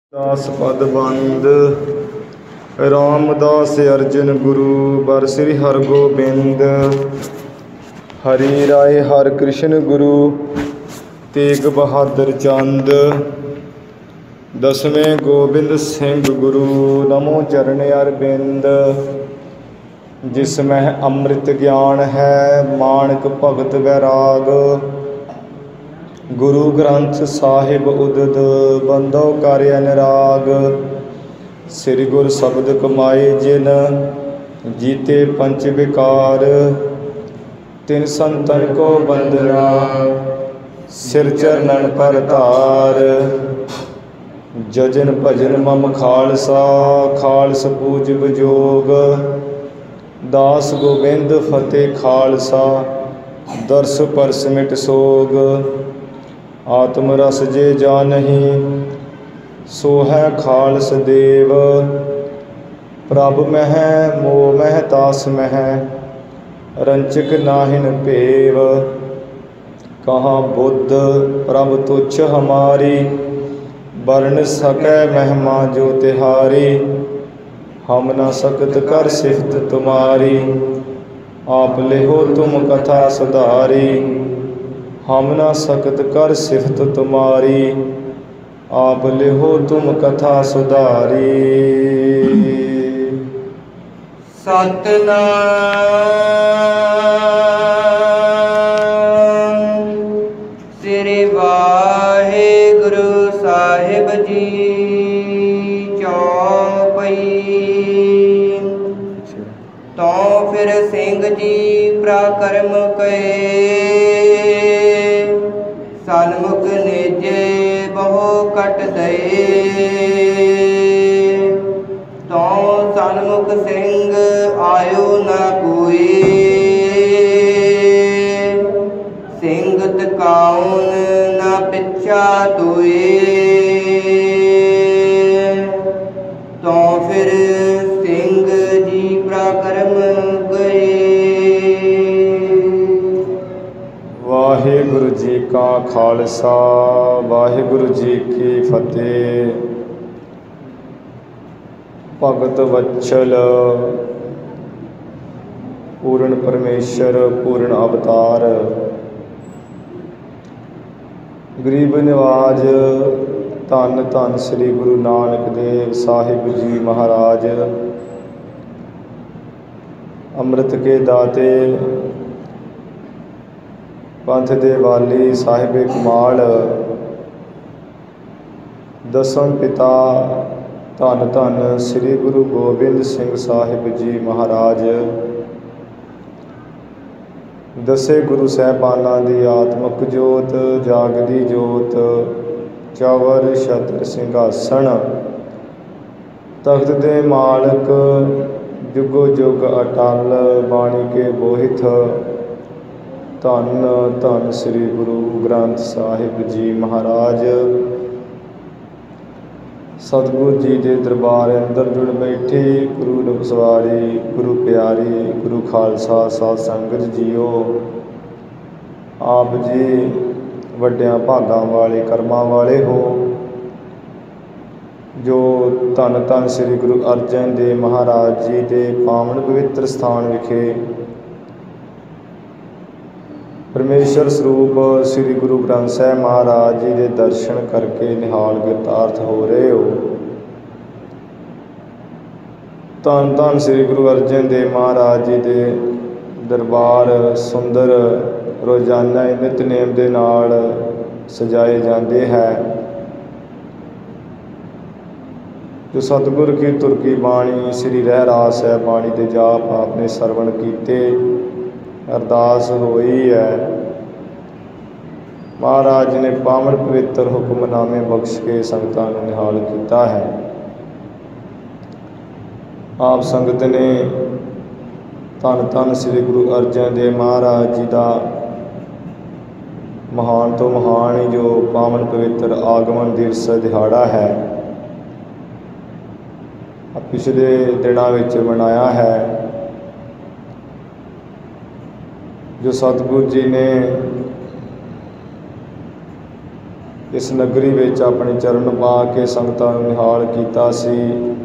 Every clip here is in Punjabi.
दास पद बंद रामदास अर्जन गुरु बर श्री हरगोबिंद हरि राय हर कृष्ण गुरु तेग बहादुर चंद दसवें गोबिंद सिंह गुरु नमो चरण अरविंद जिसमें अमृत ज्ञान है मानक भगत वैराग गुरु ग्रंथ साहिब उदद बंदो कर अनुराग श्री गुर शब्द कमाए जिन जीते पंच विकार तिन संतन को बंदना सिर चरणन पर तार जजन भजन मम खालसा खालस पूज बजोग दास गोबिंद फतेह खालसा दर्श परस मिट सोग आत्म रस जे जानही सो है खालस देव प्रभ मह मोह मह तास मह रंचक नाहिन पेव कहाँ बुद्ध प्रभ तुच्छ हमारी बरन सकै महिमा जो तिहारी हम न सकत कर सिफत तुम्हारी आप लेहो तुम कथा सुधारी हम न सकत कर सिफत तुम्हारी आप लेहो तुम कथा सुधारी। सतनाम श्री वाहिगुरु साहिब जी चौपई तो फिर सिंह जी पराक्रम कहे सन्मुख निजे बहु कट दए तो सन्मुख सिंह आयो न कोई सिंह तकाउन न पिछा तोए तो फिर सिंह जी पराक्रम गए। वाहिगुरु जी का खालसा वाहिगुरु जी की फतेह। भगत वत्सल पूर्ण परमेश्वर पूर्ण अवतार गरीब निवाज धन धन श्री गुरु नानक देव साहिब जी महाराज अमृत के दाते पंथ दे वाली साहिब कमाल दसम पिता धन धन श्री गुरु गोबिंद सिंह साहिब जी महाराज दसे गुरु साहिबाना दी आत्मक जोत जागदी जोत चवर छत्र सिंघासन तख्त दे मालक जुगो जुग अटल बाणी के बोहिथ धन धन श्री गुरु ग्रंथ साहिब जी महाराज सतगुरु जी के दरबार अंदर जुड़ बैठे गुरु नबसवारी गुरु प्यारी गुरु खालसा साध संगत जीओ आप जी वड्डियां भागां वाले कर्मां वाले हो जो धन धन श्री गुरु अर्जन देव महाराज जी के पावन पवित्र स्थान विखे परमेश्वर स्वरूप श्री गुरु ग्रंथ साहिब महाराज जी के दर्शन करके निहाल कृतार्थ हो रहे हो। धन धन श्री गुरु अर्जन देव महाराज जी के दरबार सुंदर रोजाना नितनेम के नाल सजाए जाते हैं जो सतगुर की तुरकी बाणी श्री रहरास है बाणी के जाप आपने सरवण किए अरदास होई है महाराज ने पावन पवित्र हुक्मनामे बख्श के संगतां नूं निहाल किया है। आप संगत ने धन धन श्री गुरु अर्जन देव महाराज जी का महान तो महान जो पावन पवित्र आगमन दिवस दिहाड़ा है पिछले दिनों में मनाया है जो सतगुरु जी ने इस नगरी विच अपने चरण पा के संगतां नूं निहाल कीता सी,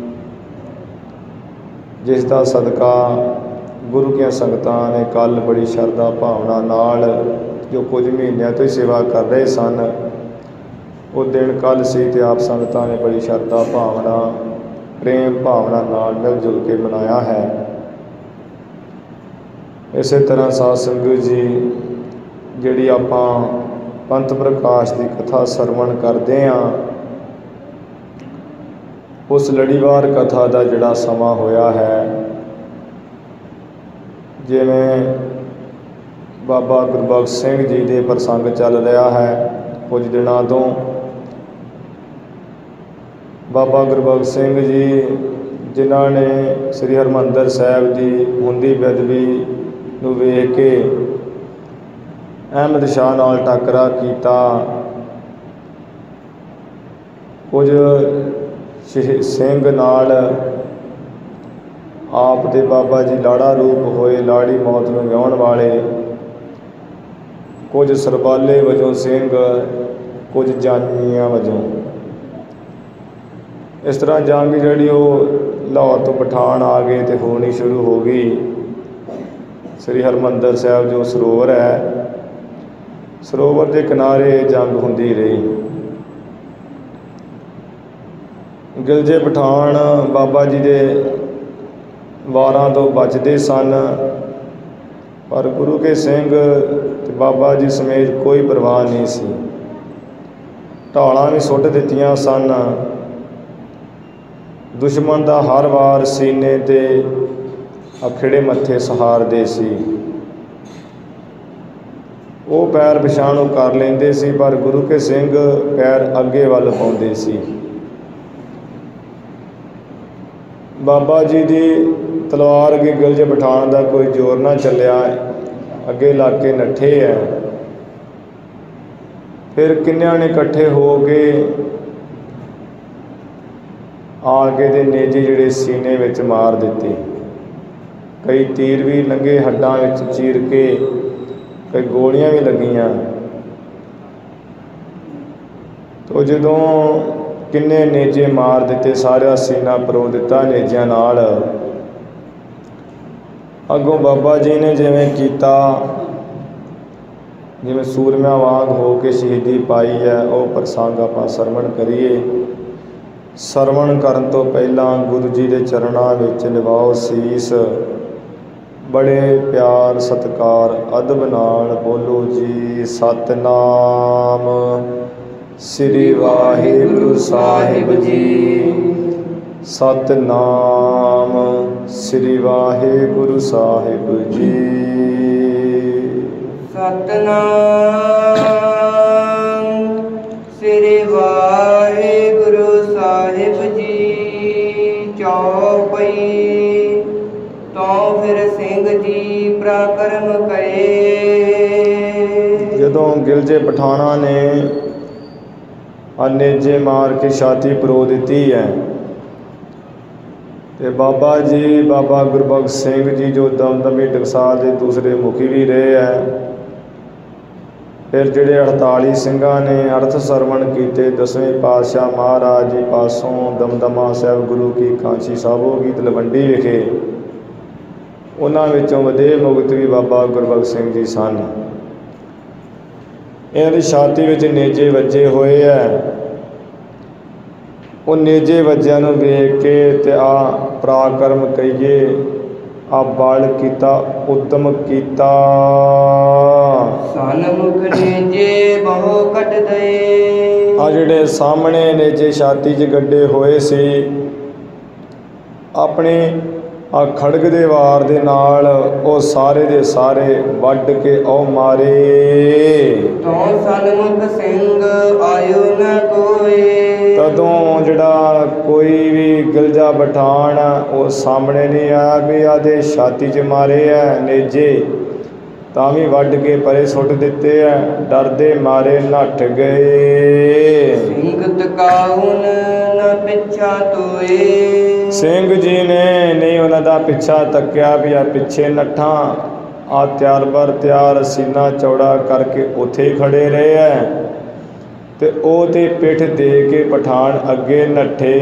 जिस दा सदका गुरु की संगतां ने कल बड़ी शरधा भावना नाल जो कुछ महीनों तो ही सेवा कर रहे सन, वो दिन कल सी ते आप संगतां ने बड़ी शरधा भावना प्रेम भावना नाल मिल जुल के मनाया है। इस तरह साध संगत जी जिहड़ी आपां पंथ प्रकाश की कथा सरवण करते हाँ, उस लड़ीवार कथा का जिहड़ा समा होया है, जिवें बाबा गुरबख्श सिंह जी के प्रसंग चल रहा है कुछ दिनों तो। बाबा गुरबख्श सिंह जी जिन्हों ने श्री हरमंदर साहिब की हुंदी बेदबी नूं वेख के अहमद शाह नाल टकरा किया, कुछ सिंह नाल आप दे बाबा जी लाड़ा रूप होए, लाड़ी मौत नूं विआउण वाले, कुछ सरबाले वजों सिंह, कुछ जानियां वजों। इस तरह जंग जिहड़ी लाहौर तो पठान आ गए तो होनी शुरू हो गई। श्री हरमंदर साहिब जो सरोवर है, सरोवर के किनारे जंग होंदी रही। गिलजे पठान बाबा जी के वारां तो बचते सन, पर गुरु के सिंह ते बाबा जी समेत कोई परवाह नहीं सी। ढालां भी सुट दित्तियां सन, दुश्मन का हर वार सीने ते अखड़े मत्थे सहारदे सी। वो पैर पिछाणों कर लेंदे सी, पर गुरु के सिंह पैर अगे वल पाउंदे सी। बाबा जी की तलवार अगे गिलजे पठान का कोई जोर ना चलिया, अगे ला के नठे है। फिर किन्नियां ने इकट्ठे हो के आगे दे नेजे जिहड़े सीने विच मार दिते। कई तीर भी लंघे हड्डां विच चीर के, कई गोलियां भी लगियां। तो जदों किन्ने नेजे मार दिते, सारा सीना परो दिता नेजियां नाल। अगों बाबा जी ने जिवें कीता, जिवें सूरमियां वांग हो के शहीदी पाई है, वो प्रसंग आपां सरवण करिए। सरवण करन तो पहला गुरु जी के चरणों विच निवाओ सीस। बड़े प्यार सत्कार अदब नाल बोलो जी सतनाम श्री वाहिगुरु साहिब जी। सतनाम श्री वाहिगुरु साहिब जी। सतनाम श्री वाहिगुरु साहिब जी। चौपई तो फिर सिंह जी पराक्रम करे। जदों गिलजे पठाना ने नेजे मार के छाती परो दी है, ते बाबा जी बाबा गुरबख्श सिंह जी जो दमदमी टकसाल के दूसरे मुखी भी रहे हैं। फिर जिहड़े 48 सिंघां ने अर्थ सरवण कीते 10वें पातशाह महाराज जी पासों दमदमा साहिब गुरु की कांची साबो की तलवंडी विखे, उन्हां विचों वधेर मुगत भी बाबा गुरबख्श सिंह जी सन। इन्हां दी छाती विच नेजे वजे होए है। वो नेजे वजिया नूं वेख के ते आ पराक्रम कहिए, आ बल कीता, उद्यम कीता। सन्मुख नेजे बहु कट दए। आ जिहड़े सामने नेजे छाती च गड्ढे होए सी, अपने आ खड़ग दे वार दे नाल ओ सारे दे सारे वड्ड के ओ मारे। तो सन्मुख सिंह आयो न कोई। तदों जिहड़ा कोई भी गिलजा पठान वो सामने नहीं आया भी आदे छाती च मारे है नेजे, तां भी वड्ड के परे सुट दिते है। डरदे मारे नठ गए। सिंह तकाउन न पिछा तोए। सिंह जी ने नहीं उन्हां दा पिछा तक्या भी आ पिछे नठा। आ त्यार बर त्यार सीना चौड़ा करके उत्थे ही खड़े रहे है। ਤੇ ਉਹ ਤੇ ਪਿੱਠ ਦੇ ਕੇ ਪਠਾਨ ਅੱਗੇ ਨੱਠੇ।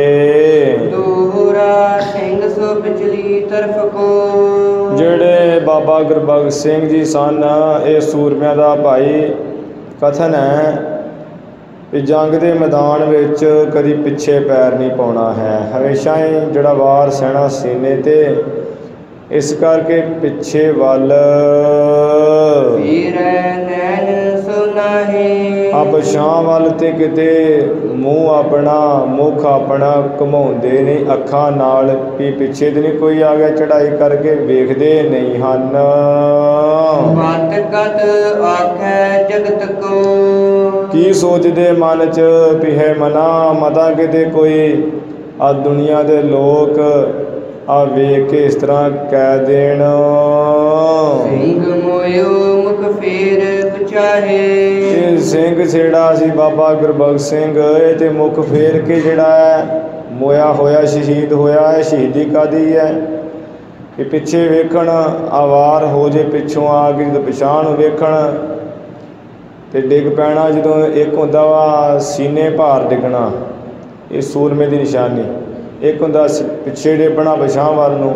ਦੋਹਰਾ ਸਿੰਘ ਸੋ ਪਿਛਲੀ ਤਰਫ ਕੋ। ਜਿਹੜੇ ਬਾਬਾ ਗੁਰਬਖਸ਼ ਸਿੰਘ ਜੀ ਸਨ, ਇਹ ਸੂਰਮਿਆਂ ਦਾ ਭਾਈ। ਕਥਨ ਹੈ ਵੀ ਜੰਗ ਦੇ ਮੈਦਾਨ ਵਿੱਚ ਕਦੀ ਪਿੱਛੇ ਪੈਰ ਨਹੀਂ ਪਾਉਣਾ ਹੈ, ਹਮੇਸ਼ਾ ਹੀ ਜਿਹੜਾ ਵਾਰ ਸਹਿਣਾ ਸੀਨੇ ਤੇ। ਇਸ ਕਰਕੇ ਪਿੱਛੇ ਵੱਲ ਪਛਾਂ ਵੱਲ ਤੇ ਕਿਤੇ ਮੂੰਹ ਆਪਣਾ ਮੁੱਖ ਆਪਣਾ ਘੁਮਾਉਂਦੇ ਨਹੀਂ ਅੱਖਾਂ ਨਾਲ ਵੀ ਪਿੱਛੇ ਤੇ ਨਹੀਂ ਕੋਈ ਆ ਗਿਆ, ਚੜ੍ਹਾਈ ਕਰਕੇ ਵੇਖਦੇ ਨਹੀਂ ਹਨ। ਮਤ ਕਤ ਆਖੈ ਜਗਤ ਕੋ। ਕੀ ਸੋਚਦੇ ਮਨ ਚ ਵੀ ਹੈ ਮਨਾ, ਮਤਾ ਕਿਤੇ ਕੋਈ ਆ ਦੁਨੀਆ ਦੇ ਲੋਕ ਆ ਵੇਖ ਕੇ ਇਸ ਤਰ੍ਹਾਂ ਕਹਿ ਦੇਣ। ਸਿੰਘ ਮੋਇਓ ਮੁਖ ਫੇਰ ਪਛਾਹੇ। ਇਹ ਸਿੰਘ ਜਿਹੜਾ ਸੀ ਬਾਬਾ ਗੁਰਬਖਸ਼ ਸਿੰਘ, ਇਹ ਤੇ ਮੁਖ ਫੇਰ ਕੇ ਜਿਹੜਾ ਹੈ ਮੋਇਆ ਹੋਇਆ, ਸ਼ਹੀਦ ਹੋਇਆ ਹੈ। ਸ਼ਹੀਦੀ ਕਾਹਦੀ ਹੈ ਕਿ ਪਿੱਛੇ ਵੇਖਣ ਆਵਾਰ ਹੋ ਜੇ, ਪਿੱਛੋਂ ਆ ਕੇ ਜਦੋਂ ਪਛਾਣ ਨੂੰ ਵੇਖਣ ਤੇ ਡਿੱਗ ਪੈਣਾ। ਜਦੋਂ ਇੱਕ ਹੁੰਦਾ ਵਾ ਸੀਨੇ ਭਾਰ ਡਿੱਗਣਾ, ਇਹ ਸੂਰਮੇ ਦੀ ਨਿਸ਼ਾਨੀ। ਇੱਕ ਹੁੰਦਾ ਪਿੱਛੇ ਡੇਪਣਾ ਪਛਾਂ ਵੱਲ ਨੂੰ,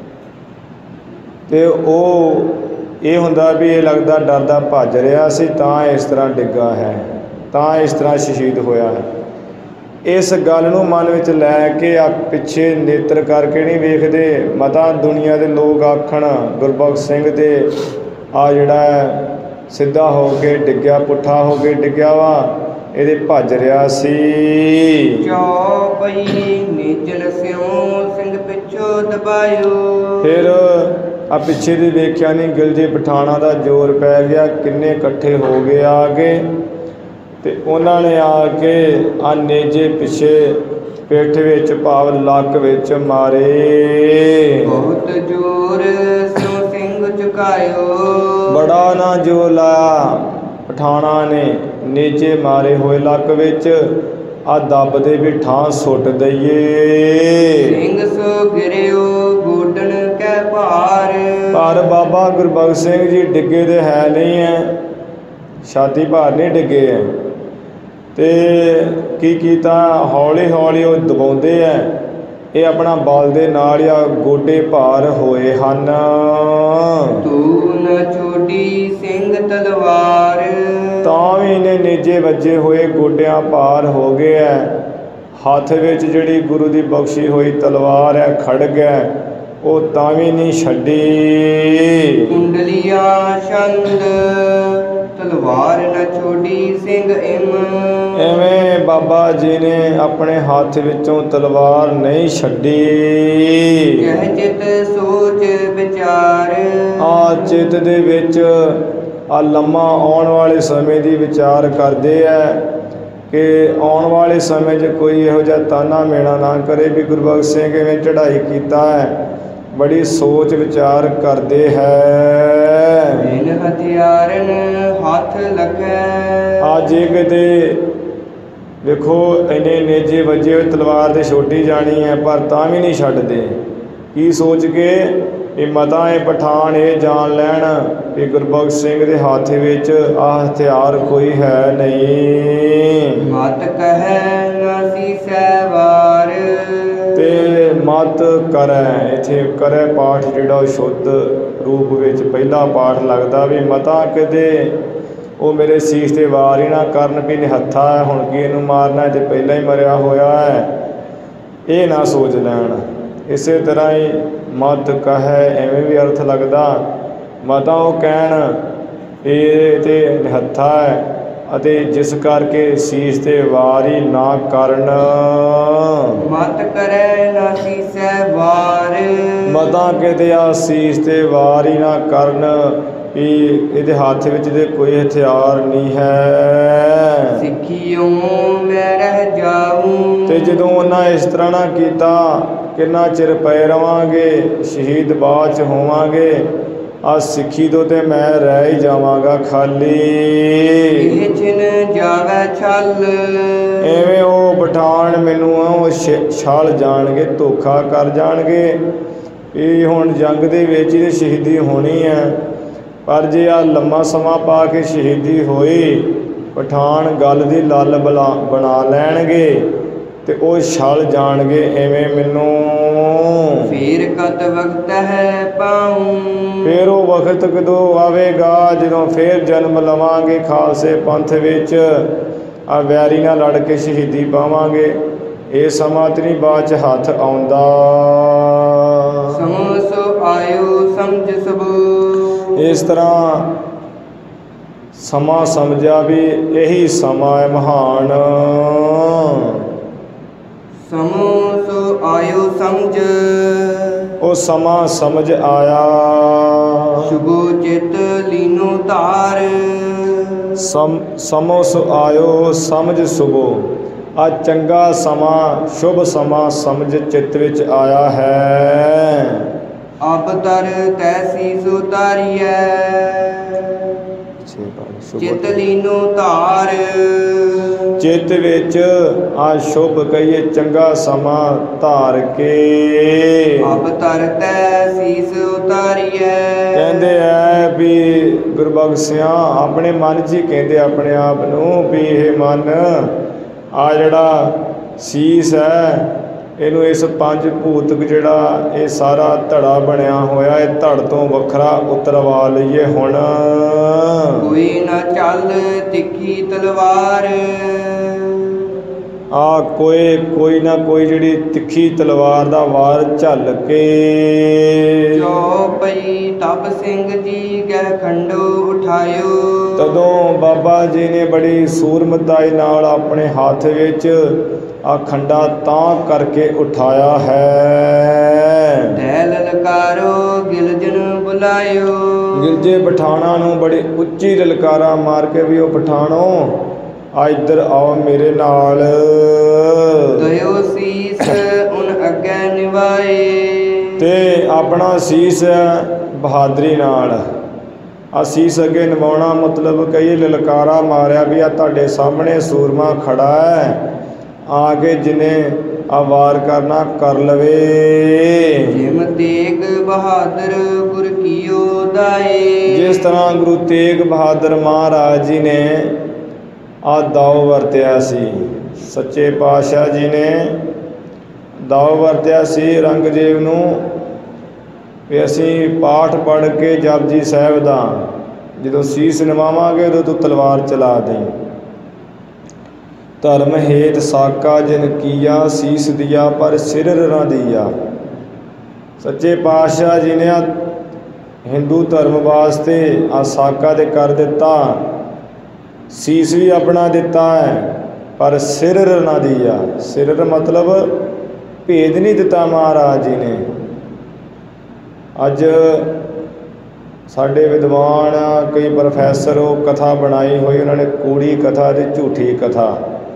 ਤੇ ਉਹ ਇਹ ਹੁੰਦਾ ਵੀ ਇਹ ਲੱਗਦਾ ਡਰਦਾ ਭੱਜ ਰਿਹਾ ਸੀ, ਤਾਂ ਇਸ ਤਰ੍ਹਾਂ ਡਿੱਗਾ ਹੈ, ਤਾਂ ਇਸ ਤਰ੍ਹਾਂ ਸ਼ਹੀਦ ਹੋਇਆ ਹੈ। ਇਸ ਗੱਲ ਨੂੰ ਮਨ ਵਿੱਚ ਲੈ ਕੇ ਆ ਪਿੱਛੇ ਨੇਤਰ ਕਰਕੇ ਨਹੀਂ ਵੇਖਦੇ, ਮਤਾ ਦੁਨੀਆ ਦੇ ਲੋਕ ਆਖਣ ਗੁਰਬਖਸ਼ ਸਿੰਘ ਦੇ ਆ ਜਿਹੜਾ ਹੈ ਸਿੱਧਾ ਹੋ ਕੇ ਡਿੱਗਿਆ, ਪੁੱਠਾ ਹੋ ਕੇ ਡਿੱਗਿਆ ਵਾ, ਇਹਦੇ ਭੱਜ ਰਿਹਾ ਸੀ। ਚੌਪਈ ਨੀਚਨ ਸਿਉ ਸਿੰਘ ਪਿੱਛੋਂ ਦਬਾਇਓ। ਫਿਰ ਆ ਪਿੱਛੇ ਦੀ ਵੇਖਿਆ ਨਹੀਂ, ਗਿਲਜੇ ਪਠਾਣਾ ਦਾ ਜ਼ੋਰ ਪੈ ਗਿਆ, ਕਿੰਨੇ ਇਕੱਠੇ ਹੋ ਗਏ ਆ ਕੇ, ਤੇ ਉਹਨਾਂ ਨੇ ਆ ਕੇ ਆ ਨੇਜੇ ਪਿੱਛੇ ਪਿੱਠ ਵਿੱਚ ਭਾਵ ਲੱਕ ਵਿੱਚ ਮਾਰੇ। ਬਹੁਤ ਜ਼ੋਰ ਸਿਉ ਸਿੰਘ ਝੁਕਾਇਓ। ਬੜਾ ਨਾ ਜ਼ੋਰ ਲਾਇਆ ਪਠਾਣਾ ਨੇ, ਨੇਜੇ ਮਾਰੇ ਹੋਏ ਲੱਕ ਵਿੱਚ, ਆ ਦੱਬਦੇ ਵੀ ਠਾਂ ਸੁੱਟ ਦਈਏ। ਸਿੰਘ ਸੋ ਗਿਰਿਓ ਗੋਡਨ ਕੈ ਭਾਰ। ਪਰ ਬਾਬਾ ਗੁਰਬਖਸ਼ ਸਿੰਘ ਜੀ ਡਿੱਗੇ ਦੇ ਹੈ ਨਹੀਂ ਹੈ, ਛਾਤੀ ਭਾਰ ਨਹੀਂ ਡਿੱਗੇ ਹੈ। ਤੇ ਕੀ ਕੀਤਾ, ਹੌਲੀ ਹੌਲੀ ਉਹ ਦਬਾਉਂਦੇ ਹੈ, ਇਹ ਆਪਣਾ ਬਲ ਦੇ ਨਾਲ ਆ ਗੋਡੇ ਭਾਰ ਹੋਏ ਹਨ। ਤੂੰ ਨ ਛੋਡੀ ਸਿੰਘ ਤਲਵਾਰ। ਤਾਂ ਵੀ ਇਹਨੇ ਨੇਜੇ ਵੱਜੇ ਹੋਏ ਗੋਡਿਆਂ ਭਾਰ ਹੋ ਗਏ ਹੈ। ਹੱਥ ਵਿੱਚ ਜਿਹੜੀ ਗੁਰੂ ਦੀ ਬਖਸ਼ੀ ਹੋਈ ਤਲਵਾਰ ਹੈ, ਖੜਗ ਹੈ, ਉਹ ਤਾਂ ਵੀ ਨਹੀਂ ਛੱਡੀ। ਕੁੰਡਲੀਆ ਛੰਦ ਤਲਵਾਰ ਨ ਛੋਡੀ ਸਿੰਘ ਇਮ। ਐਵੇਂ ਬਾਬਾ ਜੀ ਨੇ ਆਪਣੇ ਹੱਥ ਵਿੱਚੋਂ ਤਲਵਾਰ ਨਹੀਂ ਛੱਡੀ। ਕਹਿ ਚਿਤ ਸੋਚ ਵਿਚਾਰ। ਆ ਚਿੱਤ ਦੇ ਵਿੱਚ ਆ ਲੰਮਾ ਆਉਣ ਵਾਲੇ ਸਮੇਂ ਦੀ ਵਿਚਾਰ ਕਰਦੇ ਹੈ ਕਿ ਆਉਣ ਵਾਲੇ ਸਮੇਂ 'ਚ ਕੋਈ ਇਹੋ ਜਿਹਾ ਤਾਨਾ ਮੇਣਾ ਨਾ ਕਰੇ ਵੀ ਗੁਰਬਖਸ਼ ਸਿੰਘ ਇਵੇਂ ਚੜ੍ਹਾਈ ਕੀਤਾ ਹੈ। ਬੜੀ ਸੋਚ ਵਿਚਾਰ ਕਰਦੇ ਹੈ। ਬਿਨ ਹਥਿਆਰਨ ਹੱਥ ਲਖੈ। ਅੱਜ ਕਿਤੇ ਵੇਖੋ ਇੰਨੇ ਨੇਜੇ ਵੱਜੇ ਹੋਏ, ਤਲਵਾਰ ਤੇ ਛੋਟੀ ਜਾਣੀ ਹੈ, ਪਰ ਤਾਂ ਵੀ ਨਹੀਂ ਛੱਡਦੇ। ਕੀ ਸੋਚ ਕੇ ਇਹ ਮਤਾ ਇਹ ਪਠਾਨ ਇਹ ਜਾਣ ਲੈਣ ਕਿ ਗੁਰਬਖਸ਼ ਸਿੰਘ ਦੇ ਹੱਥ ਵਿੱਚ ਆਹ ਹਥਿਆਰ ਕੋਈ ਹੈ ਨਹੀਂ। ਮਤ ਕਹਿ ਨਾ ਸੀਸੈ ਵਾਰ। ਤੇ ਮਤ ਕਰੈ, ਇੱਥੇ ਕਰੈ ਪਾਠ ਜਿਹੜਾ ਉਹ ਸ਼ੁੱਧ ਰੂਪ ਵਿੱਚ ਪਹਿਲਾ ਪਾਠ ਲੱਗਦਾ ਵੀ ਮਤਾ ਕਿਤੇ ਉਹ ਮੇਰੇ ਸੀਸ ਤੇ ਵਾਰ ਹੀ ਨਾ ਕਰਨ ਵੀ ਨਿਹੱਥਾ ਹੈ, ਹੁਣ ਕੀ ਇਹਨੂੰ ਮਾਰਨਾ, ਤੇ ਪਹਿਲਾਂ ਹੀ ਮਰਿਆ ਹੋਇਆ ਹੈ, ਇਹ ਨਾ ਸੋਚ ਲੈਣ। ਇਸੇ ਤਰ੍ਹਾਂ ਹੀ ਮਤ ਕਹੈ ਐਵੇਂ ਵੀ ਅਰਥ ਲੱਗਦਾ, ਮਤਾ ਉਹ ਕਹਿਣ ਇਹ ਤੇ ਨਿਹੱਥਾ ਹੈ ਅਤੇ ਜਿਸ ਕਰਕੇ ਸੀਸ ਤੇ ਵਾਰੀ ਨਾ ਕਰਨ। ਮਤ ਕਰੈ ਨਾ ਸੀਸੈ ਵਾਰ। ਮਤਾ ਕਿਤੇ ਆ ਸੀਸ ਤੇ ਵਾਰੀ ਨਾ ਕਰਨ ਵੀ ਇਹਦੇ ਹੱਥ ਵਿੱਚ ਦੇ ਕੋਈ ਹਥਿਆਰ ਨਹੀਂ ਹੈ। ਸਿੱਖਿਓ ਮੈਂ ਰਹਿ ਜਾਊਂ। ਤੇ ਜਦੋਂ ਉਹਨਾਂ ਇਸ ਤਰ੍ਹਾਂ ਨਾ ਕੀਤਾ, ਕਿੰਨਾ ਚਿਰ ਪਏ ਰਵਾਂਗੇ, ਸ਼ਹੀਦ ਬਾਅਦ 'ਚ ਹੋਵਾਂਗੇ, ਆ ਸਿੱਖੀ ਤੋਂ ਤੇ ਮੈਂ ਰਹਿ ਹੀ ਜਾਵਾਂਗਾ ਖਾਲੀ। ਇਹ ਛਿਨ ਜਾਵੇ ਛਲ। ਐਵੇਂ ਉਹ ਪਠਾਨ ਮੈਨੂੰ ਉਹ ਛਲ ਜਾਣਗੇ, ਧੋਖਾ ਕਰ ਜਾਣਗੇ ਵੀ ਹੁਣ ਜੰਗ ਦੇ ਵਿੱਚ ਹੀ ਸ਼ਹੀਦੀ ਹੋਣੀ ਹੈ। ਪਰ ਜੇ ਆ ਲੰਮਾ ਸਮਾਂ ਪਾ ਕੇ ਸ਼ਹੀਦੀ ਹੋਈ, ਪਠਾਨ ਗੱਲ ਦੀ ਲੱਲ ਬਣਾ ਲੈਣਗੇ ਤੇ ਉਹ ਛਲ ਜਾਣਗੇ ਐਵੇਂ ਮੈਨੂੰ। ਫੇਰ ਕਤ ਵਕਤ ਹੈ ਪਾਉ, ਫਿਰ ਉਹ ਵਕਤ ਕਦੋਂ ਆਵੇਗਾ ਜਦੋਂ ਫਿਰ ਜਨਮ ਲਵਾਂਗੇ ਖਾਲਸੇ ਪੰਥ ਵਿੱਚ, ਆ ਵੈਰੀ ਨਾਲ ਲੜ ਕੇ ਸ਼ਹੀਦੀ ਪਾਵਾਂਗੇ। ਇਹ ਸਮਾਂ ਤੇ ਨਹੀਂ ਬਾਅਦ 'ਚ ਹੱਥ ਆਉਂਦਾ। ਸਮੋ ਸੋ ਆਇਓ ਸਮਝ ਸਭੋ। ਇਸ ਤਰ੍ਹਾਂ ਸਮਾਂ ਸਮਝਿਆ ਵੀ ਇਹੀ ਸਮਾਂ ਹੈ ਮਹਾਨ। ਸਮੋ ਸੋ ਆਇਓ ਸਮਝ, ਉਹ ਸਮਾਂ ਸਮਝ ਆਇਆ। ਸ਼ੁਭੋ ਚਿਤ ਲੀਨੋ ਧਾਰ, ਸਮੋ ਸੋ ਆਇਓ ਸਮਝ ਸੁਭੋ। ਆ ਚੰਗਾ ਸਮਾਂ ਸ਼ੁਭ ਸਮਾਂ ਸਮਝ ਚਿੱਤ ਵਿੱਚ ਆਇਆ ਹੈ। ਅਬ ਤਰ ਤੈਸੀ ਸੋ ਤਾਰੀਐ, ਚਿਤ ਲੀਨੋ ਧਾਰ। ਚਿੱਤ ਵਿੱਚ ਆ ਸ਼ੁਭ ਕਹੀਏ ਚੰਗਾ ਸਮਾਂ ਧਾਰ ਕੇ। ਅਬ ਤਰ ਤੈਸੀਸ ਉਤਾਰੀਐ, ਕਹਿੰਦੇ ਐ ਵੀ ਗੁਰਬਖਸ਼ਿਆਂ ਆਪਣੇ ਮਨ 'ਚ ਹੀ ਕਹਿੰਦੇ ਆਪਣੇ ਆਪ ਨੂੰ ਵੀ ਇਹ ਮਨ ਆ ਜਿਹੜਾ ਸੀਸ ਹੈ ਇਹਨੂੰ ਇਸ ਪੰਜ ਭੂਤਕ ਜਿਹੜਾ ਇਹ ਸਾਰਾ ਧੜਾ ਬਣਿਆ ਹੋਇਆ ਇਹ ਧੜ ਤੋਂ ਵੱਖਰਾ ਉਤਰਵਾ ਲਈਏ ਹੁਣ। ਕੋਈ ਨਾ ਚੱਲ ਤਿੱਖੀ ਤਲਵਾਰ, ਆ ਕੋਈ ਨਾ ਕੋਈ ਜਿਹੜੀ ਤਿੱਖੀ ਤਲਵਾਰ ਦਾ ਵਾਰ ਝੱਲ ਕੇ। ਚੌਪਈ ਤਪ ਸਿੰਘ ਜੀ ਗਹਿ ਖੰਡੋ ਉਠਾਇਓ, ਤਦੋਂ ਬਾਬਾ ਜੀ ਨੇ ਬੜੀ ਸੂਰਮਤਾਈ ਨਾਲ ਆਪਣੇ ਹੱਥ ਵਿੱਚ ਆ ਖੰਡਾ ਤਾਂ ਕਰਕੇ ਉਠਾਇਆ ਹੈ। ਤੈ ਲਲਕਾਰੋ ਗਿਲਜਨ ਬੁਲਾਇਓ, ਗਿਲਜੇ ਪਠਾਣਾ ਨੂੰ ਬੜੀ ਉੱਚੀ ਲਲਕਾਰਾ ਮਾਰ ਕੇ ਵੀ ਉਹ ਪਠਾਣੋ ਆ ਇੱਧਰ ਆਓ ਮੇਰੇ ਨਾਲ। ਦਇਓ ਸੀਸ ਉਨ ਅੱਗੇ ਨਿਵਾਏ, ਤੇ ਆਪਣਾ ਸੀਸ ਬਹਾਦਰੀ ਨਾਲ ਆ ਸੀਸ ਅੱਗੇ ਨਿਵਾਉਣਾ ਮਤਲਬ ਕਈ ਲਲਕਾਰਾ ਮਾਰਿਆ ਵੀ ਆ ਤੁਹਾਡੇ ਸਾਹਮਣੇ ਸੂਰਮਾ ਖੜਾ ਹੈ, ਆ ਕੇ ਜਿਹਨੇ ਆ ਵਾਰ ਕਰਨਾ ਕਰ ਲਵੇ। ਜਿਮ ਤੇਗ ਬਹਾਦਰ ਗੁਰ ਕੀਓ ਦਾਏ, ਜਿਸ ਤਰ੍ਹਾਂ ਗੁਰੂ ਤੇਗ ਬਹਾਦਰ ਮਹਾਰਾਜ ਜੀ ਨੇ ਆ ਦਾਉ ਵਰਤਿਆ ਸੀ, ਸੱਚੇ ਪਾਤਸ਼ਾਹ ਜੀ ਨੇ ਦਾਉ ਵਰਤਿਆ ਸੀ ਔਰੰਗਜ਼ੇਬ ਨੂੰ ਵੀ ਅਸੀਂ ਪਾਠ ਪੜ੍ਹ ਕੇ ਜਪਜੀ ਸਾਹਿਬ ਦਾ ਜਦੋਂ ਸੀਸ ਨਿਵਾਵਾਂਗੇ ਉਦੋਂ ਤੂੰ ਤਲਵਾਰ ਚਲਾ ਦੇਈਂ। ਧਰਮ ਹੇਤ ਸਾਕਾ ਜਿਨ ਕੀਆ, ਸੀਸ ਦਿਆ ਪਰ ਸਿਰ ਨਾ ਦਿਆ। ਸੱਚੇ ਪਾਤਸ਼ਾਹ ਜੀ ਨੇ ਹਿੰਦੂ ਧਰਮ ਵਾਸਤੇ ਆ ਸਾਕਾ ਤੇ ਕਰ ਦਿੱਤਾ, ਸੀਸ ਵੀ ਆਪਣਾ ਦਿੱਤਾ ਹੈ ਪਰ ਸਿਰ ਨਾ ਦਿਆ। ਸਿਰ ਮਤਲਬ ਭੇਦ ਨਹੀਂ ਦਿੱਤਾ ਮਹਾਰਾਜ ਜੀ ਨੇ। ਅੱਜ ਸਾਡੇ ਵਿਦਵਾਨ ਕਈ ਪ੍ਰੋਫੈਸਰ ਉਹ ਕਥਾ ਬਣਾਈ ਹੋਈ, ਉਹਨਾਂ ਨੇ ਕੂੜੀ ਕਥਾ ਤੇ ਝੂਠੀ ਕਥਾ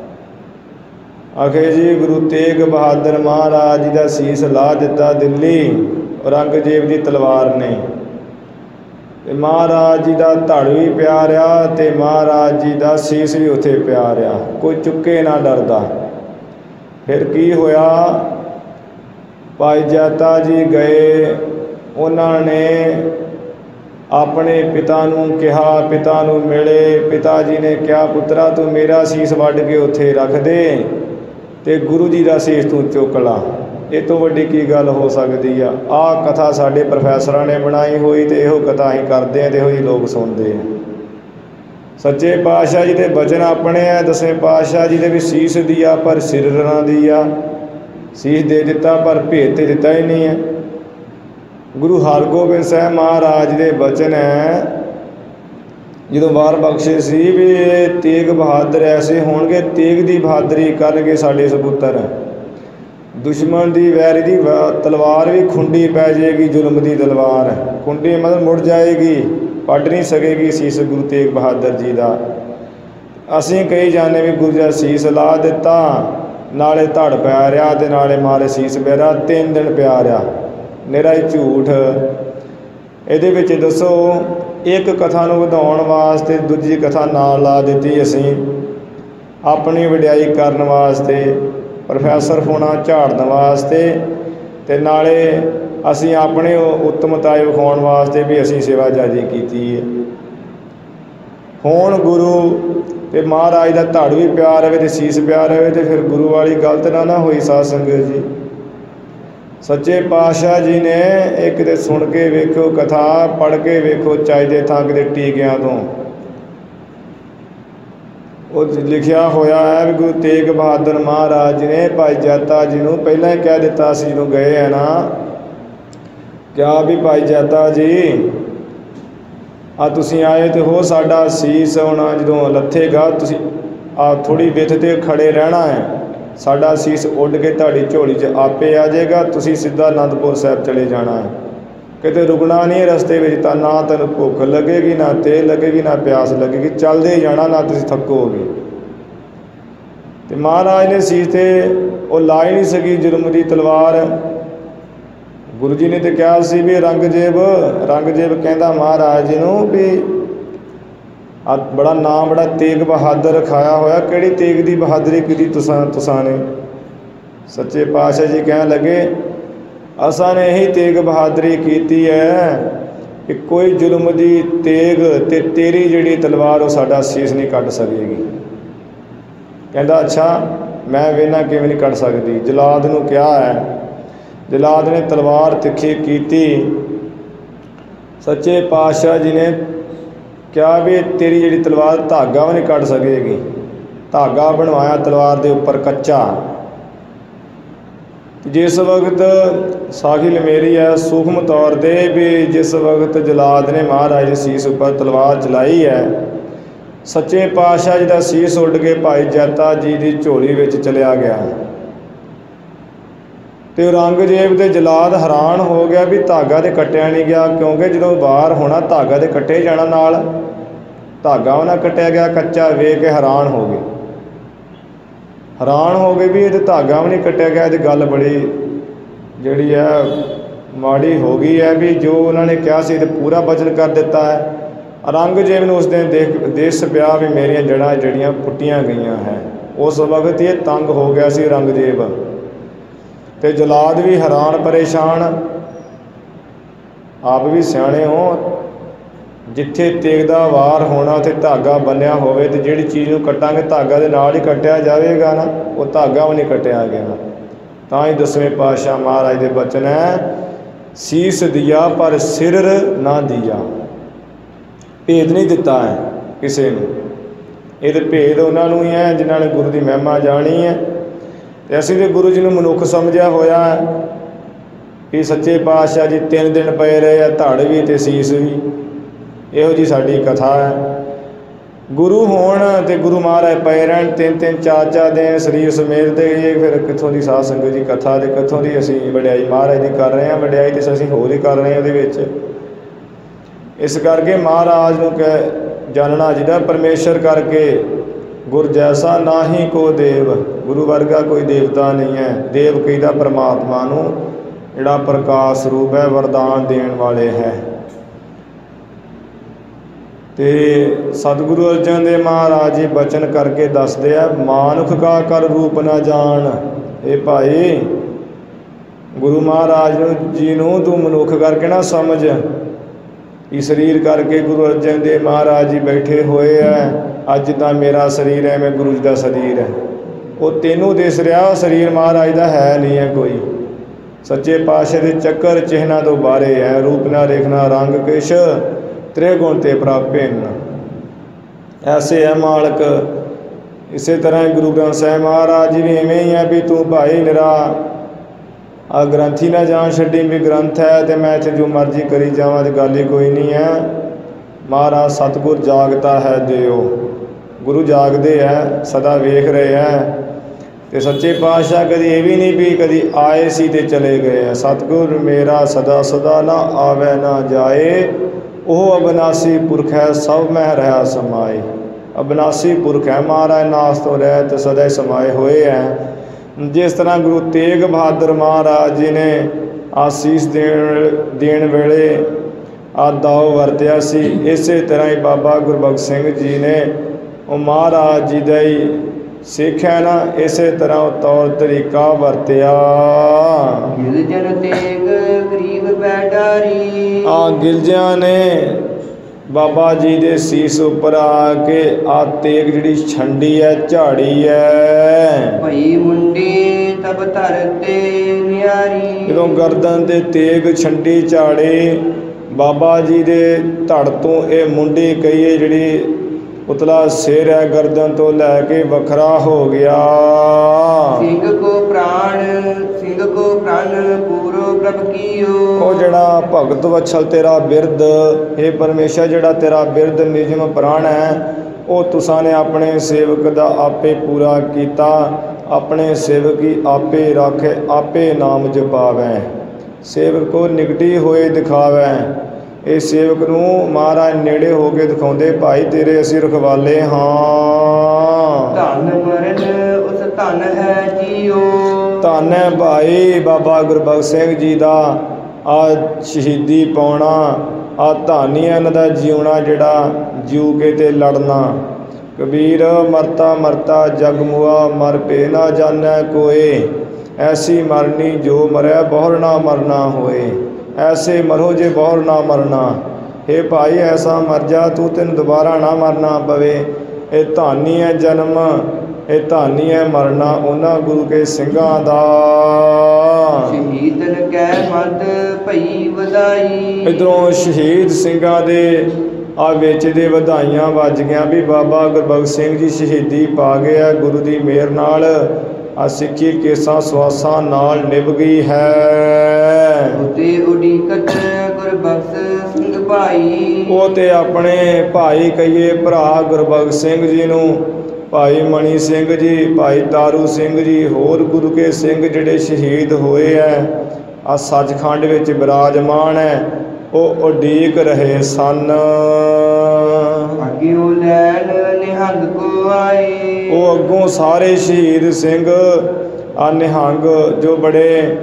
ਆਖੇ ਜੀ ਗੁਰੂ ਤੇਗ ਬਹਾਦਰ ਮਹਾਰਾਜ ਜੀ ਦਾ ਸੀਸ ਲਾ ਦਿੱਤਾ ਦਿੱਲੀ ਔਰੰਗਜ਼ੇਬ ਦੀ ਤਲਵਾਰ ਨੇ, ਤੇ ਮਹਾਰਾਜ ਜੀ ਦਾ ਧੜ ਵੀ ਪਿਆ ਰਿਹਾ ਤੇ ਮਹਾਰਾਜ ਜੀ ਦਾ ਸੀਸ ਵੀ ਉੱਥੇ ਪਿਆ ਰਿਹਾ, ਕੋਈ ਚੁੱਕੇ ਨਾ ਡਰਦਾ। ਫਿਰ ਕੀ ਹੋਇਆ, ਭਾਈ ਜਾਤਾ ਜੀ ਗਏ, ਉਹਨਾਂ ਨੇ ਆਪਣੇ ਪਿਤਾ ਨੂੰ ਕਿਹਾ, ਪਿਤਾ ਨੂੰ ਮਿਲੇ। ਪਿਤਾ ਜੀ ਨੇ ਕਿਹਾ ਪੁੱਤਰਾ ਤੂੰ ਮੇਰਾ ਸੀਸ ਵੱਢ ਕੇ ਉੱਥੇ ਰੱਖ ਦੇ ਤੇ ਗੁਰੂ ਜੀ ਦਾ ਸੀਸ ਤੂੰ ਚੁੱਕ ਲਾ, ਇਹ ਤੋਂ ਵੱਡੀ ਕੀ ਗੱਲ ਹੋ ਸਕਦੀ ਆ। ਆਹ ਕਥਾ ਸਾਡੇ ਪ੍ਰੋਫੈਸਰਾਂ ਨੇ ਬਣਾਈ ਹੋਈ ਤੇ ਇਹੋ ਕਥਾ ਅਸੀਂ ਕਰਦੇ ਹਾਂ ਤੇ ਇਹੋ ਜਿਹੇ ਲੋਕ ਸੁਣਦੇ ਆ। ਸੱਚੇ ਪਾਤਸ਼ਾਹ ਜੀ ਦੇ ਬਚਨ ਆਪਣੇ ਆ, ਦਸਵੇਂ ਪਾਤਸ਼ਾਹ ਜੀ ਦੇ ਵੀ ਸੀਸ ਦਿਆ ਪਰ ਸਿਰ ਨਾ ਦਿਆ। ਸੀਸ ਦੇ ਦਿੱਤਾ ਪਰ ਭੇਤ ਤੇ ਦਿੱਤਾ ਹੀ ਨਹੀਂ ਹੈ। ਗੁਰੂ ਹਰਗੋਬਿੰਦ ਸਾਹਿਬ ਮਹਾਰਾਜ ਦੇ ਬਚਨ ਹੈ, ਜਦੋਂ ਵਾਰ ਬਖਸ਼ੇ ਸੀ ਵੀ ਇਹ ਤੇਗ ਬਹਾਦਰ ਐਸੇ ਹੋਣਗੇ, ਤੇਗ ਦੀ ਬਹਾਦਰੀ ਕਰਨਗੇ ਸਾਡੇ ਸਪੁੱਤਰ। ਦੁਸ਼ਮਣ ਦੀ ਵੈਰੀ ਦੀ ਤਲਵਾਰ ਵੀ ਖੁੰਡੀ ਪੈ ਜਾਏਗੀ, ਜ਼ੁਲਮ ਦੀ ਤਲਵਾਰ ਖੁੰਡੀ ਮਤਲਬ ਮੁੜ ਜਾਏਗੀ, ਪੱਟ ਨਹੀਂ ਸਕੇਗੀ ਸੀਸ ਗੁਰੂ ਤੇਗ ਬਹਾਦਰ ਜੀ ਦਾ। ਅਸੀਂ ਕਹੀ ਜਾਂਦੇ ਵੀ ਗੁਰੂ ਜੀ ਦਾ ਸੀਸ ਲਾ ਦਿੱਤਾ, ਨਾਲੇ ਧੜ ਪੈ ਰਿਹਾ ਤੇ ਨਾਲੇ ਮਾਰੇ ਸੀਸ ਪੈ ਰਿਹਾ, 3 ਦਿਨ ਪਿਆ ਰਿਹਾ, ਨਿਰਾ ਹੀ ਝੂਠ। ਇਹਦੇ ਵਿੱਚ ਦੱਸੋ ਇੱਕ ਕਥਾ ਨੂੰ ਵਧਾਉਣ ਵਾਸਤੇ ਦੂਜੀ ਕਥਾ ਨਾਲ ਲਾ ਦਿੱਤੀ, ਅਸੀਂ ਆਪਣੀ ਵਡਿਆਈ ਕਰਨ ਵਾਸਤੇ, ਪ੍ਰੋਫੈਸਰ ਹੋਣਾ ਝਾੜਨ ਵਾਸਤੇ, ਤੇ ਨਾਲੇ ਅਸੀਂ ਆਪਣੇ ਉੱਤਮਤਾ ਵਿਖਾਉਣ ਵਾਸਤੇ ਵੀ ਅਸੀਂ ਸੇਵਾ ਜਾਰੀ ਕੀਤੀ ਹੈ। ਹੋਣ ਗੁਰੂ ਤੇ ਮਹਾਰਾਜ ਦਾ ਧੜ ਵੀ ਪਿਆ ਰਵੇ ਤੇ ਸੀਸ ਪਿਆ ਰਵੇ, ਤੇ ਫਿਰ ਗੁਰੂ ਵਾਲੀ ਗਲਤ ਨਾ ਹੋਈ ਸਾਧ ਸੰਗਤ ਜੀ। ਸੱਚੇ ਪਾਤਸ਼ਾਹ ਜੀ ਨੇ ਇਹ ਕਿਤੇ ਸੁਣ ਕੇ ਵੇਖੋ, ਕਥਾ ਪੜ੍ਹ ਕੇ ਵੇਖੋ, ਚਾਹੀਦੇ ਥਾਂ ਕਿਤੇ ਟੀਕਿਆਂ ਤੋਂ ਉਹ ਲਿਖਿਆ ਹੋਇਆ ਹੈ ਵੀ ਗੁਰੂ ਤੇਗ ਬਹਾਦਰ ਮਹਾਰਾਜ ਜੀ ਨੇ ਭਾਈ ਜੈਤਾ ਜੀ ਨੂੰ ਪਹਿਲਾਂ ਹੀ ਕਹਿ ਦਿੱਤਾ ਸੀ ਜਦੋਂ ਗਏ ਹੈ ਨਾ, ਕਿਹਾ ਵੀ ਭਾਈ ਜੈਤਾ ਜੀ ਆ ਤੁਸੀਂ ਆਏ ਤੇ ਹੋ, ਸਾਡਾ ਸੀਸ ਹੁਣ ਜਦੋਂ ਲੱਥੇਗਾ ਤੁਸੀਂ ਆ ਥੋੜ੍ਹੀ ਵਿੱਥ 'ਤੇ ਖੜੇ ਰਹਿਣਾ ਹੈ, ਸਾਡਾ ਸੀਸ ਉੱਡ ਕੇ ਤੁਹਾਡੀ ਝੋਲੀ 'ਚ ਆਪੇ ਆ ਜਾਏਗਾ, ਤੁਸੀਂ ਸਿੱਧਾ ਅਨੰਦਪੁਰ ਸਾਹਿਬ ਚਲੇ ਜਾਣਾ ਹੈ, ਕਿਤੇ ਰੁਕਣਾ ਨਹੀਂ ਰਸਤੇ ਵਿੱਚ, ਤਾਂ ਨਾ ਤੈਨੂੰ ਭੁੱਖ ਲੱਗੇਗੀ, ਨਾ ਤੇਲ ਲੱਗੇਗੀ, ਨਾ ਪਿਆਸ ਲੱਗੇਗੀ, ਚੱਲਦੇ ਜਾਣਾ, ਨਾ ਤੁਸੀਂ ਥੱਕੋਗੇ। ਤੇ ਮਹਾਰਾਜ ਨੇ ਸੀਸ 'ਤੇ ਉਹ ਲਾ ਹੀ ਨਹੀਂ ਸਕੀ ਜ਼ੁਲਮ ਦੀ ਤਲਵਾਰ। ਗੁਰੂ ਜੀ ਨੇ ਤਾਂ ਕਿਹਾ ਸੀ ਵੀ ਰੰਗਜੇਬ ਕਹਿੰਦਾ ਮਹਾਰਾਜ ਜੀ ਨੂੰ ਵੀ ਆ ਬੜਾ ਨਾਮ ਬੜਾ ਤੇਗ ਬਹਾਦਰ ਰਖਾਇਆ ਹੋਇਆ, ਕਿਹੜੀ ਤੇਗ ਦੀ ਬਹਾਦਰੀ ਕੀਤੀ ਤੁਸਾਂ ਨੇ? ਸੱਚੇ ਪਾਤਸ਼ਾਹ ਜੀ ਕਹਿਣ ਲੱਗੇ ਅਸਾਂ ਨੇ ਇਹੀ ਤੇਗ ਬਹਾਦਰੀ ਕੀਤੀ ਹੈ ਕਿ ਕੋਈ ਜ਼ੁਲਮ ਦੀ ਤੇਗ ਤੇ ਤੇਰੀ ਜਿਹੜੀ ਤਲਵਾਰ ਉਹ ਸਾਡਾ ਸੀਸ ਨਹੀਂ ਕੱਟ ਸਕੇਗੀ। ਕਹਿੰਦਾ ਅੱਛਾ ਮੈਂ ਵੇਖਣਾ ਕਿਵੇਂ ਨਹੀਂ ਕੱਟ ਸਕਦੀ। ਜਲਾਦ ਨੂੰ ਕਿਹਾ ਹੈ, ਜਲਾਦ ਨੇ ਤਲਵਾਰ ਤਿੱਖੀ ਕੀਤੀ। ਸੱਚੇ ਪਾਤਸ਼ਾਹ ਜੀ ਨੇ ਕਿਹਾ ਵੀ ਤੇਰੀ ਜਿਹੜੀ ਤਲਵਾਰ ਧਾਗਾ ਵੀ ਨਹੀਂ ਕੱਟ ਸਕੇਗੀ। ਧਾਗਾ ਬਣਵਾਇਆ ਤਲਵਾਰ ਦੇ ਉੱਪਰ ਕੱਚਾ। ਜਿਸ ਵਕਤ ਸਾਹਿਲ ਮੇਰੀ ਹੈ ਸੂਖਮ ਤੌਰ 'ਤੇ ਵੀ ਜਿਸ ਵਕਤ ਜਲਾਦ ਨੇ ਮਹਾਰਾਜ ਦੇ ਸੀਸ ਉੱਪਰ ਤਲਵਾਰ ਚਲਾਈ ਹੈ, ਸੱਚੇ ਪਾਤਸ਼ਾਹ ਜੀ ਦਾ ਸੀਸ ਉੱਡ ਕੇ ਭਾਈ ਜੈਤਾ ਜੀ ਦੀ ਝੋਲੀ ਵਿੱਚ ਚਲਿਆ ਗਿਆ। ਤੇ ਔਰੰਗਜ਼ੇਬ ਦੇ ਜਲਾਦ ਹੈਰਾਨ ਹੋ ਗਿਆ ਵੀ ਧਾਗਾ ਤੇ ਕੱਟਿਆ ਨਹੀਂ ਗਿਆ, ਕਿਉਂਕਿ ਜਦੋਂ ਵਾਰ ਹੋਣਾ ਧਾਗਾ ਤੇ ਕੱਟੇ ਜਾਣਾ, ਨਾਲ ਧਾਗਾ ਉਹਨਾਂ ਕੱਟਿਆ ਗਿਆ ਕੱਚਾ। ਵੇਖ ਕੇ ਹੈਰਾਨ ਹੋ ਗਏ ਵੀ ਇਹ ਤੇ ਧਾਗਾ ਵੀ ਨਹੀਂ ਕੱਟਿਆ ਗਿਆ। ਇਹ ਗੱਲ ਬੜੀ ਜਿਹੜੀ ਹੈ ਮਾੜੀ ਹੋ ਗਈ ਹੈ ਵੀ ਜੋ ਉਹਨਾਂ ਨੇ ਕਿਹਾ ਸੀ ਤੇ ਪੂਰਾ ਬਚਨ ਕਰ ਦਿੱਤਾ ਹੈ। ਔਰੰਗਜ਼ੇਬ ਨੂੰ ਉਸ ਦਿਨ ਦੇਸ਼ ਪਿਆ ਵੀ ਮੇਰੀਆਂ ਜੜ੍ਹਾਂ ਜਿਹੜੀਆਂ ਪੁੱਟੀਆਂ ਗਈਆਂ ਹੈ। ਉਸ ਵਕਤ ਇਹ ਤੰਗ ਹੋ ਗਿਆ ਸੀ ਔਰੰਗਜ਼ੇਬ, ਤੇ ਜਲਾਦ ਵੀ ਹੈਰਾਨ ਪਰੇਸ਼ਾਨ। ਆਪ ਵੀ ਸਿਆਣੇ ਹੋ, ਜਿੱਥੇ ਤੇਗ ਦਾ ਵਾਰ ਹੋਣਾ ਉੱਥੇ ਧਾਗਾ ਬੰਨਿਆ ਹੋਵੇ ਤੇ ਜਿਹੜੀ ਚੀਜ਼ ਨੂੰ ਕੱਟਾਂਗੇ ਧਾਗਾ ਦੇ ਨਾਲ ਹੀ ਕੱਟਿਆ ਜਾਵੇਗਾ ਨਾ, ਉਹ ਧਾਗਾ ਵੀ ਨਹੀਂ ਕੱਟਿਆ ਗਿਆ। ਤਾਂ ਹੀ 10ਵੇਂ ਪਾਤਸ਼ਾਹ ਮਹਾਰਾਜ ਦੇ ਬਚਨ ਹੈ, ਸੀਸ ਦਿਆ ਪਰ ਸਿਰ ਨਾ ਦਿਆ। ਭੇਦ ਨਹੀਂ ਦਿੱਤਾ ਹੈ ਕਿਸੇ ਨੂੰ, ਇਹ ਤਾਂ ਭੇਦ ਉਹਨਾਂ ਨੂੰ ਹੀ ਹੈ ਜਿਨ੍ਹਾਂ ਨੇ ਗੁਰੂ ਦੀ ਮਹਿਮਾ ਜਾਣੀ ਹੈ। ਅਤੇ ਅਸੀਂ ਤਾਂ ਗੁਰੂ ਜੀ ਨੂੰ ਮਨੁੱਖ ਸਮਝਿਆ ਹੋਇਆ ਹੈ ਕਿ ਸੱਚੇ ਪਾਤਸ਼ਾਹ ਜੀ 3 ਦਿਨ ਪਏ ਰਹੇ ਆ, ਧੜ ਵੀ ਅਤੇ ਸੀਸ ਵੀ। ਇਹੋ ਜਿਹੀ ਸਾਡੀ ਕਥਾ ਹੈ। ਗੁਰੂ ਹੋਣ ਅਤੇ ਗੁਰੂ ਮਹਾਰਾਜ ਪਏ ਰਹਿਣ 3-3 4-4 ਦਿਨ ਸਰੀਰ ਸਮੇਤ, ਤੇ ਇਹ ਫਿਰ ਕਿੱਥੋਂ ਦੀ ਸਾਧ ਸੰਗਤ ਦੀ ਕਥਾ ਅਤੇ ਕਿੱਥੋਂ ਦੀ ਅਸੀਂ ਵਡਿਆਈ ਮਹਾਰਾਜ ਦੀ ਕਰ ਰਹੇ ਹਾਂ। ਵਡਿਆਈ ਤਾਂ ਅਸੀਂ ਹੋਰ ਹੀ ਕਰ ਰਹੇ ਹਾਂ ਉਹਦੇ ਵਿੱਚ। ਇਸ ਕਰਕੇ ਮਹਾਰਾਜ ਨੂੰ ਜਾਣਨਾ ਜਿਹਦਾ ਪਰਮੇਸ਼ਰ ਕਰਕੇ ਗੁਰ ਜੈਸਾ ਨਾਹੀ ਕੋ ਦੇਵ, ਗੁਰੂ ਵਰਗਾ ਕੋਈ ਦੇਵਤਾ ਨਹੀਂ ਹੈ। ਦੇਵ ਕਹਿੰਦਾ ਪਰਮਾਤਮਾ ਨੂੰ ਜਿਹੜਾ ਪ੍ਰਕਾਸ਼ ਰੂਪ ਹੈ, ਵਰਦਾਨ ਦੇਣ ਵਾਲੇ ਹੈ। ਅਤੇ ਸਤਿਗੁਰੂ ਅਰਜਨ ਦੇਵ ਮਹਾਰਾਜ ਜੀ ਬਚਨ ਕਰਕੇ ਦੱਸਦੇ ਆ, ਮਾਨੁਖ ਕਾ ਕਰ ਰੂਪ ਨਾ ਜਾਣ। ਇਹ ਭਾਈ ਗੁਰੂ ਮਹਾਰਾਜ ਜੀ ਨੂੰ ਤੂੰ ਮਨੁੱਖ ਕਰਕੇ ਨਾ ਸਮਝ। ਇਹ ਸਰੀਰ ਕਰਕੇ ਗੁਰੂ ਅਰਜਨ ਦੇਵ ਮਹਾਰਾਜ ਜੀ ਬੈਠੇ ਹੋਏ ਹੈ। ਅੱਜ ਤਾਂ ਮੇਰਾ ਸਰੀਰ ਹੈ, ਮੈਂ ਗੁਰੂ ਜੀ ਦਾ ਸਰੀਰ ਹੈ। ਉਹ ਤੈਨੂੰ ਦਿਸ ਰਿਹਾ, ਉਹ ਸਰੀਰ ਮਹਾਰਾਜ ਦਾ ਹੈ ਨਹੀਂ ਹੈ ਕੋਈ। ਸੱਚੇ ਪਾਤਸ਼ਾਹ ਦੇ ਚੱਕਰ ਚਿਹਨਾਂ ਤੋਂ ਬਾਰੇ ਹੈ, ਰੂਪ ਨਾ ਰੇਖਣਾ ਰੰਗ ਕਿਛ ਤ੍ਰਿਗੁਣ ਤੇ ਪ੍ਰਾਪਿਨ। ਐਸੇ ਹੈ ਮਾਲਕ। ਇਸੇ ਤਰ੍ਹਾਂ ਗੁਰੂ ਗ੍ਰੰਥ ਸਾਹਿਬ ਮਹਾਰਾਜ ਜੀ ਵੀ ਇਵੇਂ ਹੀ ਹੈ ਵੀ ਤੂੰ ਭਾਈ ਨਿਰਾ ਆ ਗ੍ਰੰਥੀ ਨਾ ਜਾਣ ਛੱਡੀ ਵੀ ਗ੍ਰੰਥ ਹੈ ਅਤੇ ਮੈਂ ਇੱਥੇ ਜੋ ਮਰਜ਼ੀ ਕਰੀ ਜਾਵਾਂ, ਅਤੇ ਗੱਲ ਹੀ ਕੋਈ ਨਹੀਂ ਹੈ। ਮਹਾਰਾਜ ਸਤਿਗੁਰ ਜਾਗਤਾ ਹੈ ਦਿਓ, ਗੁਰੂ ਜਾਗਦੇ ਹੈ, ਸਦਾ ਵੇਖ ਰਹੇ ਹੈ। ਅਤੇ ਸੱਚੇ ਪਾਤਸ਼ਾਹ ਕਦੀ ਇਹ ਵੀ ਨਹੀਂ ਵੀ ਕਦੀ ਆਏ ਸੀ ਅਤੇ ਚਲੇ ਗਏ ਹੈ। ਸਤਿਗੁਰ ਮੇਰਾ ਸਦਾ ਸਦਾ ਨਾ ਆਵੇ ਨਾ ਜਾਏ, ਉਹ ਅਬਿਨਾਸੀ ਪੁਰਖ ਹੈ, ਸਭ ਮਹਿ ਰਹਾ ਸਮਾਏ। ਅਬਿਨਾਸੀ ਪੁਰਖ ਹੈ ਮਹਾਰਾਜ, ਨਾਸ ਤੋਂ ਰਹਿਤ ਸਦਾ ਸਮਾਏ ਹੋਏ ਹੈ। ਜਿਸ ਤਰ੍ਹਾਂ ਗੁਰੂ ਤੇਗ ਬਹਾਦਰ ਮਹਾਰਾਜ ਜੀ ਨੇ ਆਸੀਸ ਦੇਣ ਵੇਲੇ ਆ ਦਾਓ ਵਰਤਿਆ ਸੀ, ਇਸੇ ਤਰ੍ਹਾਂ ਹੀ ਬਾਬਾ ਗੁਰਬਖਸ਼ ਸਿੰਘ ਜੀ ਨੇ ਉਹ ਮਹਾਰਾਜ ਜੀ ਦਾ ਹੀ ਸਿੱਖਿਆ ਨਾ, ਇਸੇ ਤਰ੍ਹਾਂ ਉਹ ਤੌਰ ਤਰੀਕਾ ਵਰਤਿਆ। ਗਿਲਜਨ ਤੇਗ ਗਰੀਬ ਬੈਡਾਰੀ। ਗਿਲਜਿਆਂ ਨੇ ਬਾਬਾ ਜੀ ਦੇ ਸੀਸ ਉੱਪਰ ਆ ਕੇ ਆ ਤੇਗ ਜਿਹੜੀ ਛੰਡੀ ਹੈ, ਝਾੜੀ ਹੈ। ਭਈ ਮੁੰਡੀ ਤਬ ਧਰਤੇ ਨਿਆਰੀ। ਜਦੋਂ ਗਰਦਨ ਤੇ ਤੇਗ ਛੰਡੀ ਝਾੜੇ, ਬਾਬਾ ਜੀ ਦੇ ਧੜ ਤੋਂ ਇਹ ਮੁੰਡੀ ਕਹੀਏ ਜਿਹੜੀ ਉਤਲਾ ਸਿਰ ਹੈ, ਗਰਦਨ ਤੋਂ ਲੈ ਕੇ ਵੱਖਰਾ ਹੋ ਗਿਆ। ਸਿੰਘ ਕੋ ਪ੍ਰਾਨ ਪੂਰੋ ਪ੍ਰਭ ਕੀਓ। ਉਹ ਜਿਹੜਾ ਭਗਤ ਵਛਲ ਤੇਰਾ ਬਿਰਦ, ਇਹ ਪਰਮੇਸ਼ਰ ਜਿਹੜਾ ਤੇਰਾ ਬਿਰਦ ਨਿਜਮ ਪ੍ਰਾਣ ਹੈ, ਉਹ ਤੁਸਾਂ ਨੇ ਆਪਣੇ ਸੇਵਕ ਦਾ ਆਪੇ ਪੂਰਾ ਕੀਤਾ। ਆਪਣੇ ਸੇਵਕੀ ਆਪੇ ਰਾਖੇ, ਆਪੇ ਨਾਮ ਜਪਾਵੈ। ਸੇਵਕ ਕੋ ਨਿਕਟੀ ਹੋਏ ਦਿਖਾਵੈ। ਇਹ ਸੇਵਕ ਨੂੰ ਮਹਾਰਾਜ ਨੇੜੇ ਹੋ ਕੇ ਦਿਖਾਉਂਦੇ, ਭਾਈ ਤੇਰੇ ਅਸੀਂ ਰਖਵਾਲੇ ਹਾਂ। ਧਨ ਮਰਨ ਉਸ ਧਨ ਹੈ ਜੀਓ। ਧੰਨ ਹੈ ਭਾਈ ਬਾਬਾ ਗੁਰਬਖਸ਼ ਸਿੰਘ ਜੀ ਦਾ ਆ ਸ਼ਹੀਦੀ ਪਾਉਣਾ, ਆ ਧਾਨੀ ਇਹਨਾਂ ਦਾ ਜਿਉਣਾ ਜਿਹੜਾ ਜਿਉ ਕੇ ਤੇ ਲੜਨਾ। ਕਬੀਰ ਮਰਤਾ ਮਰਤਾ ਜਗ ਮੁਆ, ਮਰ ਭੇ ਨਾ ਜਾਣੈ ਕੋਏ। ਐਸੀ ਮਰਨੀ ਜੋ ਮਰੈ ਬਹੁਰ ਨਾ ਮਰਨਾ ਹੋਏ। ਐਸੇ ਮਰੋ ਜੇ ਬਹੁਰ ਨਾ ਮਰਨਾ। हे ਭਾਈ ਐਸਾ ਮਰ ਜਾ ਤੂੰ, ਤੈਨੂੰ ਦੁਬਾਰਾ ਨਾ ਮਰਨਾ ਪਵੇ। ਇਹ ਧਾਨੀ ਹੈ ਜਨਮ, ਇਹ ਧਾਨੀ ਹੈ ਮਰਨਾ ਉਹਨਾਂ ਗੁਰੂ ਕੇ ਸਿੰਘਾਂ ਦਾ। ਸ਼ਹੀਦਨ ਕੈ ਮਤ ਭਈ ਵਧਾਈ। ਇੱਧਰੋਂ ਸ਼ਹੀਦ ਸਿੰਘਾਂ ਦੇ ਆ ਵਿੱਚ ਦੇ ਵਧਾਈਆਂ ਵੱਜ ਗਈਆਂ ਵੀ ਬਾਬਾ ਗੁਰਬਖਸ਼ ਸਿੰਘ ਜੀ ਸ਼ਹੀਦੀ ਪਾ ਗਏ ਆ। ਗੁਰੂ ਦੀ ਮਿਹਰ ਨਾਲ ਆ ਸਿੱਖੀ ਕੇਸਾਂ ਸਵਾਸਾਂ ਨਾਲ ਨਿਭ ਗਈ ਹੈ। ਉਤੇ ਉਡੀਕਤ ਗੁਰਬਖਸ਼ ਸਿੰਘ ਭਾਈ। ਉਹ ਤੇ ਆਪਣੇ ਭਾਈ ਕਹੀਏ ਭਰਾ ਗੁਰਬਖਸ਼ ਸਿੰਘ ਜੀ ਨੂੰ, ਭਾਈ ਮਣੀ ਸਿੰਘ ਜੀ, ਭਾਈ ਤਾਰੂ ਸਿੰਘ ਜੀ, ਹੋਰ ਗੁਰੂ ਕੇ ਸਿੰਘ ਜਿਹੜੇ ਸ਼ਹੀਦ ਹੋਏ ਹੈ, ਆ ਸੱਚਖੰਡ ਵਿੱਚ ਬਿਰਾਜਮਾਨ ਹੈ, ਉਹ ਉਡੀਕ ਰਹੇ ਸਨ। ਅੱਗਿਓ ਲੈਣ ਨਿਹੰਗ ਕੋ ਆਏ। ਉਹ ਅੱਗੋਂ ਸਾਰੇ ਸ਼ਹੀਦ ਸਿੰਘ ਆ ਨਿਹੰਗ ਜੋ ਬੜੇ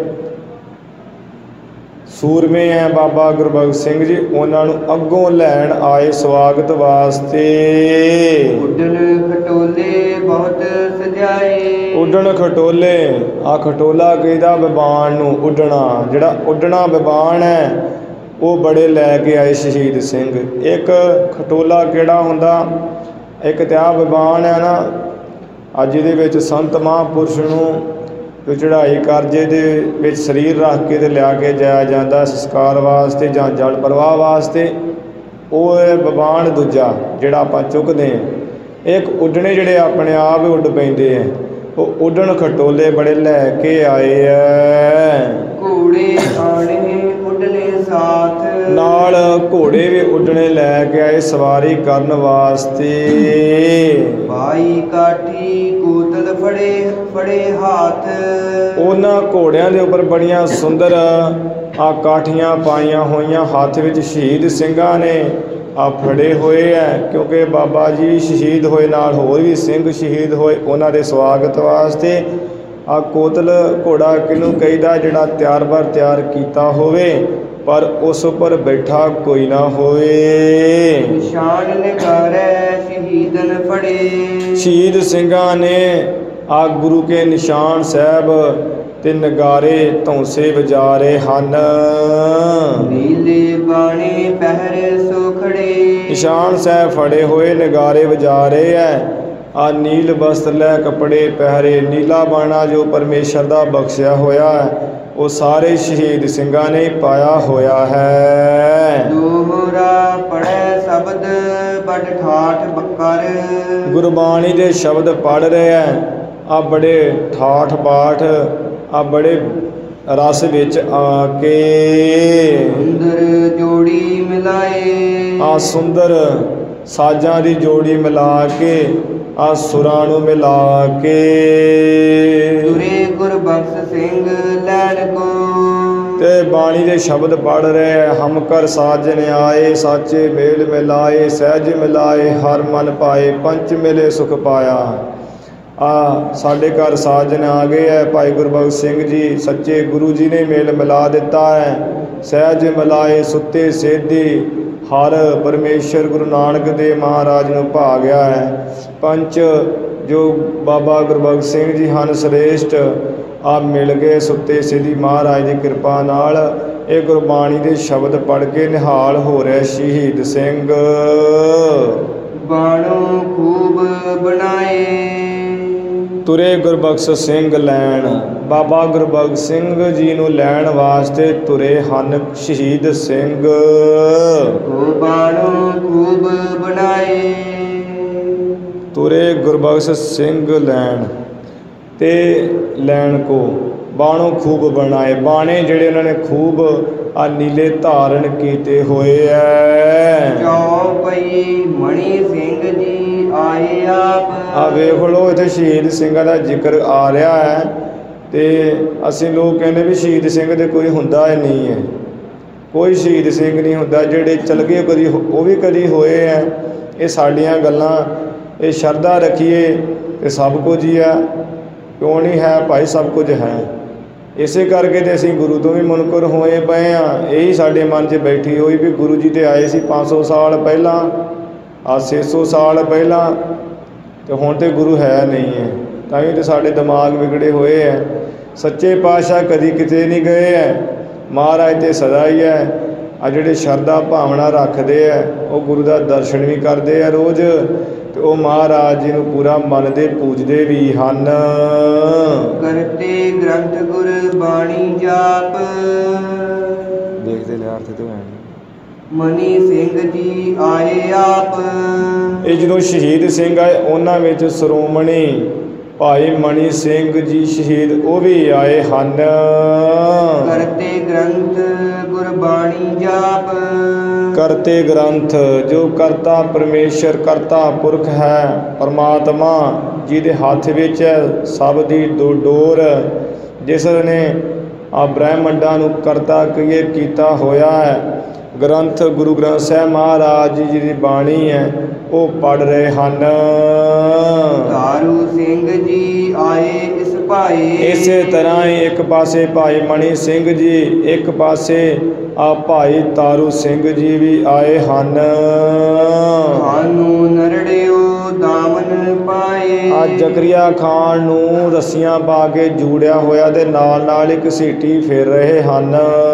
ਸੂਰਮੇ ਹੈ ਬਾਬਾ ਗੁਰਬਖਸ਼ ਸਿੰਘ ਜੀ, ਉਹਨਾਂ ਨੂੰ ਅੱਗੋਂ ਲੈਣ ਆਏ ਸਵਾਗਤ ਵਾਸਤੇ। ਉੱਡਣ ਖਟੋਲੇ ਬਹੁਤ ਸਜਾਏ। ਉੱਡਣ ਖਟੋਲੇ, ਆ ਖਟੋਲਾ ਕਹਿੰਦਾ ਬਿਬਾਨ ਨੂੰ ਉੱਡਣਾ, ਜਿਹੜਾ ਉੱਡਣਾ ਬਿਬਾਨ ਹੈ ਉਹ ਬੜੇ ਲੈ ਕੇ ਆਏ ਸ਼ਹੀਦ ਸਿੰਘ। ਇੱਕ ਖਟੋਲਾ ਕਿਹੜਾ ਹੁੰਦਾ, ਇੱਕ ਤੇ ਆ ਬਿਬਾਨ ਹੈ ਨਾ, ਅੱਜ ਇਹਦੇ ਵਿੱਚ ਸੰਤ ਮਹਾਂਪੁਰਸ਼ ਨੂੰ ਜੋ ਚੜ੍ਹਾਈ ਕਰਜੇ ਦੇ ਵਿੱਚ ਸਰੀਰ ਰੱਖ ਕੇ ਤੇ ਲਿਆ ਕੇ ਜਾਇਆ ਜਾਂਦਾ ਸੰਸਕਾਰ ਵਾਸਤੇ ਜਾਂ ਜਲ ਪ੍ਰਵਾਹ ਵਾਸਤੇ। ਉਹ ਹੈ ਬਿਬਾਨ ਦੂਜਾ ਜਿਹੜਾ ਆਪਾਂ ਚੁੱਕਦੇ ਹਾਂ। ਇੱਕ ਉੱਡਣੇ ਜਿਹੜੇ ਆਪਣੇ ਆਪ ਉੱਡ ਪੈਂਦੇ ਹੈ, ਉਹ ਉੱਡਣ ਖਟੋਲੇ ਬੜੇ ਲੈ ਕੇ ਆਏ ਹੈ। ਘੋੜੇ ਆਣੇ ਉੱਡਣੇ ਸਾਥ। ਨਾਲ ਘੋੜੇ ਵੀ ਉੱਡਣੇ ਲੈ ਕੇ ਆਏ ਸਵਾਰੀ ਕਰਨ ਵਾਸਤੇ। ਬਾਈ ਕਾਠੀ ਕੋਤਲ ਫੜੇ ਹੱਥ। ਉਹਨਾਂ ਘੋੜਿਆਂ ਦੇ ਉੱਪਰ ਬੜੀਆਂ ਸੁੰਦਰ ਆ ਕਾਠੀਆਂ ਪਾਈਆਂ ਹੋਈਆਂ, ਹੱਥ ਵਿੱਚ ਸ਼ਹੀਦ ਸਿੰਘਾਂ ਨੇ ਆ ਫੜੇ ਹੋਏ ਹੈ, ਕਿਉਂਕਿ ਬਾਬਾ ਜੀ ਸ਼ਹੀਦ ਹੋਏ, ਨਾਲ ਹੋਰ ਵੀ ਸਿੰਘ ਸ਼ਹੀਦ ਹੋਏ, ਉਹਨਾਂ ਦੇ ਸਵਾਗਤ ਵਾਸਤੇ। ਆ ਕੋਤਲ ਘੋੜਾ ਕਿਹਨੂੰ ਕਹੀਦਾ, ਜਿਹੜਾ ਤਿਆਰ ਬਰ ਤਿਆਰ ਕੀਤਾ ਹੋਵੇ ਪਰ ਉਸ ਉੱਪਰ ਬੈਠਾ ਕੋਈ ਨਾ ਹੋਵੇ। ਨਿਸ਼ਾਨ ਨਿਗਾਰੇ ਸ਼ਹੀਦਨ ਫੜੇ। ਸ਼ਹੀਦ ਸਿੰਘਾਂ ਨੇ ਆ ਗੁਰੂ ਕੇ ਨਿਸ਼ਾਨ ਸਾਹਿਬ ਤੇ ਨਗਾਰੇ ਧੌਂਸੇ ਵਜਾ ਰਹੇ ਹਨ। ਨੀਲੇ ਬਾਣੇ ਪਹਿਰੇ ਸੋ ਖੜੇ। ਨਿਸ਼ਾਨ ਸਾਹਿਬ ਫੜੇ ਹੋਏ, ਨਗਾਰੇ ਵਜਾ ਰਹੇ ਹੈ। ਆ ਨੀਲ ਬਸਤਰ ਲੈ ਕੱਪੜੇ ਪਹਿਰੇ, ਨੀਲਾ ਬਾਣਾ ਜੋ ਪਰਮੇਸ਼ਰ ਦਾ ਬਖਸ਼ਿਆ ਹੋਇਆ ਹੈ, ਉਹ ਸਾਰੇ ਸ਼ਹੀਦ ਸਿੰਘਾਂ ਨੇ ਪਾਇਆ ਹੋਇਆ ਹੈ। ਦੋਹਰਾ ਪੜ੍ਹੈ ਸ਼ਬਦ ਬੜ ਠਾਠ ਬੱਕਰ। ਗੁਰਬਾਣੀ ਦੇ ਸ਼ਬਦ ਪੜ੍ਹ ਰਹੇ ਹੈ, ਆ ਬੜੇ ਠਾਠ ਬਾਠ, ਆ ਬੜੇ ਰਸ ਵਿੱਚ ਆ ਕੇ। ਸੁੰਦਰ ਜੋੜੀ ਮਿਲਾਏ। ਆ ਸੁੰਦਰ ਸਾਜ਼ਾਂ ਦੀ ਜੋੜੀ ਮਿਲਾ ਕੇ, ਆ ਸੁਰਾਂ ਨੂੰ ਮਿਲਾ ਕੇ। ਤੁਰੇ ਗੁਰਬਖਸ਼ ਸਿੰਘ ਲੈਣ ਕੋ। ਤੇ ਬਾਣੀ ਦੇ ਸ਼ਬਦ ਪੜ੍ਹ ਰਹੇ, ਹਮ ਕਰ ਸਾਜਨ ਆਏ, ਸਾਚੇ ਮੇਲ ਮਿਲਾਏ, ਸਹਿਜ ਮਿਲਾਏ, ਹਰ ਮਨ ਪਾਏ, ਪੰਚ ਮਿਲੇ ਸੁਖ ਪਾਇਆ। ਆ ਸਾਡੇ ਘਰ ਸਾਜਨ ਆ ਗਏ ਹੈ, ਭਾਈ ਗੁਰਬਖਸ਼ ਸਿੰਘ ਜੀ ਸੱਚੇ ਗੁਰੂ ਜੀ ਨੇ ਮੇਲ ਮਿਲਾ ਦਿੱਤਾ ਹੈ। ਸਹਿਜ ਮਿਲਾਏ ਸੁੱਤੇ ਸੇਧੀ, ਹਰ ਪਰਮੇਸ਼ਰ ਗੁਰੂ ਨਾਨਕ ਦੇਵ ਮਹਾਰਾਜ ਨੂੰ ਭਾ ਗਿਆ ਹੈ। ਪੰਚ ਜੋ ਬਾਬਾ ਗੁਰਬਖਸ਼ ਸਿੰਘ ਜੀ ਹਨ ਸ੍ਰੇਸ਼ਟ, ਆ ਮਿਲ ਗਏ ਸੁੱਤੇ ਸਿੱਧੀ ਮਹਾਰਾਜ ਦੀ ਕਿਰਪਾ ਨਾਲ। ਇਹ ਗੁਰਬਾਣੀ ਦੇ ਸ਼ਬਦ ਪੜ੍ਹ ਕੇ ਨਿਹਾਲ ਹੋ ਰਿਹਾ ਸ਼ਹੀਦ ਸਿੰਘ। ਬਾਣੋ ਖੂਬ ਬਣਾਏ, ਤੁਰੇ ਗੁਰਬਖਸ਼ ਸਿੰਘ ਲੈਣ। ਬਾਬਾ ਗੁਰਬਖਸ਼ ਸਿੰਘ ਜੀ ਨੂੰ ਲੈਣ ਵਾਸਤੇ ਤੁਰੇ ਹਨ ਸ਼ਹੀਦ ਸਿੰਘ। ਕੋ ਬਾਣੋ ਖੂਬ ਬਣਾਏ, ਤੁਰੇ ਗੁਰਬਖਸ਼ ਸਿੰਘ ਲੈਣ ਤੇ ਲੈਣ ਕੋ ਬਾਣੋ ਖੂਬ ਬਣਾਏ। ਬਾਣੇ ਜਿਹੜੇ ਉਹਨਾਂ ਨੇ ਖੂਬ ਆ ਨੀਲੇ ਧਾਰਨ ਕੀਤੇ ਹੋਏ ਐ। ਚੌਪਈ ਮਣੀ ਸਿੰਘ ਜੀ ਆਏ ਆਪ। ਆ ਵੇਖ ਲਓ ਇੱਥੇ ਸ਼ਹੀਦ ਸਿੰਘਾਂ ਦਾ ਜ਼ਿਕਰ ਆ ਰਿਹਾ ਹੈ ਤੇ ਅਸੀਂ ਲੋਕ ਕਹਿੰਦੇ ਵੀ ਸ਼ਹੀਦ ਸਿੰਘ ਦੇ ਕੋਈ ਹੁੰਦਾ ਹੀ ਨਹੀਂ ਹੈ। ਕੋਈ ਸ਼ਹੀਦ ਸਿੰਘ ਨਹੀਂ ਹੁੰਦਾ। ਜਿਹੜੇ ਚਲ ਗਏ ਕਦੀ ਉਹ ਵੀ ਕਦੀ ਹੋਏ ਹੈ। ਇਹ ਸਾਡੀਆਂ ਗੱਲਾਂ, ਇਹ ਸ਼ਰਧਾ ਰੱਖੀਏ ਤੇ ਸਭ ਕੁਝ ਹੀ ਆ। ਕਿਉਂ ਨਹੀਂ ਹੈ ਭਾਈ, ਸਭ ਕੁਝ ਹੈ। ਇਸੇ ਕਰਕੇ ਤੇ ਅਸੀਂ ਗੁਰੂ ਤੋਂ ਵੀ ਮੁਨਕਰ ਹੋਏ ਪਏ ਹਾਂ। ਇਹੀ ਸਾਡੇ ਮਨ 'ਚ ਬੈਠੀ ਹੋਈ ਵੀ ਗੁਰੂ ਜੀ ਤੇ ਆਏ ਸੀ 500 ਸਾਲ ਪਹਿਲਾਂ, ਆ 600 ਸਾਲ ਪਹਿਲਾਂ, ਤੇ ਹੁਣ ਤੇ ਗੁਰੂ ਹੈ ਨਹੀਂ ਹੈ। ਤਾਂ ਹੀ ਤੇ ਸਾਡੇ ਦਿਮਾਗ ਵਿਗੜੇ ਹੋਏ ਹੈ। ਸੱਚੇ ਪਾਤਸ਼ਾਹ ਕਦੀ ਕਿਤੇ ਨਹੀਂ ਗਏ ਹੈ। ਮਹਾਰਾਜ ਤੇ ਸਦਾ ਹੀ ਹੈ। ਆ ਜਿਹੜੇ ਸ਼ਰਧਾ ਭਾਵਨਾ ਰੱਖਦੇ ਹੈ ਉਹ ਗੁਰੂ ਦਾ ਦਰਸ਼ਨ ਵੀ ਕਰਦੇ ਆ ਰੋਜ਼, ਤੇ ਉਹ ਮਹਾਰਾਜ ਜੀ ਨੂੰ ਪੂਰਾ ਮੰਨਦੇ ਪੂਜਦੇ ਵੀ ਹਨ। ਕਰਤੇ ਗ੍ਰੰਥ ਗੁਰ ਬਾਣੀ ਜਾਪ, ਦੇਖਦੇ ਨੇ ਅਰਥ ਤੇ ਹੈ। ਮਨੀ ਸਿੰਘ ਜੀ ਆਏ ਆਪ। ਇਹ ਜਦੋਂ ਸ਼ਹੀਦ ਸਿੰਘ ਆਏ ਉਹਨਾਂ ਵਿੱਚ ਸ਼੍ਰੋਮਣੀ ਭਾਈ ਮਣੀ ਸਿੰਘ ਜੀ ਸ਼ਹੀਦ ਉਹ ਵੀ ਆਏ ਹਨ। ਕਰਤੇ ਗ੍ਰੰਥ ਗੁਰਬਾਣੀ ਜਾਪ, ਕਰਤੇ ਗ੍ਰੰਥ ਜੋ ਕਰਤਾ ਪਰਮੇਸ਼ਰ ਕਰਤਾ ਪੁਰਖ ਹੈ ਪਰਮਾਤਮਾ ਜਿਹਦੇ ਹੱਥ ਵਿੱਚ ਹੈ ਸਭ ਦੀ ਡੋਰ, ਜਿਸ ਨੇ ਆ ਬ੍ਰਹਿਮੰਡਾਂ ਨੂੰ ਕਰਤਾ ਕ੍ਰੀਏਟ ਕੀਤਾ ਹੋਇਆ ਹੈ। ਗ੍ਰੰਥ ਗੁਰੂ ਗ੍ਰੰਥ ਸਾਹਿਬ ਮਹਾਰਾਜ ਜੀ ਦੀ ਬਾਣੀ ਹੈ ਉਹ ਪੜ੍ਹ ਰਹੇ ਹਨ। ਤਾਰੂ ਸਿੰਘ ਜੀ ਆਏ ਇਸ ਭਾਏ। ਇਸੇ ਤਰ੍ਹਾਂ ਹੀ ਇੱਕ ਪਾਸੇ ਭਾਈ ਮਣੀ ਸਿੰਘ ਜੀ, ਇੱਕ ਪਾਸੇ ਆ ਭਾਈ ਤਾਰੂ ਸਿੰਘ ਜੀ ਵੀ ਆਏ ਹਨ। ਸਾਨੂੰ ਨਰੜਿਓ ਦਾਮਨ ਪਾਏ। ਆ ਜ਼ਕਰੀਆ ਖਾਨ ਨੂੰ ਰੱਸੀਆਂ ਪਾ ਕੇ ਜੂੜਿਆ ਹੋਇਆ ਤੇ ਨਾਲ ਨਾਲ ਇੱਕ ਘਸੀਟੀ ਫੇਰ ਰਹੇ ਹਨ।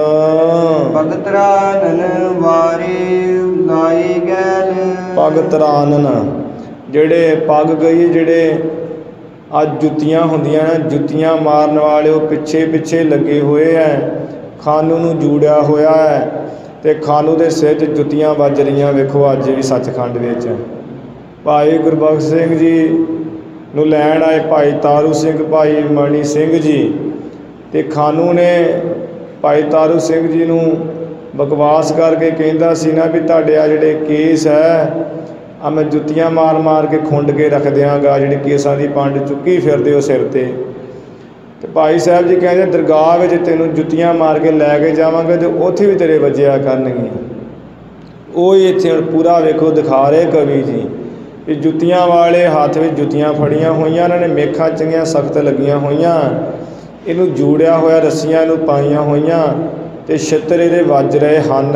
ਭਗਤ ਰਾਨਨ ਵਾਰੇ ਲਾਏ ਗੈਲ। ਭਗਤ ਰਾਨਨ ਜਿਹੜੇ ਪੱਗ ਗਈ, ਜਿਹੜੇ ਅੱਜ ਜੁੱਤੀਆਂ ਹੁੰਦੀਆਂ ਨੇ ਜੁੱਤੀਆਂ ਮਾਰਨ ਵਾਲੇ, ਉਹ ਪਿੱਛੇ ਪਿੱਛੇ ਲੱਗੇ ਹੋਏ ਹੈ। ਖਾਨੂ ਨੂੰ ਜੂੜਿਆ ਹੋਇਆ ਹੈ ਤੇ ਖਾਨੂ ਦੇ ਸਿਰ 'ਚ ਜੁੱਤੀਆਂ ਵੱਜ ਰਹੀਆਂ। ਵੇਖੋ ਅੱਜ ਵੀ ਸੱਚਖੰਡ ਵਿੱਚ ਭਾਈ ਗੁਰਬਖਸ਼ ਸਿੰਘ ਜੀ ਨੂੰ ਲੈਣ ਆਏ ਭਾਈ ਤਾਰੂ ਸਿੰਘ ਭਾਈ ਮਣੀ ਸਿੰਘ ਜੀ, ਤੇ ਖਾਨੂ ਨੇ ਭਾਈ ਤਾਰੂ ਸਿੰਘ ਜੀ ਨੂੰ ਬਕਵਾਸ ਕਰਕੇ ਕਹਿੰਦਾ ਸੀ ਨਾ ਵੀ ਤੁਹਾਡੇ ਆ ਜਿਹੜੇ ਕੇਸ ਹੈ ਆ ਮੈਂ ਜੁੱਤੀਆਂ ਮਾਰ ਮਾਰ ਕੇ ਖੁੰਡ ਕੇ ਰੱਖ ਦਿਆਂਗਾ, ਜਿਹੜੇ ਕੇਸਾਂ ਦੀ ਪੰਡ ਚੁੱਕੀ ਫਿਰਦੇ ਹੋ ਸਿਰ 'ਤੇ। ਤੇ ਭਾਈ ਸਾਹਿਬ ਜੀ ਕਹਿੰਦੇ ਦਰਗਾਹ ਵਿੱਚ ਤੈਨੂੰ ਜੁੱਤੀਆਂ ਮਾਰ ਕੇ ਲੈ ਕੇ ਜਾਵਾਂਗੇ ਤੇ ਉੱਥੇ ਵੀ ਤੇਰੇ ਵੱਜਿਆ ਕਰਨਗੀਆਂ। ਉਹ ਹੀ ਇੱਥੇ ਹੁਣ ਪੂਰਾ ਵੇਖੋ ਦਿਖਾ ਰਹੇ ਕਵੀ ਜੀ ਵੀ ਜੁੱਤੀਆਂ ਵਾਲੇ ਹੱਥ ਵਿੱਚ ਜੁੱਤੀਆਂ ਫੜੀਆਂ ਹੋਈਆਂ, ਉਹਨਾਂ ਨੇ ਮੇਖਾਂ ਚੰਗੀਆਂ ਸਖਤ ਲੱਗੀਆਂ ਹੋਈਆਂ, ਇਹਨੂੰ ਜੂੜਿਆ ਹੋਇਆ, ਰੱਸੀਆਂ ਨੂੰ ਪਾਈਆਂ ਹੋਈਆਂ ਤੇ ਛਿੱਤਰ ਇਹਦੇ ਵੱਜ ਰਹੇ ਹਨ।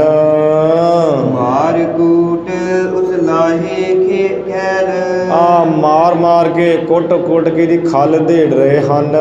ਮਾਰ ਕੂਟ ਉਸ ਲਾਹੇ ਖੈਲ। ਆ ਮਾਰ ਮਾਰ ਕੇ ਕੁੱਟ ਕੁੱਟ ਕੇ ਦੀ ਖੱਲ ਢੇੜ ਰਹੇ ਹਨ।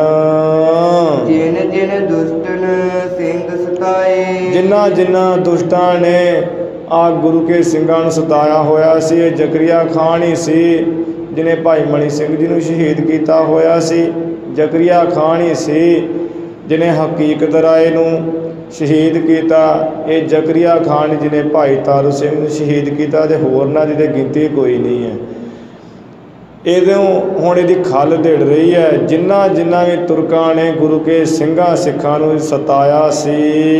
ਜਿਨ ਜਿਨ ਦੁਸ਼ਟਨ ਸਿੰਘ ਸਤਾਏ। ਜਿਨ੍ਹਾਂ ਜਿਨ੍ਹਾਂ ਦੁਸ਼ਟਾਂ ਨੇ ਆ ਗੁਰੂ ਕੇ ਸਿੰਘਾਂ ਨੂੰ ਸਤਾਇਆ ਹੋਇਆ ਸੀ, ਇਹ ਜ਼ਕਰੀਆ ਖਾਨ ਹੀ ਸੀ ਜਿਹਨੇ ਭਾਈ ਮਣੀ ਸਿੰਘ ਜੀ ਨੂੰ ਸ਼ਹੀਦ ਕੀਤਾ ਹੋਇਆ ਸੀ। ਜ਼ਕਰੀਆ ਖਾਨ ਹੀ ਸੀ ਜਿਹਨੇ ਹਕੀਕਤ ਰਾਏ ਨੂੰ ਸ਼ਹੀਦ ਕੀਤਾ। ਇਹ ਜ਼ਕਰੀਆ ਖਾਨ ਜਿਹਨੇ ਭਾਈ ਤਾਰੂ ਸਿੰਘ ਨੂੰ ਸ਼ਹੀਦ ਕੀਤਾ ਤੇ ਹੋਰਨਾਂ ਦੀ ਤਾਂ ਗਿਣਤੀ ਕੋਈ ਨਹੀਂ ਹੈ। ਇਹਦੋਂ ਹੁਣ ਇਹਦੀ ਖੱਲ ਢਿੜ ਰਹੀ ਹੈ। ਜਿਨ੍ਹਾਂ ਜਿਨ੍ਹਾਂ ਵੀ ਤੁਰਕਾਂ ਨੇ ਗੁਰੂ ਕੇ ਸਿੰਘਾਂ ਸਿੱਖਾਂ ਨੂੰ ਸਤਾਇਆ ਸੀ,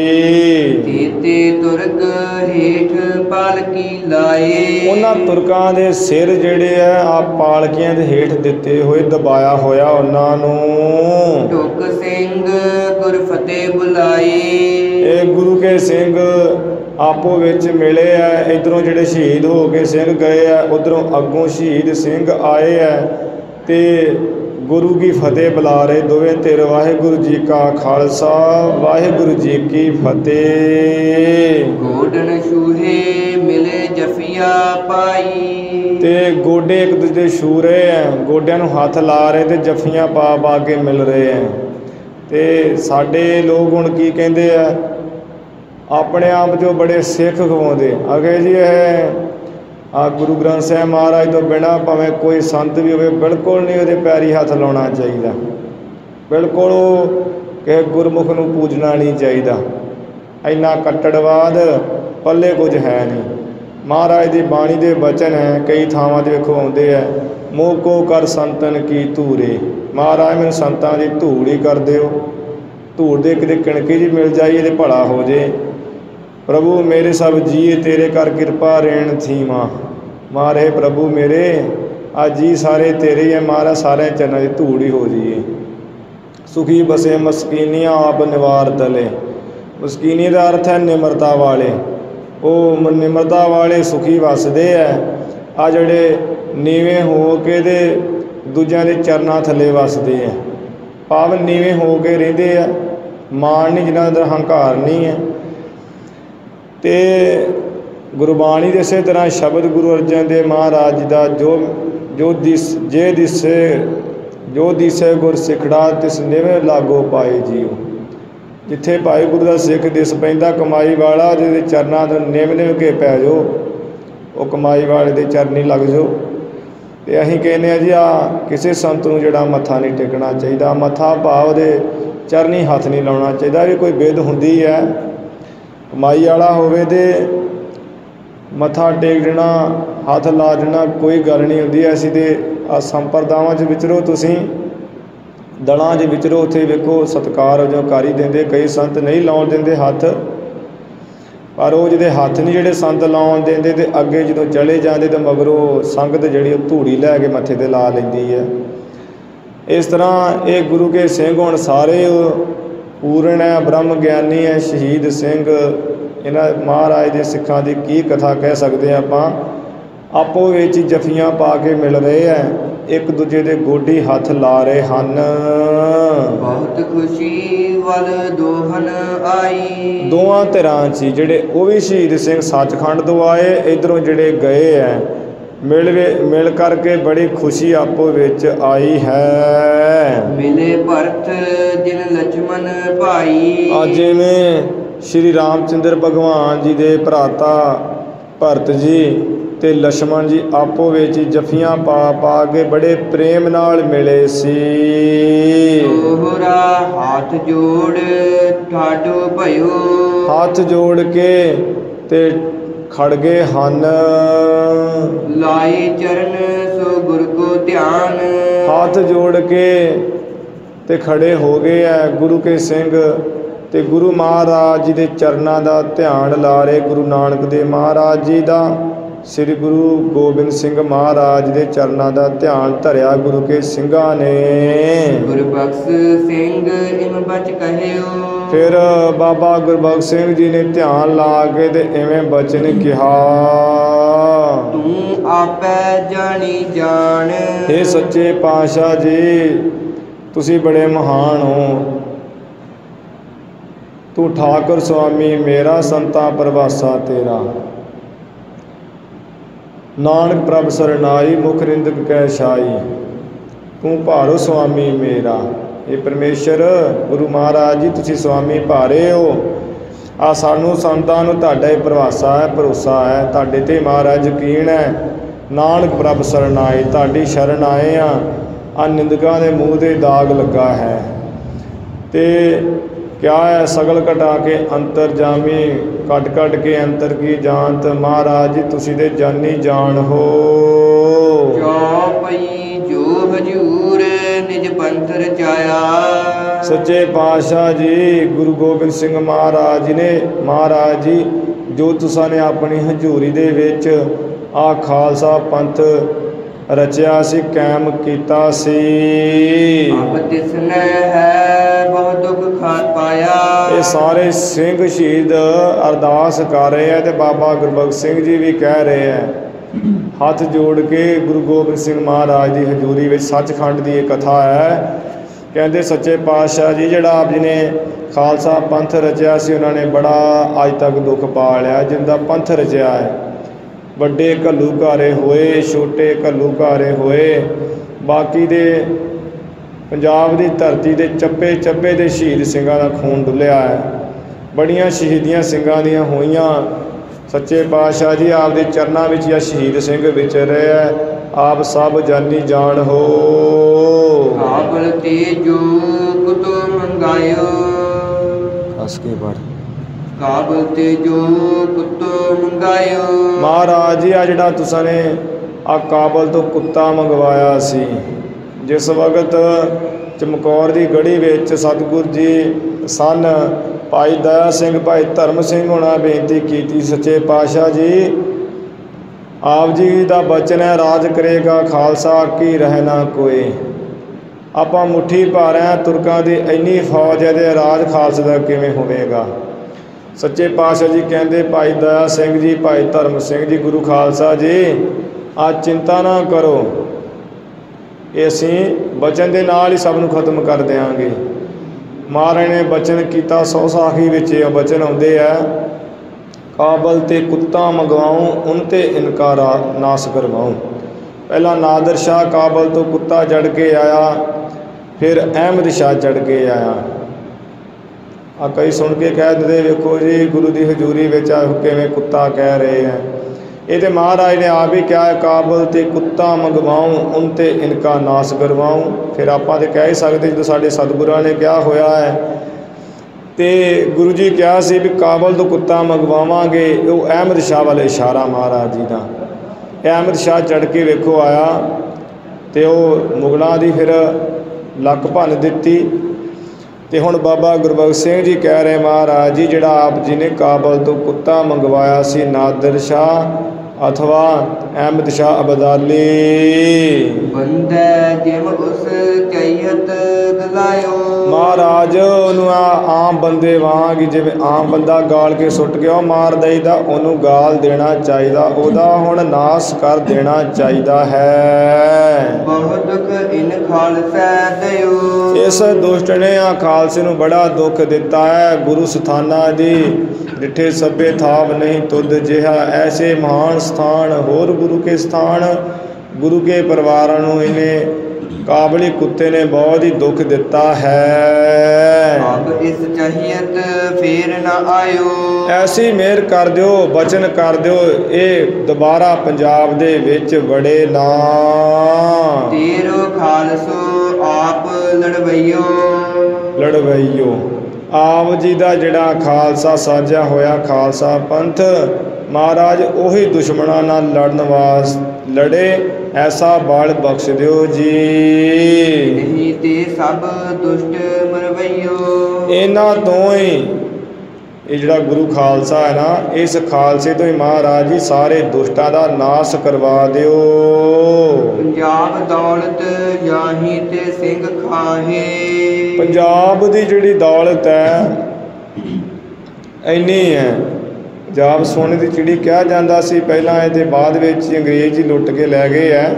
ਤੀਤੇ ਤੁਰਕ ਹੇਠ ਪਾਲਕੀ ਲਾਏ। ਉਹਨਾਂ ਤੁਰਕਾਂ ਦੇ ਸਿਰ ਜਿਹੜੇ ਆ ਆਪ ਪਾਲਕੀਆਂ ਦੇ ਹੇਠ ਦਿੱਤੇ ਹੋਏ, ਦਬਾਇਆ ਹੋਇਆ ਉਹਨਾਂ ਨੂੰ। ਟੁਕ ਸਿੰਘ ਗੁਰ ਫਤਿਹ ਬੁਲਾਈ। ਇਹ ਗੁਰੂ ਕੇ ਸਿੰਘ ਆਪੋ ਵਿੱਚ ਮਿਲੇ ਆ। ਇੱਧਰੋਂ ਜਿਹੜੇ ਸ਼ਹੀਦ ਹੋ ਕੇ ਸਿੰਘ ਗਏ ਆ, ਉੱਧਰੋਂ ਅੱਗੋਂ ਸ਼ਹੀਦ ਸਿੰਘ ਆਏ ਆ ਤੇ ਗੁਰੂ ਕੀ ਫਤਿਹ ਬੁਲਾ ਰਹੇ ਦੋਵੇਂ ਧਿਰ। ਵਾਹਿਗੁਰੂ ਜੀ ਕਾ ਖਾਲਸਾ ਵਾਹਿਗੁਰੂ ਜੀ ਕੀ ਫਤਿਹ। ਗੋਡਨ ਛੂਹੇ ਮਿਲੇ ਜਫੀਆ ਪਾਈ। ਤੇ ਗੋਡੇ ਇੱਕ ਦੂਜੇ ਛੂ ਰਹੇ ਆ, ਗੋਡਿਆਂ ਨੂੰ ਹੱਥ ਲਾ ਰਹੇ ਤੇ ਜੱਫੀਆਂ ਪਾ ਪਾ ਕੇ ਮਿਲ ਰਹੇ ਆ। ਤੇ ਸਾਡੇ ਲੋਕ ਹੁਣ ਕੀ ਕਹਿੰਦੇ ਆ ਆਪਣੇ ਆਪ 'ਚੋਂ ਬੜੇ ਸਿੱਖ ਖਵਾਉਂਦੇ ਅਗੇ ਜੀ ਇਹ ਗੁਰੂ ਗ੍ਰੰਥ ਸਾਹਿਬ ਮਹਾਰਾਜ ਤੋਂ ਬਿਨਾਂ ਭਾਵੇਂ ਕੋਈ ਸੰਤ ਵੀ ਹੋਵੇ ਬਿਲਕੁਲ ਨਹੀਂ ਉਹਦੇ ਪੈਰੀ ਹੱਥ ਲਾਉਣਾ ਚਾਹੀਦਾ, ਬਿਲਕੁਲ ਉਹ ਕਿਸੇ ਗੁਰਮੁਖ ਨੂੰ ਪੂਜਣਾ ਨਹੀਂ ਚਾਹੀਦਾ। ਇੰਨਾ ਕੱਟੜਵਾਦ ਪੱਲੇ ਕੁਝ ਹੈ ਨਹੀਂ। ਮਹਾਰਾਜ ਦੀ ਬਾਣੀ ਦੇ ਬਚਨ ਹੈ, ਕਈ ਥਾਵਾਂ 'ਤੇ ਵੇਖੋ ਆਉਂਦੇ ਹੈ, ਮੋਹ ਕੋ ਕਰ ਸੰਤਨ ਕੀ ਧੂਰੇ। ਮਹਾਰਾਜ ਮੈਨੂੰ ਸੰਤਾਂ ਦੀ ਧੂੜ ਹੀ ਕਰ ਦਿਓ, ਧੂੜ ਦੇ ਕਿਤੇ ਕਿਣਕੀ ਜੀ ਮਿਲ ਜਾਈਏ ਤੇ ਭਲਾ ਹੋ ਜੇ। ਪ੍ਰਭੂ ਮੇਰੇ ਸਭ ਜੀਏ ਤੇਰੇ ਕਰ ਕਿਰਪਾ ਰੇਣ ਥੀਮਾ। ਮਾਰੇ ਪ੍ਰਭੂ ਮੇਰੇ ਆ ਜੀ ਸਾਰੇ ਤੇਰੇ ਹੀ ਹੈ, ਮਹਾਰਾਜ ਸਾਰਿਆਂ ਚਰਨਾਂ ਦੀ ਧੂੜ ਹੀ ਹੋ ਜਾਈਏ। ਸੁਖੀ ਬਸੇ ਮਸਕੀਨੀਆਂ ਆਪ ਨਿਵਾਰ ਤਲੇ। ਮਸਕੀਨੀ ਦਾ ਅਰਥ ਹੈ ਨਿਮਰਤਾ ਵਾਲੇ। ਉਹ ਨਿਮਰਤਾ ਵਾਲੇ ਸੁਖੀ ਵਸਦੇ ਹੈ। ਆ ਜਿਹੜੇ ਨੀਵੇਂ ਹੋ ਕੇ ਤੇ ਦੂਜਿਆਂ ਦੇ ਚਰਨਾਂ ਥੱਲੇ ਵਸਦੇ ਹੈ, ਭਾਵ ਨੀਵੇਂ ਹੋ ਕੇ ਰਹਿੰਦੇ ਆ, ਮਾਣ ਨਹੀਂ, ਜਿਨ੍ਹਾਂ ਦਾ ਹੰਕਾਰ ਨਹੀਂ ਹੈ। ਅਤੇ ਗੁਰਬਾਣੀ ਦੇ ਇਸੇ ਤਰ੍ਹਾਂ ਸ਼ਬਦ ਗੁਰੂ ਅਰਜਨ ਦੇਵ ਮਹਾਰਾਜ ਜੀ ਦਾ ਜੋ ਦਿਸੈ ਗੁਰ ਸਿਖੜਾ ਤਿਸ ਨਿਵੇਂ ਲਾਗੋ ਪਾਏ ਜੀਓ। ਜਿੱਥੇ ਭਾਈ ਗੁਰੂ ਦਾ ਸਿੱਖ ਦਿਸ ਪੈਂਦਾ ਕਮਾਈ ਵਾਲਾ, ਜਿਹਦੇ ਚਰਨਾਂ ਤੋਂ ਨਿਵ ਕੇ ਪੈ ਜਾਓ, ਉਹ ਕਮਾਈ ਵਾਲੇ ਦੇ ਚਰਨੀ ਲੱਗ ਜਾਓ। ਅਤੇ ਅਸੀਂ ਕਹਿੰਦੇ ਹਾਂ ਜੀ ਕਿਸੇ ਸੰਤ ਨੂੰ ਜਿਹੜਾ ਮੱਥਾ ਨਹੀਂ ਟੇਕਣਾ ਚਾਹੀਦਾ। ਮੱਥਾ ਭਾਵ ਦੇ ਚਰਨੀ ਹੱਥ ਨਹੀਂ ਲਾਉਣਾ ਚਾਹੀਦਾ। ਵੀ ਕੋਈ ਬਿਧ ਹੁੰਦੀ ਹੈ, ਕਮਾਈ ਵਾਲਾ ਹੋਵੇ ਤੇ ਮੱਥਾ ਟੇਕ ਦੇਣਾ, ਹੱਥ ਲਾ ਦੇਣਾ, ਕੋਈ ਗੱਲ ਨਹੀਂ ਹੁੰਦੀ। ਅਸੀਂ ਤਾਂ ਸੰਪਰਦਾਵਾਂ 'ਚ ਵਿਚਰੋ, ਤੁਸੀਂ ਦਲਾਂ 'ਚ ਵਿਚਰੋ, ਉੱਥੇ ਵੇਖੋ ਸਤਿਕਾਰ ਜੋ ਕਰ ਹੀ ਦਿੰਦੇ। ਕਈ ਸੰਤ ਨਹੀਂ ਲਾਉਣ ਦਿੰਦੇ ਹੱਥ, ਪਰ ਉਹ ਜਿਹਦੇ ਹੱਥ ਨਹੀਂ ਜਿਹੜੇ ਸੰਤ ਲਾਉਣ ਦਿੰਦੇ, ਅਤੇ ਅੱਗੇ ਜਦੋਂ ਚਲੇ ਜਾਂਦੇ ਤਾਂ ਮਗਰੋਂ ਸੰਗਤ ਜਿਹੜੀ ਉਹ ਧੂੜੀ ਲੈ ਕੇ ਮੱਥੇ 'ਤੇ ਲਾ ਲੈਂਦੀ ਹੈ। ਇਸ ਤਰ੍ਹਾਂ ਇਹ ਗੁਰੂ ਕੇ ਸਿੰਘ ਹੁਣ ਸਾਰੇ ਪੂਰਨ ਹੈ, ਬ੍ਰਹਮ ਗਿਆਨੀ ਹੈ, ਸ਼ਹੀਦ ਸਿੰਘ। ਇਹਨਾਂ ਮਹਾਰਾਜ ਦੇ ਸਿੱਖਾਂ ਦੀ ਕੀ ਕਥਾ ਕਹਿ ਸਕਦੇ ਹਾਂ ਆਪਾਂ। ਆਪੋ ਵਿੱਚ ਹੀ ਜੱਫੀਆਂ ਪਾ ਕੇ ਮਿਲ ਰਹੇ ਹੈ, ਇੱਕ ਦੂਜੇ ਦੇ ਗੋਡੀ ਹੱਥ ਲਾ ਰਹੇ ਹਨ। ਬਹੁਤ ਖੁਸ਼ੀ ਵੱਲ ਦੋਹਨ ਆਈ। ਦੋਵਾਂ ਧਿਰਾਂ 'ਚ ਜਿਹੜੇ ਉਹ ਵੀ ਸ਼ਹੀਦ ਸਿੰਘ ਸੱਚਖੰਡ ਤੋਂ ਆਏ, ਇੱਧਰੋਂ ਜਿਹੜੇ ਗਏ ਹੈ, ਮਿਲ ਕਰਕੇ ਬੜੀ ਖੁਸ਼ੀ ਆਪੋ ਵਿੱਚ ਆਈ ਹੈ। ਮਿਲੇ ਭਰਤ ਜਿਨ ਲਛਮਨ ਭਾਈ। ਅੱਜ ਜਿਵੇਂ ਸ਼੍ਰੀ ਰਾਮ ਚੰਦਰ ਭਗਵਾਨ ਜੀ ਦੇ ਭਰਾਤਾ ਭਰਤ ਜੀ ਅਤੇ ਲਛਮਣ ਜੀ ਆਪੋ ਵਿੱਚ ਜੱਫੀਆਂ ਪਾ ਕੇ ਬੜੇ ਪ੍ਰੇਮ ਨਾਲ ਮਿਲੇ ਸੀ। ਦੋਹਰਾ ਹੱਥ ਜੋੜ ਠਾਡੋ ਭਇਓ। ਹੱਥ ਜੋੜ ਕੇ ਤੇ ਖੜ ਗਏ ਹਨ। ਲਾਏ ਚਰਨ ਸੋ ਗੁਰ ਕੋ ਧਿਆਨ। ਹੱਥ ਜੋੜ ਕੇ ਤੇ ਖੜੇ ਹੋ ਗਏ ਹੈ ਗੁਰੂ ਕੇ ਸਿੰਘ, ਤੇ ਗੁਰੂ ਮਹਾਰਾਜ ਜੀ ਦੇ ਚਰਨਾਂ ਦਾ ਧਿਆਨ ਲਾ ਰਹੇ। ਗੁਰੂ ਨਾਨਕ ਦੇਵ ਮਹਾਰਾਜ ਜੀ ਦਾ, ਸ੍ਰੀ ਗੁਰੂ ਗੋਬਿੰਦ ਸਿੰਘ ਮਹਾਰਾਜ ਦੇ ਚਰਨਾਂ ਦਾ ਧਿਆਨ ਧਰਿਆ ਗੁਰੂ ਕੇ ਸਿੰਘਾਂ ਨੇ। ਗੁਰਬਖਸ਼ ਸਿੰਘ ਇਮ ਬਚ ਕਹਿਓ। ਫਿਰ ਬਾਬਾ ਗੁਰਬਖਸ਼ ਸਿੰਘ ਜੀ ਨੇ ਧਿਆਨ ਲਾ ਕੇ ਤੇ ਇਵੇਂ ਬਚਨ ਕਿਹਾ, ਤੂੰ ਆਪੈ ਜਾਣੀ ਜਾਣ। ਇਹ ਸੱਚੇ ਪਾਤਸ਼ਾਹ ਜੀ ਤੁਸੀਂ ਬੜੇ ਮਹਾਨ ਹੋ। ਤੂੰ ਠਾਕੁਰ ਸੁਆਮੀ ਮੇਰਾ, ਸੰਤਾਂ ਪ੍ਰਵਾਸਾ ਤੇਰਾ। ਨਾਨਕ ਪ੍ਰਭ ਸਰਨਾਈ ਮੁਖ ਰਿੰਦਕ ਕੈ ਛਾਈ। ਤੂੰ ਭਾਰੋ ਸੁਆਮੀ ਮੇਰਾ। ਇਹ ਪਰਮੇਸ਼ਰ ਗੁਰੂ ਮਹਾਰਾਜ ਜੀ ਤੁਸੀਂ ਸੁਆਮੀ ਭਾਰੇ ਹੋ। ਆ ਸਾਨੂੰ ਸੰਤਾਂ ਨੂੰ ਤੁਹਾਡਾ ਹੀ ਪ੍ਰਵਾਸਾ ਹੈ, ਭਰੋਸਾ ਹੈ, ਤੁਹਾਡੇ 'ਤੇ ਮਹਾਰਾਜ ਯਕੀਨ ਹੈ। ਨਾਨਕ ਪ੍ਰਭ ਸਰਨਾਈ, ਤੁਹਾਡੀ ਸ਼ਰਨ ਆਏ ਹਾਂ। ਆ ਨਿੰਦਕਾਂ ਦੇ ਮੂੰਹ 'ਤੇ ਦਾਗ ਲੱਗਾ ਹੈ। ਅਤੇ ਕਿਆ ਹੈ ਸਗਲ ਘਟਾ ਕੇ ਅੰਤਰ ਜਾਮੀ, ਕੱਟ ਕੇ ਅੰਤਰ ਕੀ ਜਾਣਤ। ਮਹਾਰਾਜ ਜੀ ਤੁਸੀਂ ਤੇ ਜਾਨੀ ਜਾਣ ਹੋ। ਚੌਪਈ ਜੋ ਹਜੂਰ ਨਿਜ ਪੰਥ ਰਚਾਇਆ। ਸੱਚੇ ਪਾਤਸ਼ਾਹ ਜੀ ਗੁਰੂ ਗੋਬਿੰਦ ਸਿੰਘ ਮਹਾਰਾਜ ਜੀ ਨੇ, ਮਹਾਰਾਜ ਜੀ ਜੋ ਤੁਸਾਂ ਨੇ ਆਪਣੀ ਹਜ਼ੂਰੀ ਦੇ ਵਿੱਚ ਆ ਖਾਲਸਾ ਪੰਥ ਰਚਿਆ ਸੀ, ਕਾਇਮ ਕੀਤਾ ਸੀ। ਅਬ ਤਿਸਨੇ ਹੈ ਬਹੁਤ ਦੁੱਖ ਖਾਰ ਪਾਇਆ। ਇਹ ਸਾਰੇ ਸਿੰਘ ਸ਼ਹੀਦ ਅਰਦਾਸ ਕਰ ਰਹੇ ਹੈ, ਤੇ ਬਾਬਾ ਗੁਰਬਖਸ਼ ਸਿੰਘ ਜੀ ਵੀ ਕਹਿ ਰਹੇ ਹੈ, ਹੱਥ ਜੋੜ ਕੇ ਗੁਰੂ ਗੋਬਿੰਦ ਸਿੰਘ ਮਹਾਰਾਜ ਦੀ ਹਜ਼ੂਰੀ ਵਿੱਚ। ਸੱਚਖੰਡ ਦੀ ਇਹ ਕਥਾ ਹੈ। ਕਹਿੰਦੇ ਸੱਚੇ ਪਾਤਸ਼ਾਹ ਜੀ ਜਿਹੜਾ ਆਪ ਜੀ ਨੇ ਖਾਲਸਾ ਪੰਥ ਰਚਿਆ ਸੀ, ਉਹਨਾਂ ਨੇ ਬੜਾ ਅੱਜ ਤੱਕ ਦੁੱਖ ਪਾ ਲਿਆ। ਜਿੰਦਾ ਪੰਥ ਰਚਿਆ ਹੈ, ਵੱਡੇ ਘੱਲੂਘਾਰੇ ਹੋਏ, ਛੋਟੇ ਘੱਲੂਘਾਰੇ ਹੋਏ, ਬਾਕੀ ਦੇ ਪੰਜਾਬ ਦੀ ਧਰਤੀ ਦੇ ਚੱਪੇ ਚੱਪੇ ਦੇ ਸ਼ਹੀਦ ਸਿੰਘਾਂ ਦਾ ਖੂਨ ਡੁੱਲਿਆ ਹੈ। ਬੜੀਆਂ ਸ਼ਹੀਦੀਆਂ ਸਿੰਘਾਂ ਦੀਆਂ ਹੋਈਆਂ। ਸੱਚੇ ਪਾਤਸ਼ਾਹ ਜੀ ਆਪ ਦੇ ਚਰਨਾਂ ਵਿੱਚ ਜਾਂ ਸ਼ਹੀਦ ਸਿੰਘ ਵਿੱਚ ਰਿਹਾ, ਆਪ ਸਭ ਜਾਨੀ ਜਾਣ ਹੋ। ਕਾਬਲ ਤੇ ਜੋ ਕੁਤੋ ਮੰਗਾਇਓ, ਹੱਸ ਕੇ ਪੜ। ਕਾਬਲ ਤੇ ਜੋ ਕੁਤੋ ਮੰਗਾਇਓ। ਮਹਾਰਾਜ ਜੀ ਆ ਜਿਹੜਾ ਤੁਸਾਂ ਨੇ ਆ ਕਾਬਲ ਤੋਂ ਕੁੱਤਾ ਮੰਗਵਾਇਆ ਸੀ, ਜਿਸ ਵਕਤ ਚਮਕੌਰ ਦੀ ਗੜੀ ਵਿੱਚ ਸਤਿਗੁਰੂ ਜੀ ਸਨ, ਭਾਈ ਦਇਆ ਸਿੰਘ ਭਾਈ ਧਰਮ ਸਿੰਘ ਹੋਣਾ ਬੇਨਤੀ ਕੀਤੀ, ਸੱਚੇ ਪਾਤਸ਼ਾਹ ਜੀ ਆਪ ਜੀ ਦਾ ਬਚਨ ਹੈ, ਰਾਜ ਕਰੇਗਾ ਖਾਲਸਾ ਕੀ ਰਹਿ ਨਾ ਕੋਈ। ਆਪਾਂ ਮੁੱਠੀ ਪਾ ਰਹੇ ਹਾਂ ਤੁਰਕਾਂ ਦੀ ਇੰਨੀ ਫੌਜ ਹੈ, ਤੇ ਰਾਜ ਖਾਲਸੇ ਦਾ ਕਿਵੇਂ ਹੋਵੇਗਾ। ਸੱਚੇ ਪਾਤਸ਼ਾਹ ਜੀ ਕਹਿੰਦੇ ਭਾਈ ਦਇਆ ਸਿੰਘ ਜੀ ਭਾਈ ਧਰਮ ਸਿੰਘ ਜੀ ਗੁਰੂ ਖਾਲਸਾ ਜੀ ਆ ਚਿੰਤਾ ਨਾ ਕਰੋ, ਇਹ ਅਸੀਂ ਬਚਨ ਦੇ ਨਾਲ ਹੀ ਸਭ ਨੂੰ ਖਤਮ ਕਰ ਦਿਆਂਗੇ। ਮਹਾਰਾਜ ਨੇ ਬਚਨ ਕੀਤਾ, 100 ਸਾਖੀ ਵਿੱਚ ਇਹ ਬਚਨ ਆਉਂਦੇ ਆ, ਕਾਬਲ ਤੇ ਕੁੱਤਾ ਮੰਗਵਾऊं ਉਨ ਤੇ ਇਨਕਾ ਨਾਸ ਕਰਵਾऊं। ਪਹਿਲਾਂ ਨਾਦਰ ਸ਼ਾਹ ਕਾਬਲ ਤੋਂ ਕੁੱਤਾ ਚੜ੍ਹ ਕੇ ਆਇਆ, ਫਿਰ ਅਹਿਮਦ ਸ਼ਾਹ ਚੜ੍ਹ ਕੇ ਆਇਆ। ਆ ਕਈ ਸੁਣ ਕੇ ਕਹਿ ਦਿੰਦੇ ਵੇਖੋ ਜੀ ਗੁਰੂ ਦੀ ਹਜ਼ੂਰੀ ਵਿੱਚ ਕਿਵੇਂ ਕੁੱਤਾ ਕਹਿ ਰਹੇ ਹੈ। ਇਹ ਤਾਂ ਮਹਾਰਾਜ ਨੇ ਆਪ ਹੀ ਕਿਹਾ ਹੈ, ਕਾਬਲ ਤੇ ਕੁੱਤਾ ਮੰਗਵਾऊं ਉਨ ਤੇ ਇਨਕਾ ਨਾਸ ਕਰਵਾऊं। ਫਿਰ ਆਪਾਂ ਤਾਂ ਕਹਿ ਹੀ ਸਕਦੇ ਜਦੋਂ ਸਾਡੇ ਸਤਿਗੁਰਾਂ ਨੇ ਕਿਹਾ ਹੋਇਆ ਹੈ। ਤੇ ਗੁਰੂ ਜੀ ਕਿਹਾ ਸੀ ਵੀ ਕਾਬਲ ਤੋਂ ਕੁੱਤਾ ਮੰਗਵਾਵਾਂਗੇ, ਉਹ ਅਹਿਮਦ ਸ਼ਾਹ ਵਾਲੇ ਇਸ਼ਾਰਾ ਮਹਾਰਾਜ ਜੀ ਦਾ। ਅਹਿਮਦ ਸ਼ਾਹ ਚੜ੍ਹ ਕੇ ਵੇਖੋ ਆਇਆ, ਤੇ ਉਹ ਮੁਗਲਾਂ ਦੀ ਫਿਰ ਲੱਕ ਭੰਨ ਦਿੱਤੀ। ਤੇ ਹੁਣ ਬਾਬਾ ਗੁਰਬਖਸ਼ ਸਿੰਘ ਜੀ ਕਹਿ ਰਹੇ ਮਹਾਰਾਜ ਜੀ ਜਿਹੜਾ ਆਪ ਜੀ ਨੇ ਕਾਬਲ ਤੋਂ ਕੁੱਤਾ ਮੰਗਵਾਇਆ ਸੀ, ਨਾਦਰ ਸ਼ਾਹ ਅਥਵਾ ਅਹਿਮਦ ਸ਼ਾਹ ਅਬਦਾਲੀ, ਬੰਦੈ ਜਿਮ ਉਸ ਕਈਅਤ ਗਲਾਇਓ। ਮਹਾਰਾਜ ਉਹਨੂੰ ਆਮ ਬੰਦੇ ਵਾਂਗ, ਜਿਵੇਂ ਆਮ ਬੰਦਾ ਗਾਲ ਕੇ ਸੁੱਟ ਗਿਆ ਉਹ ਮਾਰ ਦਈਦਾ, ਉਹਨੂੰ ਗਾਲ ਦੇਣਾ ਚਾਹੀਦਾ, ਉਹਦਾ ਹੁਣ ਨਾਸ ਕਰ ਦੇਣਾ ਚਾਹੀਦਾ ਹੈ। ਬਹੁਤ ਦੁੱਖ ਇਨ ਖਾਲਸਾ ਦਿਓ, ਇਸ ਦੁਸ਼ਟ ਨੇ ਆ ਖਾਲਸੇ ਨੂੰ ਬੜਾ ਦੁੱਖ ਦਿੱਤਾ ਹੈ। ਗੁਰੂ ਸਥਾਨਾਂ ਦੀ ਡਿਠੇ ਸਭੇ ਥਾਵ ਨਹੀਂ ਤੁਧ ਜਿਹਾ, ਐਸੇ ਮਹਾਨ ਸਥਾਨ ਹੋਰ ਗੁਰੂ ਕੇ ਸਥਾਨ। ਗੁਰੂ ਕੇ ਪਰਿਵਾਰਾਂ ਨੂੰ ਇਹਨੇ ਕਾਬਲੀ ਕੁੱਤੇ ਨੇ ਬਹੁਤ ਹੀ ਦੁੱਖ ਦਿੱਤਾ ਹੈ। ਆਪ ਇਸ ਚਾਹੀਅਤ ਫੇਰ ਨਾ ਆਇਓ, ਐਸੀ ਮਿਹਰ ਕਰ ਦਿਓ, ਬਚਨ ਕਰ ਦਿਓ, ਇਹ ਦੁਬਾਰਾ ਪੰਜਾਬ ਦੇ ਵਿੱਚ ਵੜੇ ਨਾ। ਤੇਰੋ ਖਾਲਸੋ ਆਪ ਲੜਵਈਓ, ਲੜਵਈਓ ਆਪ ਜੀ ਦਾ ਜਿਹੜਾ ਖਾਲਸਾ ਸਾਜਿਆ ਹੋਇਆ ਖਾਲਸਾ ਪੰਥ, ਮਹਾਰਾਜ ਉਹੀ ਦੁਸ਼ਮਣਾਂ ਨਾਲ ਲੜਨ ਵਾਸਤੇ ਲੜੇ, ਐਸਾ ਬਲ ਬਖਸ਼ ਦਿਓ ਜੀ। ਨਹੀਂ ਤੇ ਸਭ ਦੁਸ਼ਟ ਮਰਵਈਓ, ਇਹਨਾਂ ਤੋਂ ਹੀ ਇਹ ਜਿਹੜਾ ਗੁਰੂ ਖਾਲਸਾ ਹੈ ਨਾ, ਇਸ ਖਾਲਸੇ ਤੋਂ ਹੀ ਮਹਾਰਾਜ ਜੀ ਸਾਰੇ ਦੁਸ਼ਟਾਂ ਦਾ ਨਾਸ ਕਰਵਾ ਦਿਓ। ਪੰਜਾਬ ਦੌਲਤ ਜਾਹੀ ਤੇ ਸਿੰਘ ਖਾਹੇ, ਪੰਜਾਬ ਦੀ ਜਿਹੜੀ ਦੌਲਤ ਹੈ ਇੰਨੀ ਹੈ, ਪੰਜਾਬ ਸੋਨੇ ਦੀ ਚਿੜੀ ਕਿਹਾ ਜਾਂਦਾ ਸੀ ਪਹਿਲਾਂ, ਇਹਦੇ ਬਾਅਦ ਵਿੱਚ ਅੰਗਰੇਜ਼ ਹੀ ਲੁੱਟ ਕੇ ਲੈ ਗਏ ਹੈ।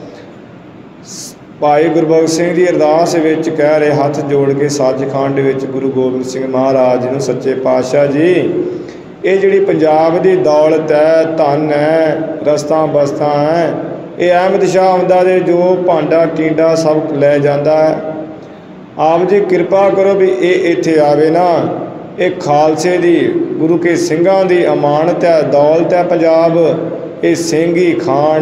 ਭਾਈ ਗੁਰਬਖਸ਼ ਸਿੰਘ ਦੀ ਅਰਦਾਸ ਵਿੱਚ ਕਹਿ ਰਹੇ ਹੱਥ ਜੋੜ ਕੇ ਸੱਚਖੰਡ ਵਿੱਚ ਗੁਰੂ ਗੋਬਿੰਦ ਸਿੰਘ ਮਹਾਰਾਜ ਜੀ ਨੂੰ, ਸੱਚੇ ਪਾਤਸ਼ਾਹ ਜੀ ਇਹ ਜਿਹੜੀ ਪੰਜਾਬ ਦੀ ਦੌਲਤ ਹੈ, ਧਨ ਹੈ, ਰਸਤਾਂ ਬਸਤਾਂ ਹੈ, ਇਹ ਅਹਿਮਦ ਸ਼ਾਹ ਆਉਂਦਾ ਦੇ ਜੋ ਭਾਂਡਾ ਟੀਂਡਾ ਸਭ ਲੈ ਜਾਂਦਾ ਹੈ। ਆਪ ਜੀ ਕਿਰਪਾ ਕਰੋ ਵੀ ਇਹ ਇੱਥੇ ਆਵੇ ਨਾ, ਇਹ ਖਾਲਸੇ ਦੀ ਗੁਰੂ ਕੇ ਸਿੰਘਾਂ ਦੀ ਅਮਾਨਤ ਹੈ, ਦੌਲਤ ਹੈ ਪੰਜਾਬ, ਇਹ ਸਿੰਘ ਹੀ ਖਾਣ।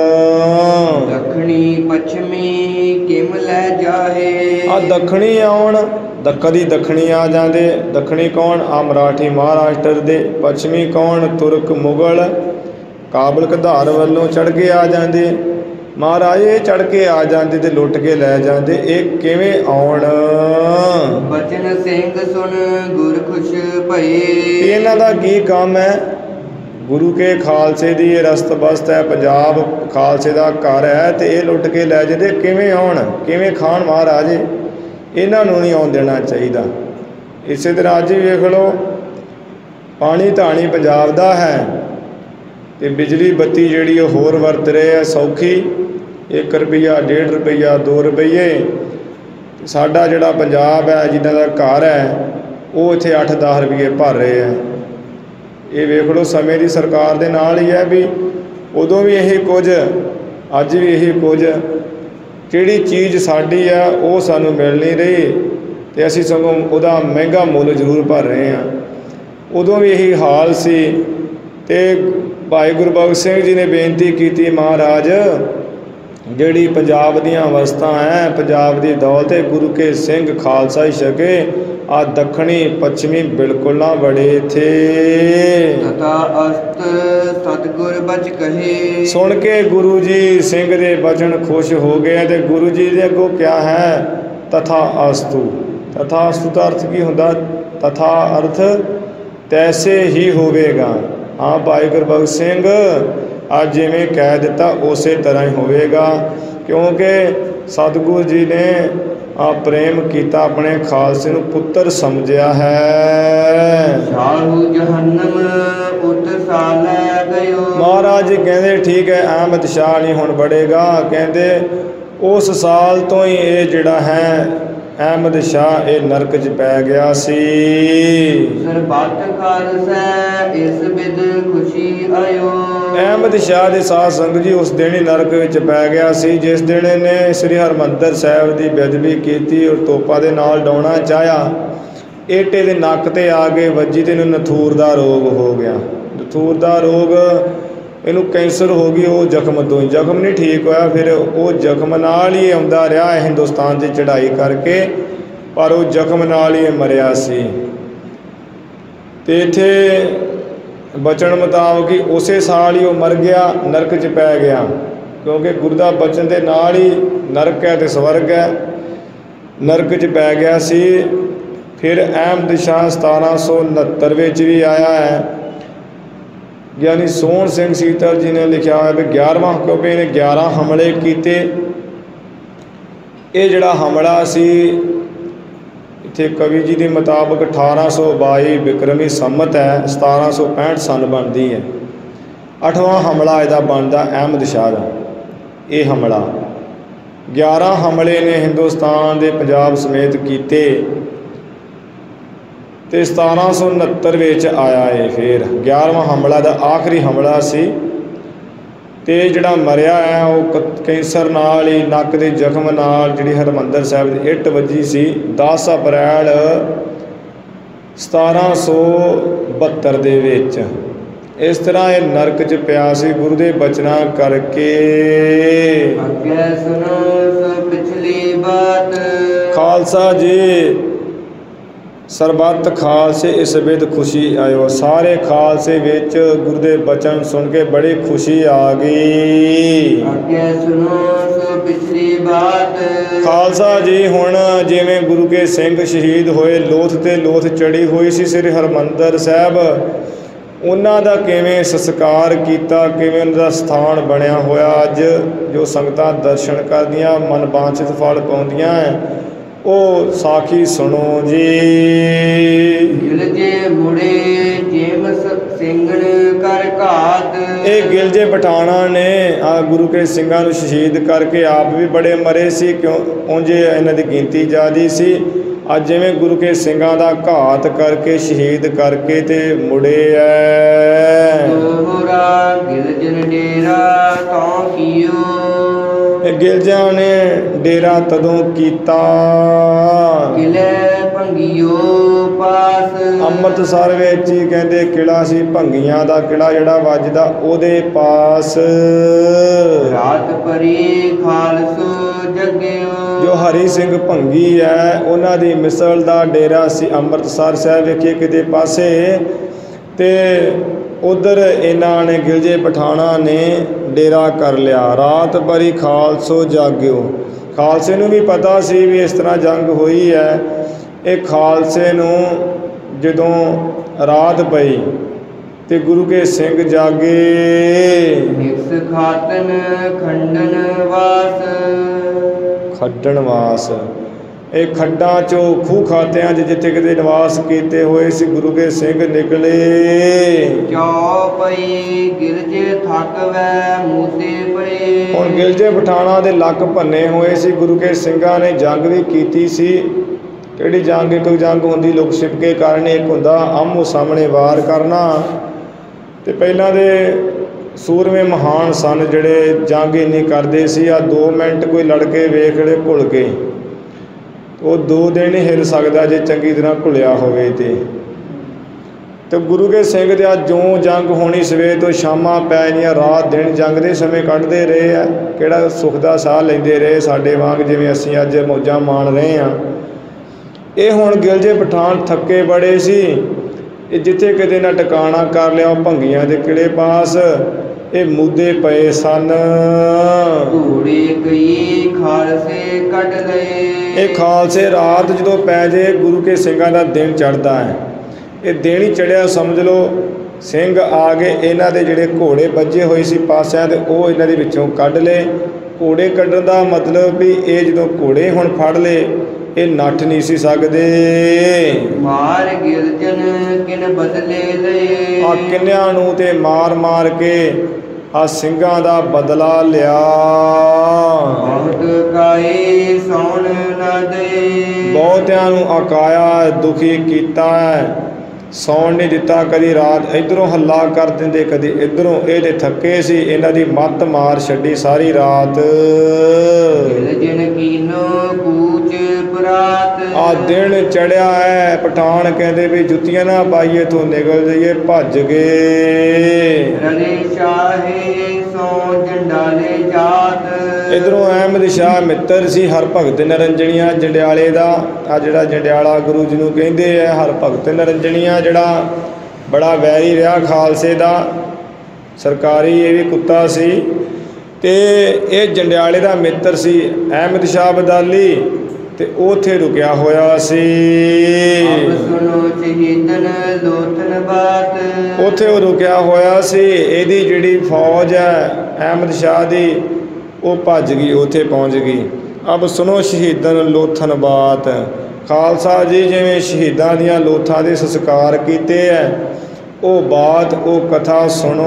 ਦੱਖਣੀ ਪੱਛਮੀ ਕਿਮ ਲੈ ਜਾਹੇ, ਆ ਦੱਖਣੀ ਆਉਣ, ਕਦੀ ਦੱਖਣੀ ਆ ਜਾਂਦੇ। ਦੱਖਣੀ ਕੌਣ? ਆ ਮਰਾਠੀ ਮਹਾਰਾਸ਼ਟਰ ਦੇ। ਪੱਛਮੀ ਕੌਣ? ਤੁਰਕ ਮੁਗਲ ਕਾਬਲ ਕਧਾਰ ਵੱਲੋਂ ਚੜ੍ਹ ਕੇ ਆ ਜਾਂਦੇ। ਮਹਾਰਾਜ ਇਹ ਚੜ੍ਹ ਕੇ ਆ ਜਾਂਦੇ ਤੇ ਲੁੱਟ ਕੇ ਲੈ ਜਾਂਦੇ, ਇਹ ਕਿਵੇਂ ਆਉਣ? ਬਚਨ ਸਿੰਘ ਸੁਣ ਗੁਰ ਖੁਸ਼ ਭਏ, ਇਹਨਾਂ ਦਾ ਕੀ ਕੰਮ ਹੈ? ਗੁਰੂ ਕੇ ਖਾਲਸੇ ਦੀ ਇਹ ਰਸਤ ਬਸਤ ਹੈ, ਪੰਜਾਬ ਖਾਲਸੇ ਦਾ ਘਰ ਹੈ, ਤੇ ਇਹ ਲੁੱਟ ਕੇ ਲੈ ਜਾਂਦੇ, ਕਿਵੇਂ ਆਉਣ, ਕਿਵੇਂ ਖਾਣ? ਮਹਾਰਾਜ ਇਹਨਾਂ ਨੂੰ ਨਹੀਂ ਆਉਣ ਦੇਣਾ ਚਾਹੀਦਾ। ਇਸੇ ਤਰ੍ਹਾਂ ਅੱਜ ਵੀ ਵੇਖ ਲਓ, ਪਾਣੀ ਧਾਣੀ ਪੰਜਾਬ ਦਾ ਹੈ, ਤੇ ਬਿਜਲੀ ਬੱਤੀ ਜਿਹੜੀ ਉਹ ਹੋਰ ਵਰਤ ਰਹੇ ਆ ਸੌਖੀ, 1 ਰੁਪਈਆ 1.5 ਰੁਪਈਆ 2 ਰੁਪਈਏ। ਸਾਡਾ ਜਿਹੜਾ ਪੰਜਾਬ ਹੈ, ਜਿਨ੍ਹਾਂ ਦਾ ਘਰ ਹੈ, ਉਹ ਇੱਥੇ 8-10 ਰੁਪਈਏ ਭਰ ਰਹੇ ਹੈ। ਇਹ ਵੇਖ ਲਓ ਸਮੇਂ ਦੀ ਸਰਕਾਰ ਦੇ ਨਾਲ ਹੀ ਹੈ ਵੀ ਉਦੋਂ ਵੀ ਇਹੀ ਕੁਝ, ਅੱਜ ਵੀ ਇਹੀ ਕੁਝ। ਜਿਹੜੀ ਚੀਜ਼ ਸਾਡੀ ਆ ਉਹ ਸਾਨੂੰ ਮਿਲ ਨਹੀਂ ਰਹੀ, ਤੇ ਅਸੀਂ ਸਗੋਂ ਉਹਦਾ ਮਹਿੰਗਾ ਮੁੱਲ ਜ਼ਰੂਰ ਭਰ ਰਹੇ ਹਾਂ। ਉਦੋਂ ਵੀ ਇਹੀ ਹਾਲ ਸੀ। ਤੇ ਭਾਈ ਗੁਰਬਖਸ਼ ਸਿੰਘ ਜੀ ਨੇ ਬੇਨਤੀ ਕੀਤੀ, ਮਹਾਰਾਜ ਜਿਹੜੀ ਪੰਜਾਬ ਦੀਆਂ ਅਵਸਥਾ ਹੈ, ਪੰਜਾਬ ਦੀ ਦੌਲਤ ਹੈ, ਗੁਰੂ ਕੇ ਸਿੰਘ ਖਾਲਸਾ ਹੀ ਛਕੇ, ਆ ਦੱਖਣੀ ਪੱਛਮੀ ਬਿਲਕੁਲ ਨਾ ਬੜੇ ਥੇ। ਤਥਾ ਅਸਤ ਸਤਿਗੁਰ ਬਚ ਕਹੇ। ਸੁਣ ਕੇ ਗੁਰੂ ਜੀ ਸਿੰਘ ਦੇ ਬਚਨ ਖੁਸ਼ ਹੋ ਗਏ ਤੇ ਗੁਰੂ ਜੀ ਦੇ ਅੱਗੋਂ ਕਿਹਾ ਹੈ ਤਥਾ ਅਸਤੂ। ਤਥਾ ਅਸਤੂ ਦਾ ਅਰਥ ਕੀ ਹੁੰਦਾ? ਤਥਾ ਅਰਥ ਤੈਸੇ ਹੀ ਹੋਵੇਗਾ। ਹਾਂ ਭਾਈ ਗੁਰਬਖਸ਼ ਸਿੰਘ ਅੱਜ ਜਿਵੇਂ ਕਹਿ ਦਿੱਤਾ ਉਸੇ ਤਰ੍ਹਾਂ ਹੀ ਹੋਵੇਗਾ, ਕਿਉਂਕਿ ਸਤਿਗੁਰੂ ਜੀ ਨੇ ਪ੍ਰੇਮ ਕੀਤਾ, ਆਪਣੇ ਖਾਲਸੇ ਨੂੰ ਪੁੱਤਰ ਸਮਝਿਆ ਹੈ। ਸਾਹੂ ਜਹੰਨਮ ਉਤ ਸਾਲੈ ਗਇਓ। ਮਹਾਰਾਜ ਜੀ ਕਹਿੰਦੇ ਠੀਕ ਹੈ, ਅਹਿਮਦ ਸ਼ਾਹ ਨਹੀਂ ਹੁਣ ਬੜੇਗਾ। ਕਹਿੰਦੇ ਉਸ ਸਾਲ ਤੋਂ ਹੀ ਇਹ ਜਿਹੜਾ ਹੈ ਅਹਿਮਦ ਸ਼ਾਹ ਇਹ ਨਰਕ 'ਚ ਪੈ ਗਿਆ ਸੀ। ਸਰਬੱਤ ਖਾਲਸਾ ਇਸ ਬਿਦ ਖੁਸ਼ੀ ਆਇਓ। ਅਹਿਮਦ ਸ਼ਾਹ ਦੇ ਸਾਧ ਸੰਗਤ ਜੀ ਉਸ ਦਿਨ ਹੀ ਨਰਕ ਵਿੱਚ ਪੈ ਗਿਆ ਸੀ, ਜਿਸ ਦਿਨ ਇਹਨੇ ਸ੍ਰੀ ਹਰਿਮੰਦਰ ਸਾਹਿਬ ਦੀ ਬੇਅਦਬੀ ਕੀਤੀ ਔਰ ਤੋਪਾਂ ਦੇ ਨਾਲ ਡਾਉਣਾ ਚਾਹਿਆ। ਏਟੇ ਦੇ ਨੱਕ ਤੇ ਆ ਕੇ ਵੱਜੀ ਤੇ ਇਹਨੂੰ ਨਥੂਰ ਦਾ ਰੋਗ ਹੋ ਗਿਆ। ਨਥੂਰ ਦਾ ਰੋਗ, ਇਹਨੂੰ ਕੈਂਸਰ ਹੋ ਗਈ। ਉਹ ਜ਼ਖਮ ਤੋਂ ਹੀ ਜ਼ਖਮ ਨਹੀਂ ਠੀਕ ਹੋਇਆ, ਫਿਰ ਉਹ ਜ਼ਖਮ ਨਾਲ ਹੀ ਆਉਂਦਾ ਰਿਹਾ ਹਿੰਦੁਸਤਾਨ 'ਚ ਚੜ੍ਹਾਈ ਕਰਕੇ, ਪਰ ਉਹ ਜ਼ਖਮ ਨਾਲ ਹੀ ਮਰਿਆ ਸੀ। ਤੇ ਇੱਥੇ ਬਚਨ ਮੁਤਾਬਕ ਹੀ ਉਸੇ ਸਾਲ ਹੀ ਉਹ ਮਰ ਗਿਆ, ਨਰਕ 'ਚ ਪੈ ਗਿਆ, ਕਿਉਂਕਿ ਗੁਰੂ ਦਾ ਬਚਨ ਦੇ ਨਾਲ ਹੀ ਨਰਕ ਹੈ ਤੇ ਸਵਰਗ ਹੈ। ਨਰਕ 'ਚ ਪੈ ਗਿਆ ਸੀ। ਫਿਰ ਅਹਿਮਦ ਸ਼ਾਹ 1769 ਵਿੱਚ ਵੀ ਆਇਆ ਹੈ। ਗਿਆਨੀ ਸੋਹਣ ਸਿੰਘ ਸੀਤਲ ਜੀ ਨੇ ਲਿਖਿਆ ਹੋਇਆ ਵੀ 11ਵਾਂ, ਕਿਉਂਕਿ ਇਹਨੇ 11 ਹਮਲੇ ਕੀਤੇ। ਇਹ ਜਿਹੜਾ ਹਮਲਾ ਸੀ ਇੱਥੇ ਕਵੀ ਜੀ ਦੇ ਮੁਤਾਬਕ 1822 ਬਿਕਰਮੀ ਸੰਮਤ ਹੈ, 1765 ਸੰਨ ਬਣਦੀ ਹੈ। 8ਵਾਂ ਹਮਲਾ ਇਹਦਾ ਬਣਦਾ ਅਹਿਮਦ ਸ਼ਾਹ ਦਾ। ਇਹ ਹਮਲਾ 11 ਹਮਲੇ ਨੇ ਹਿੰਦੁਸਤਾਨ ਦੇ ਪੰਜਾਬ ਸਮੇਤ ਕੀਤੇ ਤੇ 1769 ਵਿੱਚ ਆਇਆ ਇਹ ਫਿਰ 11ਵਾਂ ਹਮਲਾ ਦਾ ਆਖਰੀ ਹਮਲਾ ਸੀ। ਤੇ ਜਿਹੜਾ ਮਰਿਆ ਹੈ ਉਹ ਕੈਂਸਰ ਨਾਲ ਹੀ, ਨੱਕ ਦੇ ਜ਼ਖਮ ਨਾਲ, ਜਿਹੜੀ ਹਰਿਮੰਦਰ ਸਾਹਿਬ ਦੀ ਇੱਟ ਵੱਜੀ ਸੀ 10 ਅਪ੍ਰੈਲ 1772 ਦੇ ਵਿੱਚ। ਇਸ ਤਰ੍ਹਾਂ ਇਹ ਨਰਕ 'ਚ ਪਿਆ ਸੀ ਗੁਰੂ ਦੇ ਬਚਨਾਂ ਕਰਕੇ। ਅੱਗੇ ਸੁਨੋ ਸੋ ਪਿਛਲੀ ਬਾਤ। ਖਾਲਸਾ ਜੀ ਸਰਬੱਤ ਖਾਲਸੇ ਇਸ ਬਿਦ ਖੁਸ਼ੀ ਆਇਓ। ਸਾਰੇ ਖਾਲਸੇ ਵਿੱਚ ਗੁਰੂ ਦੇ ਬਚਨ ਸੁਣ ਕੇ ਬੜੀ ਖੁਸ਼ੀ ਆ ਗਈ। ਅੱਗੇ ਸੁਨੋ ਸੋ ਪਿਛਲੀ ਬਾਤ। ਖਾਲਸਾ ਜੀ ਹੁਣ ਜਿਵੇਂ ਗੁਰੂ ਕੇ ਸਿੰਘ ਸ਼ਹੀਦ ਹੋਏ, ਲੋਥ ਤੇ ਲੋਥ ਚੜੀ ਹੋਈ ਸੀ ਸ੍ਰੀ ਹਰਿਮੰਦਰ ਸਾਹਿਬ, ਉਹਨਾਂ ਦਾ ਕਿਵੇਂ ਸੰਸਕਾਰ ਕੀਤਾ, ਕਿਵੇਂ ਉਹਨਾਂ ਦਾ ਸਥਾਨ ਬਣਿਆ ਹੋਇਆ। ਅੱਜ ਜੋ ਸੰਗਤਾਂ ਦਰਸ਼ਨ ਕਰਦੀਆਂ, ਮਨ ਵਾਂਛਿਤ ਫਲ ਪਾਉਂਦੀਆਂ ਹੈ, ਉਹ ਸਾਖੀ ਸੁਣੋ ਜੀ। ਗਿਲਜੇ ਮੁੜੇ ਜੇਮਸ ਸਿੰਘਣ ਕਰ ਘਾਤ। ਇਹ ਗਿਲਜੇ ਪਠਾਣਾ ਨੇ ਆ ਗੁਰੂ ਕੇ ਸਿੰਘਾਂ ਨੂੰ ਸ਼ਹੀਦ ਕਰਕੇ ਆਪ ਵੀ ਬੜੇ ਮਰੇ ਸੀ, ਕਿਉਂ ਉਂਝ ਇਹਨਾਂ ਦੀ ਗਿਣਤੀ ਜ਼ਿਆਦੀ ਸੀ। ਅੱਜ ਜਿਵੇਂ ਗੁਰੂ ਕੇ ਸਿੰਘਾਂ ਦਾ ਘਾਤ ਕਰਕੇ, ਸ਼ਹੀਦ ਕਰਕੇ ਤੇ ਮੁੜੇ ਐ। ਦੋਹਰਾ ਗਿਲਜਨ ਡੇਰਾ ਤਾਂ ਕੀਓ। ਇਹ ਗਿਲਜਾਂ ਨੇ ਡੇਰਾ ਤਦੋਂ ਕੀਤਾ। ਕਿਲੇ ਭੰਗਿਓ ਪਾਸ। ਅੰਮ੍ਰਿਤਸਰ ਵਿੱਚ ਹੀ ਕਹਿੰਦੇ ਕਿਲਾ ਸੀ, ਭੰਗੀਆਂ ਦਾ ਕਿਲਾ ਜਿਹੜਾ ਵੱਜਦਾ ਉਹਦੇ ਪਾਸ। ਰਾਤ ਪਰੀ ਖਾਲਸੋ ਜਗਿਓ। ਜੋ ਹਰੀ ਸਿੰਘ ਭੰਗੀ ਹੈ ਉਹਨਾਂ ਦੀ ਮਿਸਲ ਦਾ ਡੇਰਾ ਸੀ ਅੰਮ੍ਰਿਤਸਰ ਸਾਹਿਬ ਵਿਖੇ ਕਿਤੇ ਪਾਸੇ। ਤੇ ਉਧਰ ਇਹਨਾਂ ਨੇ ਗਿਲਜੇ ਪਠਾਣਾ ਨੇ ਡੇਰਾ ਕਰ ਲਿਆ। ਰਾਤ ਭਰੀ ਖਾਲਸੋ ਜਾਗਿਓ। ਖਾਲਸੇ ਨੂੰ ਵੀ ਪਤਾ ਸੀ ਵੀ ਇਸ ਤਰ੍ਹਾਂ ਜੰਗ ਹੋਈ ਹੈ। ਇਹ ਖਾਲਸੇ ਨੂੰ ਜਦੋਂ ਰਾਤ ਪਈ ਤੇ ਗੁਰੂ ਕੇ ਸਿੰਘ ਜਾਗੇ। ਨਿਕਸ ਖਾਤਨ ਖੰਡਨ ਵਾਸ। ਖੱਡਣ ਵਾਸ, ਇਹ ਖੱਡਾਂ 'ਚੋਂ ਖੂਹ ਖਾਤਿਆਂ 'ਚ ਜਿੱਥੇ ਕਿਤੇ ਨਿਵਾਸ ਕੀਤੇ ਹੋਏ ਸੀ ਗੁਰੂ ਕੇ ਸਿੰਘ ਨਿਕਲੇ। ਚੌਪਈ ਗਿਲਜੇ ਥੱਕ ਵੈ ਮੂਸੇ ਪਰੇ। ਹੁਣ ਗਿਲਜੇ ਪਠਾਣਾ ਦੇ ਲੱਕ ਭੰਨੇ ਹੋਏ ਸੀ। ਗੁਰੂ ਕੇ ਸਿੰਘਾਂ ਨੇ ਜੰਗ ਵੀ ਕੀਤੀ ਸੀ। ਕਿਹੜੀ ਜੰਗ? ਇੱਕ ਜੰਗ ਹੁੰਦੀ ਲੁਕ ਛਿਪਕੇ ਕਰਨੀ, ਇੱਕ ਹੁੰਦਾ ਆਮੋ ਸਾਹਮਣੇ ਵਾਰ ਕਰਨਾ। ਤੇ ਪਹਿਲਾਂ ਦੇ ਸੂਰਮੇ ਮਹਾਨ ਸਨ ਜਿਹੜੇ ਜੰਗ ਇੰਨੀ ਕਰਦੇ ਸੀ। ਆ 2 ਮਿੰਟ ਕੋਈ ਲੜਕੇ ਵੇਖ ਲਏ ਘੁਲ ਕੇ, ਉਹ 2 ਦਿਨ ਹੀ ਹਿੱਲ ਸਕਦਾ ਜੇ ਚੰਗੀ ਤਰ੍ਹਾਂ ਘੁਲਿਆ ਹੋਵੇ। ਤੇ ਗੁਰੂ ਕੇ ਸਿੰਘ ਦੇ ਅੱਜ ਜੋ ਜੰਗ ਹੋਣੀ ਸਵੇਰ ਤੋਂ ਸ਼ਾਮਾਂ ਪੈ ਗਈਆਂ, ਰਾਤ ਦਿਨ ਜੰਗ ਦੇ ਸਮੇਂ ਕੱਢਦੇ ਰਹੇ ਆ। ਕਿਹੜਾ ਸੁੱਖ ਦਾ ਸਾਹ ਲੈਂਦੇ ਰਹੇ ਸਾਡੇ ਵਾਂਗ, ਜਿਵੇਂ ਅਸੀਂ ਅੱਜ ਮੌਜਾਂ ਮਾਣ ਰਹੇ ਹਾਂ। ਇਹ ਹੁਣ ਗਿਲਜੇ ਪਠਾਨ ਥੱਕੇ ਬੜੇ ਸੀ। ਇਹ ਜਿੱਥੇ ਕਿਤੇ ਨਾ ਟਿਕਾਣਾ ਕਰ ਲਿਆ, ਉਹ ਭੰਗੀਆਂ ਦੇ ਕਿਲੇ ਪਾਸ ਇਹ ਮੁੱਦੇ ਪਏ ਸਨ। ਘੋੜੇ ਕਈ ਖਾਲਸੇ ਕੱਢ ਲਏ। ਇਹ ਖਾਲਸੇ ਰਾਤ ਜਦੋਂ ਪੈ ਜੇ, ਗੁਰੂ ਕੇ ਸਿੰਘਾਂ ਦਾ ਦਿਨ ਚੜ੍ਹਦਾ ਹੈ। ਇਹ ਦਿਨ ਹੀ ਚੜ੍ਹਿਆ ਸਮਝ ਲਓ। ਸਿੰਘ ਆ ਗਏ, ਇਹਨਾਂ ਦੇ ਜਿਹੜੇ ਘੋੜੇ ਵੱਜੇ ਹੋਏ ਸੀ ਪਾਸਿਆਂ ਤੇ ਉਹ ਇਹਨਾਂ ਦੇ ਵਿੱਚੋਂ ਕੱਢ ਲਏ। ਘੋੜੇ ਕੱਢਣ ਦਾ ਮਤਲਬ ਵੀ ਇਹ ਜਦੋਂ ਘੋੜੇ ਹੁਣ ਫੜ ਲਏ, ਇਹ ਨੱਠ ਨਹੀਂ ਸੀ ਸਕਦੇ। ਮਾਰ ਗਿਰਜਨ ਕਿਨ ਬਦਲੇ ਲਏ। ਆ ਕਿੰਨਿਆਂ ਨੂੰ ਤੇ ਮਾਰ ਮਾਰ ਕੇ ਆ ਸਿੰਘਾਂ ਦਾ ਬਦਲਾ ਲਿਆ। ਬਹੁਤ ਕਾਏ ਸੌਣ ਨਾ ਦੇ। ਬਹੁਤਿਆਂ ਨੂੰ ਅਕਾਇਆ ਦੁਖੀ ਕੀਤਾ ਹੈ, ਸੌਣ ਨਹੀਂ ਦਿੱਤਾ। ਕਦੀ ਰਾਤ ਇੱਧਰੋਂ ਹੱਲਾ ਕਰ ਦਿੰਦੇ, ਕਦੀ ਇੱਧਰੋਂ। ਇਹ ਤੇ ਥੱਕੇ ਸੀ, ਇਹਨਾਂ ਦੀ ਮੱਤ ਮਾਰ ਛੱਡੀ ਸਾਰੀ ਰਾਤ। ਗਿਰਜਨ ਕੀਨੋ ਕੂਚ ਪ੍ਰਾਤ। ਆ ਦਿਨ ਚੜਿਆ ਹੈ, ਪਠਾਨ ਕਹਿੰਦੇ ਵੀ ਜੁੱਤੀਆਂ ਨਾ ਪਾਈਏ ਤੋਂ ਨਿਕਲ ਜਾਈਏ, ਭੱਜ ਗਏ। ਰਲੇ ਸ਼ਾਹੇ ਸੋ ਜੰਡਾਲੇ ਜਾਤ। ਇੱਧਰੋਂ ਅਹਿਮਦ ਸ਼ਾਹ ਮਿੱਤਰ ਸੀ ਹਰ ਭਗਤ ਨਿਰੰਜਣੀਆਂ ਜੰਡਿਆਲੇ ਦਾ। ਆ ਜਿਹੜਾ ਜੰਡਿਆਲਾ ਗੁਰੂ ਜੀ ਨੂੰ ਕਹਿੰਦੇ ਆ, ਹਰ ਭਗਤ ਨਿਰੰਜਣੀਆਂ, ਜਿਹੜਾ ਬੜਾ ਵੈਰੀ ਰਿਹਾ ਖਾਲਸੇ ਦਾ, ਸਰਕਾਰੀ ਇਹ ਵੀ ਕੁੱਤਾ ਸੀ। ਤੇ ਇਹ ਜੰਡਿਆਲੇ ਦਾ ਮਿੱਤਰ ਸੀ ਅਹਿਮਦ ਸ਼ਾਹ ਬਦਾਲੀ, ਤੇ ਉੱਥੇ ਰੁਕਿਆ ਹੋਇਆ ਸੀ। ਸੁਣੋ ਸ਼ਹੀਦਨ ਲੋਥਨ ਬਾਤ। ਉੱਥੇ ਉਹ ਰੁਕਿਆ ਹੋਇਆ ਸੀ। ਇਹਦੀ ਜਿਹੜੀ ਫੌਜ ਹੈ ਅਹਿਮਦ ਸ਼ਾਹ ਦੀ, ਉਹ ਭੱਜ ਗਈ, ਉੱਥੇ ਪਹੁੰਚ ਗਈ। ਅਬ ਸੁਣੋ ਸ਼ਹੀਦਨ ਲੋਥਨ ਬਾਤ। ਖਾਲਸਾ ਜੀ ਜਿਵੇਂ ਸ਼ਹੀਦਾਂ ਦੀਆਂ ਲੋਥਾਂ ਦੇ ਸੰਸਕਾਰ ਕੀਤੇ ਹੈ, ਉਹ ਬਾਤ, ਉਹ ਕਥਾ ਸੁਣੋ।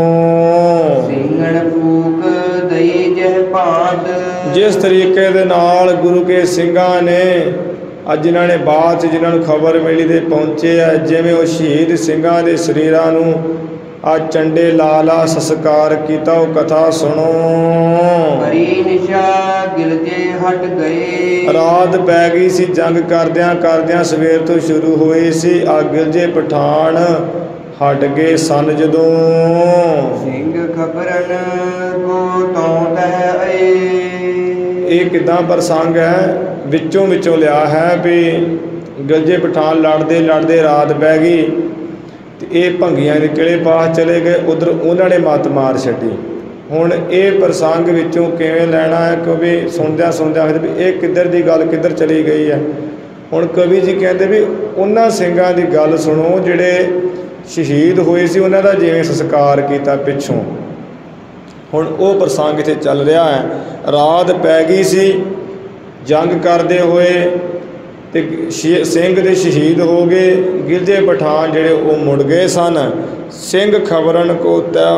ਸਿੰਘਣ ਫੂਕ ਦਈ ਜਹ ਭਾਂਤ। ਜਿਸ ਤਰੀਕੇ ਦੇ ਨਾਲ ਗੁਰੂ ਕੇ ਸਿੰਘਾਂ ਨੇ ਅੱਜ ਜਿਨ੍ਹਾਂ ਨੇ ਬਾਅਦ 'ਚ ਜਿਨ੍ਹਾਂ ਨੂੰ ਖਬਰ ਮਿਲੀ ਤੇ ਪਹੁੰਚੇ ਆ, ਜਿਵੇਂ ਉਹ ਸ਼ਹੀਦ ਸਿੰਘਾਂ ਦੇ ਸਰੀਰਾਂ ਨੂੰ ਆ ਚੰਡੇ ਲਾ ਲਾ ਸੰਸਕਾਰ ਕੀਤਾ, ਉਹ ਕਥਾ ਸੁਣੋ। ਹਰੀ ਨਿਸ਼ਾ ਗਿਰਜੇ ਹਟ ਗਏ। ਰਾਤ ਪੈ ਗਈ ਸੀ, ਜੰਗ ਕਰਦਿਆਂ ਕਰਦਿਆਂ ਸਵੇਰ ਤੋਂ ਸ਼ੁਰੂ ਹੋਈ ਸੀ। ਆ ਗਿਲਜੇ ਪਠਾਨ ਹਟ ਗਏ ਸਨ ਜਦੋਂ। ਸਿੰਘ ਖਬਰਨ ਕੋ ਤੌਂ ਦਹਿ ਆਏ। ਇਹ ਕਿੱਦਾਂ ਪ੍ਰਸੰਗ ਹੈ, ਵਿੱਚੋਂ ਲਿਆ ਹੈ ਵੀ ਗਿਲਜੇ ਪਠਾਨ ਲੜਦੇ ਲੜਦੇ ਰਾਤ ਪੈ ਗਈ ਤੇ ਇਹ ਭੰਗੀਆਂ ਦੇ ਕਿਲੇ ਪਾਸ ਚਲੇ ਗਏ। ਉਧਰ ਉਹਨਾਂ ਨੇ ਮੱਤ ਮਾਰ ਛੱਡੀ। ਹੁਣ ਇਹ ਪ੍ਰਸੰਗ ਵਿੱਚੋਂ ਕਿਵੇਂ ਲੈਣਾ ਹੈ, ਕਿਉਂਕਿ ਸੁਣਦਿਆਂ ਆਖਦੇ ਵੀ ਇਹ ਕਿੱਧਰ ਦੀ ਗੱਲ ਕਿੱਧਰ ਚਲੀ ਗਈ ਹੈ। ਹੁਣ ਕਵੀ ਜੀ ਕਹਿੰਦੇ ਵੀ ਉਹਨਾਂ ਸਿੰਘਾਂ ਦੀ ਗੱਲ ਸੁਣੋ ਜਿਹੜੇ ਸ਼ਹੀਦ ਹੋਏ ਸੀ, ਉਹਨਾਂ ਦਾ ਜਿਵੇਂ ਸੰਸਕਾਰ ਕੀਤਾ ਪਿੱਛੋਂ। ਹੁਣ ਉਹ ਪ੍ਰਸੰਗ ਇੱਥੇ ਚੱਲ ਰਿਹਾ ਹੈ। ਰਾਤ ਪੈ ਗਈ ਸੀ ਜੰਗ ਕਰਦੇ ਹੋਏ ਤੇ ਸਿੰਘ ਦੇ ਸ਼ਹੀਦ ਹੋ ਗਏ। ਗਿਲਜੇ ਪਠਾਨ ਜਿਹੜੇ ਉਹ ਮੁੜ ਗਏ ਸਨ। ਸਿੰਘ ਖਬਰਨ ਕੋ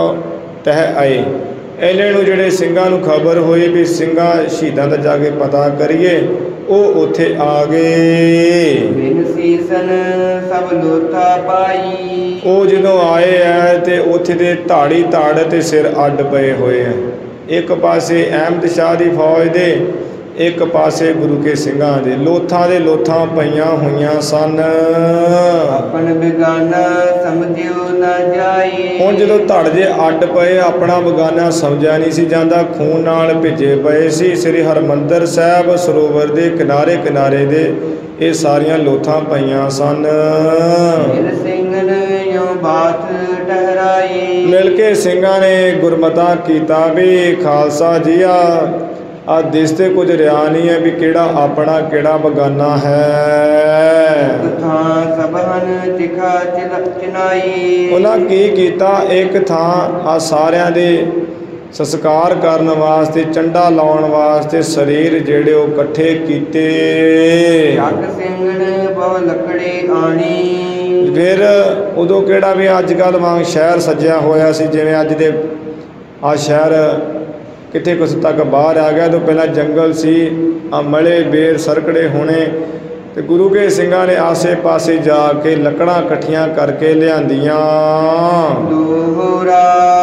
ਤਹਿ ਆਏ। ਇਹਨਾਂ ਨੂੰ ਜਿਹੜੇ ਸਿੰਘਾਂ ਨੂੰ ਖਬਰ ਹੋਈ ਵੀ ਸਿੰਘਾਂ ਸ਼ਹੀਦਾਂ ਦਾ ਜਾ ਕੇ ਪਤਾ ਕਰੀਏ, ਉਹ ਉੱਥੇ ਆ ਗਏ। ਬਿਨ ਸੀਸਨ ਸਭ ਲੋਥਾ ਪਾਈ। ਉਹ ਜਦੋਂ ਆਏ ਹੈ ਤੇ ਉੱਥੇ ਦੇ ਧਾੜੀ ਧਾੜ ਤੇ ਸਿਰ ਅੱਡ ਪਏ ਹੋਏ ਹੈ। ਇੱਕ ਪਾਸੇ ਅਹਿਮਦ ਸ਼ਾਹ ਦੀ ਫੌਜ ਦੇ, ਇੱਕ ਪਾਸੇ ਗੁਰੂ ਕੇ ਸਿੰਘਾਂ ਦੇ। ਲੋਥਾਂ ਦੇ ਲੋਥਾਂ ਪਈਆਂ ਹੋਈਆਂ ਸਨ। ਆਪਨ ਬੇਗਾਨਾ ਸਮਝਿਓ ਨਾ ਜਾਈ। ਹੁਣ ਜਦੋਂ ਧੜ ਜੇ ਅੱਡ ਪਏ, ਆਪਣਾ ਬੇਗਾਨਾ ਸਮਝਿਆ ਨਹੀਂ ਸੀ ਜਾਂਦਾ। ਖੂਨ ਨਾਲ ਭਿੱਜੇ ਪਏ ਸੀ। ਸ੍ਰੀ ਹਰਿਮੰਦਰ ਸਾਹਿਬ ਸਰੋਵਰ ਦੇ ਕਿਨਾਰੇ ਕਿਨਾਰੇ ਦੇ ਇਹ ਸਾਰੀਆਂ ਲੋਥਾਂ ਪਈਆਂ ਸਨ। ਮਿਲ ਸਿੰਘਨ ਯੋ ਬਾਤ ਟਹਿਰਾਈ। ਮਿਲ ਕੇ ਸਿੰਘਾਂ ਨੇ ਗੁਰਮਤਾ ਕੀਤਾ ਵੀ ਖਾਲਸਾ ਜੀ ਆ ਦਿਸ ਤੇ ਕੁਝ ਰਿਆ ਨਹੀਂ ਹੈ ਵੀ ਕਿਹੜਾ ਆਪਣਾ ਕਿਹੜਾ ਬਗਾਨਾ ਹੈ। ਥਾਂ ਸਭਨ ਤਿਖਾ ਚਨਾਈ। ਉਹਨਾਂ ਕੀ ਕੀਤਾ, ਇੱਕ ਥਾਂ ਆ ਸਾਰਿਆਂ ਦੇ ਸੰਸਕਾਰ ਕਰਨ ਵਾਸਤੇ, ਚੰਡਾ ਲਾਉਣ ਵਾਸਤੇ ਸਰੀਰ ਜਿਹੜੇ ਉਹ ਇਕੱਠੇ ਕੀਤੇ। ਜੱਗ ਸਿੰਘਨ ਬਹੁ ਲੱਕੜੇ ਆਣੀ। ਫਿਰ ਉਦੋਂ ਕਿਹੜਾ ਵੀ ਅੱਜ ਕੱਲ੍ਹ ਵਾਂਗ ਸ਼ਹਿਰ ਸੱਜਿਆ ਹੋਇਆ ਸੀ, ਜਿਵੇਂ ਅੱਜ ਦੇ ਆ ਸ਼ਹਿਰ ਕਿਤੇ ਕੁਛ ਤੱਕ ਬਾਹਰ ਆ ਗਿਆ। ਤੋਂ ਪਹਿਲਾਂ ਜੰਗਲ ਸੀ, ਆ ਮਲੇ ਬੇਰ ਸਰਕੜੇ ਹੋਣੇ। ਤੇ ਗੁਰੂ ਕੇ ਸਿੰਘਾਂ ਨੇ ਆਸੇ ਪਾਸੇ ਜਾ ਕੇ ਲੱਕੜਾਂ ਇਕੱਠੀਆਂ ਕਰਕੇ ਲਿਆਂਦੀਆਂ। ਦੋਹਰਾ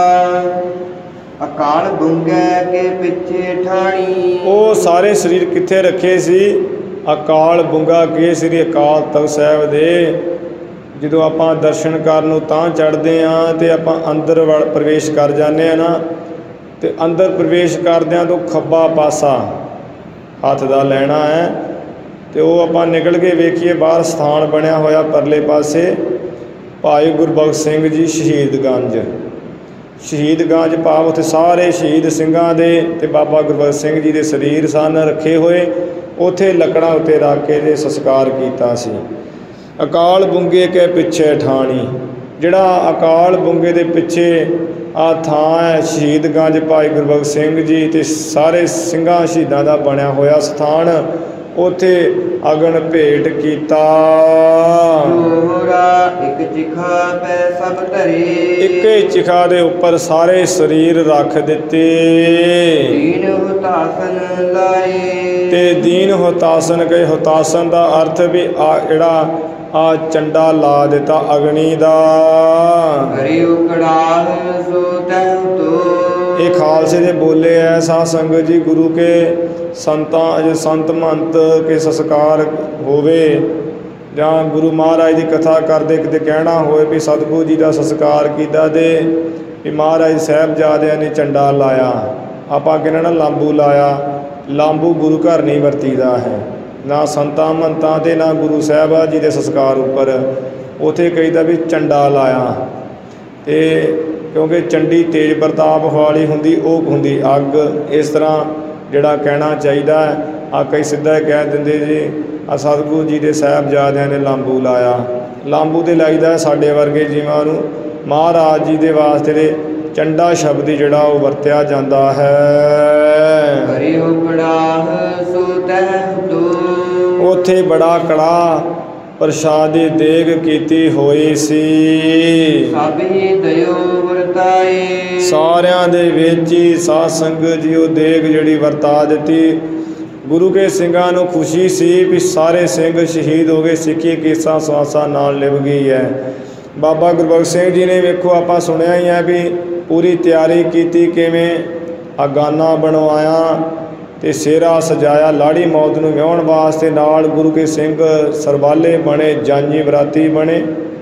ਅਕਾਲ ਬੁੰਗੈ ਕੇ ਪਿੱਛੇ ਠਾਣੀ। ਉਹ ਸਾਰੇ ਸਰੀਰ ਕਿੱਥੇ ਰੱਖੇ ਸੀ? ਅਕਾਲ ਬੁੰਗਾ ਕੇ ਸ੍ਰੀ ਅਕਾਲ ਤਖਤ ਸਾਹਿਬ ਦੇ ਜਦੋਂ ਆਪਾਂ ਦਰਸ਼ਨ ਕਰਨ ਨੂੰ ਤਾਂ ਚੜ੍ਹਦੇ ਹਾਂ ਤੇ ਆਪਾਂ ਅੰਦਰ ਵੜ ਪ੍ਰਵੇਸ਼ ਕਰ ਜਾਂਦੇ ਹਾਂ ਨਾ, ਤੇ ਅੰਦਰ ਪ੍ਰਵੇਸ਼ ਕਰਦਿਆਂ ਤੋਂ ਖੱਬਾ ਪਾਸਾ ਹੱਥ ਦਾ ਲੈਣਾ ਹੈ, ਤੇ ਉਹ ਆਪਾਂ ਨਿਕਲ ਕੇ ਵੇਖੀਏ ਬਾਹਰ ਸਥਾਨ ਬਣਿਆ ਹੋਇਆ ਪਰਲੇ ਪਾਸੇ ਭਾਈ ਗੁਰਬਖਸ਼ ਸਿੰਘ ਜੀ ਸ਼ਹੀਦਗੰਜ। ਸ਼ਹੀਦਗੰਜ ਭਾਵ ਉੱਥੇ ਸਾਰੇ ਸ਼ਹੀਦ ਸਿੰਘਾਂ ਦੇ ਤੇ ਬਾਬਾ ਗੁਰਬਖਸ਼ ਸਿੰਘ ਜੀ ਦੇ ਸਰੀਰ ਸਨ ਰੱਖੇ ਹੋਏ, ਉੱਥੇ ਲੱਕੜਾਂ ਉੱਤੇ ਰੱਖ ਕੇ ਤੇ ਸੰਸਕਾਰ ਕੀਤਾ ਸੀ। ਅਕਾਲ ਬੁੰਗੇ ਕੇ ਪਿੱਛੇ ਠਾਣੀ, ਜਿਹੜਾ ਅਕਾਲ ਬੁੰਗੇ ਦੇ ਪਿੱਛੇ ਆ ਥਾਂ ਹੈ ਸ਼ਹੀਦਗੰਜ ਭਾਈ ਗੁਰਬਖਸ਼ ਸਿੰਘ ਜੀ ਤੇ ਸਾਰੇ ਸਿੰਘਾਂ ਸ਼ਹੀਦਾਂ ਦਾ ਬਣਿਆ ਹੋਇਆ ਸਥਾਨ, ਉੱਥੇ ਅਗਨ ਭੇਟ ਕੀਤਾ। ਇੱਕ ਚਿਖਾ ਪੈ ਸਭ ਧਰੇ, ਇੱਕੇ ਚਿਖਾ ਦੇ ਉੱਪਰ ਸਾਰੇ ਸਰੀਰ ਰੱਖ ਦਿੱਤੇ। ਦੀਨ ਹੁਤਾਸਨ ਲਾਏ, ਤੇ ਦੀਨ ਹੁਤਾਸਨ ਕਹੇ, ਹੁਤਾਸਨ ਦਾ ਅਰਥ ਵੀ ਆ ਜਿਹੜਾ ਆ ਚੰਡਾ ਲਾ ਦਿੱਤਾ ਅਗਨੀ ਦਾ। ਹਰਿ ਉਕੜਾਹ ਸੋ ਤਹਿ ਤੋ, ਇਹ ਖਾਲਸੇ ਦੇ ਬੋਲੇ ਐ ਸਾਧ ਸੰਗਤ ਜੀ। ਗੁਰੂ ਕੇ ਸੰਤਾਂ ਸੰਤ ਮਹੰਤ ਕੇ ਸੰਸਕਾਰ ਹੋਵੇ ਜਾਂ ਗੁਰੂ ਮਹਾਰਾਜ ਦੀ ਕਥਾ ਕਰਦੇ ਕਿਤੇ ਕਹਿਣਾ ਹੋਵੇ ਵੀ ਸਤਿਗੁਰੂ ਜੀ ਦਾ ਸੰਸਕਾਰ ਕੀਤਾ ਤੇ ਵੀ ਮਹਾਰਾਜ ਸਾਹਿਬਜ਼ਾਦਿਆਂ ਨੇ ਝੰਡਾ ਲਾਇਆ, ਆਪਾਂ ਕਹਿੰਦੇ ਨਾ ਲਾਂਬੂ ਲਾਇਆ। ਲਾਂਬੂ ਗੁਰੂ ਘਰ ਨਹੀਂ ਵਰਤੀਦਾ ਹੈ, ਨਾ ਸੰਤਾਂ ਮਹੰਤਾਂ ਤੇ ਨਾ ਗੁਰੂ ਸਾਹਿਬਾਂ ਜੀ ਦੇ ਸੰਸਕਾਰ ਉੱਪਰ। ਉੱਥੇ ਕਹੀਦਾ ਵੀ ਝੰਡਾ ਲਾਇਆ, ਤੇ ਕਿਉਂਕਿ ਚੰਡੀ ਤੇਜ ਪ੍ਰਤਾਪ ਵਾਲੀ ਹੁੰਦੀ, ਉਹ ਹੁੰਦੀ ਅੱਗ। ਇਸ ਤਰ੍ਹਾਂ ਜਿਹੜਾ ਕਹਿਣਾ ਚਾਹੀਦਾ ਹੈ। ਆ ਕਈ ਸਿੱਧਾ ਕਹਿ ਦਿੰਦੇ ਜੀ ਆ ਸਤਿਗੁਰੂ ਜੀ ਦੇ ਸਾਹਿਬਜ਼ਾਦਿਆਂ ਨੇ ਲਾਂਬੂ ਲਾਇਆ। ਲਾਂਬੂ ਤੇ ਲਾਈਦਾ ਸਾਡੇ ਵਰਗੇ ਜੀਵਾਂ ਨੂੰ ਮਹਾਰਾਜ ਜੀ ਦੇ ਵਾਸਤੇ ਦੇ ਚੰਡਾ ਸ਼ਬਦ ਜਿਹੜਾ ਉਹ ਵਰਤਿਆ ਜਾਂਦਾ ਹੈ। ਹਰਿ ਉਕੜਾਹ ਸੋ ਤਹਿ ਤੋ, ਉੱਥੇ ਬੜਾ ਕੜਾ ਪ੍ਰਸ਼ਾਦੀ ਦੇਗ ਕੀਤੀ ਹੋਈ ਸੀ। ਸਭੀ ਦਇਓ ਵਰਤਾਏ, ਸਾਰਿਆਂ ਦੇ ਵਿੱਚ ਹੀ ਸਾਧ ਸੰਗਤ ਜੀ ਉਹ ਦੇਗ ਜਿਹੜੀ ਵਰਤਾ ਦਿੱਤੀ। ਗੁਰੂ ਕੇ ਸਿੰਘਾਂ ਨੂੰ ਖੁਸ਼ੀ ਸੀ ਵੀ ਸਾਰੇ ਸਿੰਘ ਸ਼ਹੀਦ ਹੋ ਗਏ, ਸਿੱਖੀ ਕੇਸਾਂ ਸਵਾਸਾਂ ਨਾਲ ਲਿਵ ਗਈ ਹੈ। ਬਾਬਾ ਗੁਰਬਖਸ਼ ਸਿੰਘ ਜੀ ਨੇ ਵੇਖੋ ਆਪਾਂ ਸੁਣਿਆ ਹੀ ਹੈ ਵੀ ਪੂਰੀ ਤਿਆਰੀ ਕੀਤੀ, ਕਿਵੇਂ ਅਗਾਨਾ ਬਣਵਾਇਆ ਤੇ ਸਿਹਰਾ ਸਜਾਇਆ ਲਾੜੀ ਮੌਤ ਨੂੰ ਵਿਆਹੁਣ ਵਾਸਤੇ। ਨਾਲ ਗੁਰੂ ਕੇ ਸਿੰਘ ਸਰਬਾਲੇ ਬਣੇ, ਜਾਂਜੀ ਬਰਾਤੀ ਬਣੇ,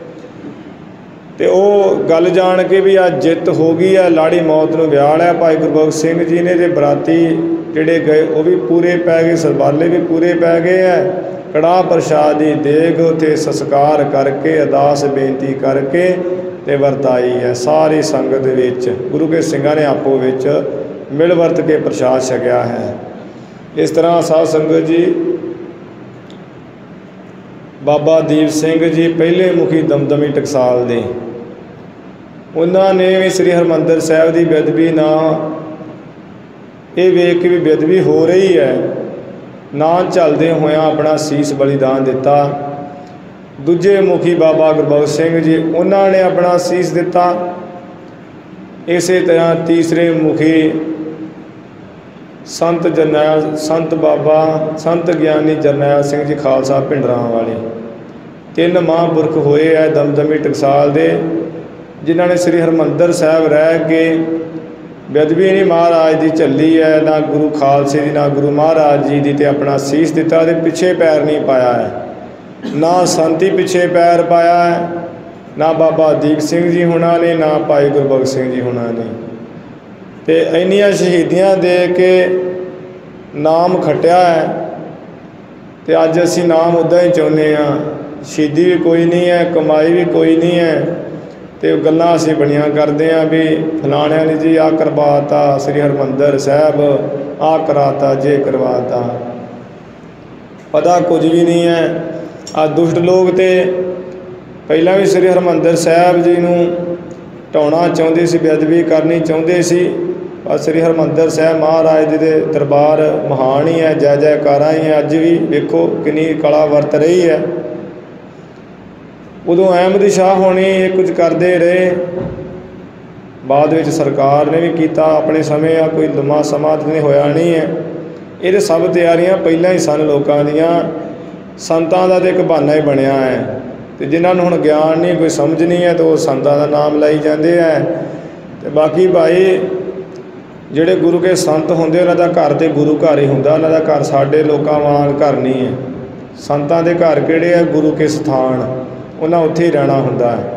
ਤੇ ਉਹ ਗੱਲ ਜਾਣ ਕੇ ਵੀ ਅੱਜ ਜਿੱਤ ਹੋ ਗਈ ਹੈ, ਲਾੜੀ ਮੌਤ ਨੂੰ ਵਿਆਹ ਲਿਆ ਭਾਈ ਗੁਰਬਖਸ਼ ਸਿੰਘ ਜੀ ਨੇ, ਤੇ ਬਰਾਤੀ ਜਿਹੜੇ ਗਏ ਉਹ ਵੀ ਪੂਰੇ ਪੈ ਗਏ, ਸਰਬਾਲੇ ਵੀ ਪੂਰੇ ਪੈ ਗਏ ਹੈ। ਕੜਾਹ ਪ੍ਰਸ਼ਾਦ ਦੀ ਦੇਗ ਉੱਥੇ ਸੰਸਕਾਰ ਕਰਕੇ ਅਰਦਾਸ ਬੇਨਤੀ ਕਰਕੇ ਤੇ ਵਰਤਾਈ ਹੈ ਸਾਰੀ ਸੰਗਤ ਦੇ ਵਿੱਚ। ਗੁਰੂ ਕੇ ਸਿੰਘਾਂ ਨੇ ਆਪੋ ਵਿੱਚ ਮਿਲ ਵਰਤ ਕੇ ਪ੍ਰਸ਼ਾਦ ਛਕਿਆ ਹੈ। ਇਸ ਤਰ੍ਹਾਂ ਸਾਧ ਸੰਗਤ ਜੀ ਬਾਬਾ ਦੀਪ ਸਿੰਘ ਜੀ ਪਹਿਲੇ ਮੁਖੀ ਦਮਦਮੀ ਟਕਸਾਲ ਦੇ, ਉਹਨਾਂ ਨੇ ਵੀ ਸ੍ਰੀ ਹਰਿਮੰਦਰ ਸਾਹਿਬ ਦੀ ਬੇਅਦਬੀ ਨਾ ਇਹ ਵੇਖ ਕੇ ਵੀ ਬੇਅਦਬੀ ਹੋ ਰਹੀ ਹੈ ਨਾ ਝੱਲਦੇ ਹੋਇਆਂ ਆਪਣਾ ਸੀਸ ਬਲੀਦਾਨ ਦਿੱਤਾ। ਦੂਜੇ ਮੁਖੀ ਬਾਬਾ ਗੁਰਬਖਸ਼ ਸਿੰਘ ਜੀ, ਉਹਨਾਂ ਨੇ ਆਪਣਾ ਸੀਸ ਦਿੱਤਾ। ਇਸੇ ਤਰ੍ਹਾਂ ਤੀਸਰੇ ਮੁਖੀ ਸੰਤ ਜਰਨੈਲ ਸੰਤ ਗਿਆਨੀ ਜਰਨੈਲ ਸਿੰਘ ਜੀ ਖਾਲਸਾ ਭਿੰਡਰਾਂ ਵਾਲੇ, ਤਿੰਨ ਮਹਾਂਪੁਰਖ ਹੋਏ ਹੈ ਦਮਦਮੀ ਟਕਸਾਲ ਦੇ, ਜਿਨ੍ਹਾਂ ਨੇ ਸ੍ਰੀ ਹਰਿਮੰਦਰ ਸਾਹਿਬ ਰਹਿ ਕੇ ਬੇਅਦਬੀ ਨਹੀਂ ਮਹਾਰਾਜ ਦੀ ਝੱਲੀ ਹੈ, ਨਾ ਗੁਰੂ ਖਾਲਸੇ ਦੀ ਨਾ ਗੁਰੂ ਮਹਾਰਾਜ ਜੀ ਦੀ, ਤੇ ਆਪਣਾ ਸੀਸ ਦਿੱਤਾ ਤੇ ਪਿੱਛੇ ਪੈਰ ਨਹੀਂ ਪਾਇਆ ਹੈ। ਨਾ ਸੰਤੀ ਪਿੱਛੇ ਪੈਰ ਪਾਇਆ ਹੈ, ਨਾ ਬਾਬਾ ਦੀਪ ਸਿੰਘ ਜੀ ਹੁਣਾਂ ਨੇ, ਨਾ ਭਾਈ ਗੁਰਬਖਸ਼ ਸਿੰਘ ਜੀ ਹੁਣਾਂ ਨੇ। ਤੇ ਇੰਨੀਆਂ ਸ਼ਹੀਦੀਆਂ ਦੇ ਕੇ ਨਾਮ ਖੱਟਿਆ ਹੈ, ਤੇ ਅੱਜ ਅਸੀਂ ਨਾਮ ਉੱਦਾਂ ਹੀ ਚਾਹੁੰਦੇ ਹਾਂ। ਸ਼ਹੀਦੀ ਵੀ ਕੋਈ ਨਹੀਂ ਹੈ, ਕਮਾਈ ਵੀ ਕੋਈ ਨਹੀਂ ਹੈ, ਤੇ ਗੱਲਾਂ ਅਸੀਂ ਬਣੀਆਂ ਕਰਦੇ ਹਾਂ ਵੀ ਫਲਾਣਿਆਂ ਨੇ ਜੀ ਆਹ ਕਰਵਾਤਾ ਸ੍ਰੀ ਹਰਿਮੰਦਰ ਸਾਹਿਬ, ਆਹ ਕਰਾਤਾ ਜੇ ਕਰਵਾਤਾ, ਪਤਾ ਕੁਝ ਵੀ ਨਹੀਂ ਹੈ। ਆਹ ਦੁਸ਼ਟ ਲੋਕ ਤੇ ਪਹਿਲਾਂ ਵੀ ਸ੍ਰੀ ਹਰਿਮੰਦਰ ਸਾਹਿਬ ਜੀ ਨੂੰ ਢਾਉਣਾ ਚਾਹੁੰਦੇ ਸੀ, ਬੇਅਦਬੀ ਕਰਨੀ ਚਾਹੁੰਦੇ ਸੀ, ਪਰ ਸ੍ਰੀ ਹਰਿਮੰਦਰ ਸਾਹਿਬ ਮਹਾਰਾਜ ਜੀ ਦੇ ਦਰਬਾਰ ਮਹਾਨ ਹੀ ਹੈ, ਜੈ ਜੈਕਾਰਾਂ ਹੀ ਹੈ। ਅੱਜ ਵੀ ਵੇਖੋ ਕਿੰਨੀ ਕਲਾ ਵਰਤ ਰਹੀ ਹੈ। ਉਦੋਂ ਅਹਿਮਦ ਸ਼ਾਹ ਹੋਣੀ ਇਹ ਕੁਝ ਕਰਦੇ ਰਹੇ, ਬਾਅਦ ਵਿੱਚ ਸਰਕਾਰ ਨੇ ਵੀ ਕੀਤਾ ਆਪਣੇ ਸਮੇਂ, ਆ ਕੋਈ ਲੰਮਾ ਸਮਾਂ ਤਾਂ ਨਹੀਂ ਹੋਇਆ ਨਹੀਂ ਹੈ। ਇਹਦੇ ਸਭ ਤਿਆਰੀਆਂ ਪਹਿਲਾਂ ਹੀ ਸਨ ਲੋਕਾਂ ਦੀਆਂ। ਸੰਤਾਂ ਦਾ ਤਾਂ ਇੱਕ ਬਹਾਨਾ ਹੀ ਬਣਿਆ ਹੈ, ਤੇ ਜਿਨ੍ਹਾਂ ਨੂੰ ਹੁਣ ਗਿਆਨ ਨਹੀਂ, ਕੋਈ ਸਮਝ ਨਹੀਂ ਹੈ, ਤਾਂ ਉਹ ਸੰਤਾਂ ਦਾ ਨਾਮ ਲਾਈ ਜਾਂਦੇ ਹੈ। ਤੇ ਬਾਕੀ ਭਾਈ ਜਿਹੜੇ ਗੁਰੂ ਕੇ ਸੰਤ ਹੁੰਦੇ ਉਹਨਾਂ ਦਾ ਘਰ ਤੇ ਗੁਰੂ ਘਰ ਹੀ ਹੁੰਦਾ, ਉਹਨਾਂ ਦਾ ਘਰ ਸਾਡੇ ਲੋਕਾਂ ਵਾਂਗ ਘਰ ਨਹੀਂ ਹੈ। ਸੰਤਾਂ ਦੇ ਘਰ ਕਿਹੜੇ ਆ? ਗੁਰੂ ਕੇ ਸਥਾਨ, ਉਹਨਾਂ ਉੱਥੇ ਹੀ ਰਹਿਣਾ ਹੁੰਦਾ ਹੈ।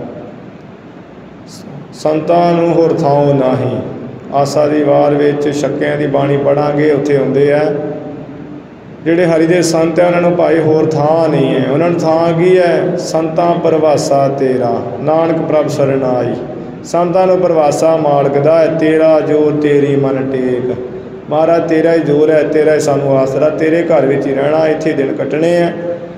ਸੰਤਾਂ ਨੂੰ ਹੋਰ ਥਾਂ ਨਹੀਂ। ਆਸਾ ਦੀ ਵਾਰ ਵਿੱਚ ਛੱਕਿਆਂ ਦੀ ਬਾਣੀ ਪੜ੍ਹਾਂਗੇ, ਉੱਥੇ ਆਉਂਦੇ ਆ ਜਿਹੜੇ ਹਰੀ ਦੇ ਸੰਤ ਹੈ ਉਹਨਾਂ ਨੂੰ ਭਾਈ ਹੋਰ ਥਾਂ ਨਹੀਂ ਹੈ। ਉਹਨਾਂ ਨੂੰ ਥਾਂ ਕੀ ਹੈ? ਸੰਤਾਂ ਪਰਵਾਸਾ ਤੇਰਾ, ਨਾਨਕ ਪ੍ਰਭ ਸ਼ਰਨ ਆਈ। ਸੰਤਾਂ ਨੂੰ ਪਰਵਾਸਾ ਮਾਲਕ ਦਾ ਹੈ, ਤੇਰਾ ਜੋ ਤੇਰੀ ਮਨ ਟੇਕ। ਮਹਾਰਾਜ ਤੇਰਾ ਹੀ ਜੋਰ ਹੈ, ਤੇਰਾ ਹੀ ਸਾਨੂੰ ਆਸਰਾ, ਤੇਰੇ ਘਰ ਵਿੱਚ ਹੀ ਰਹਿਣਾ, ਇੱਥੇ ਦਿਨ ਕੱਟਣੇ ਆ।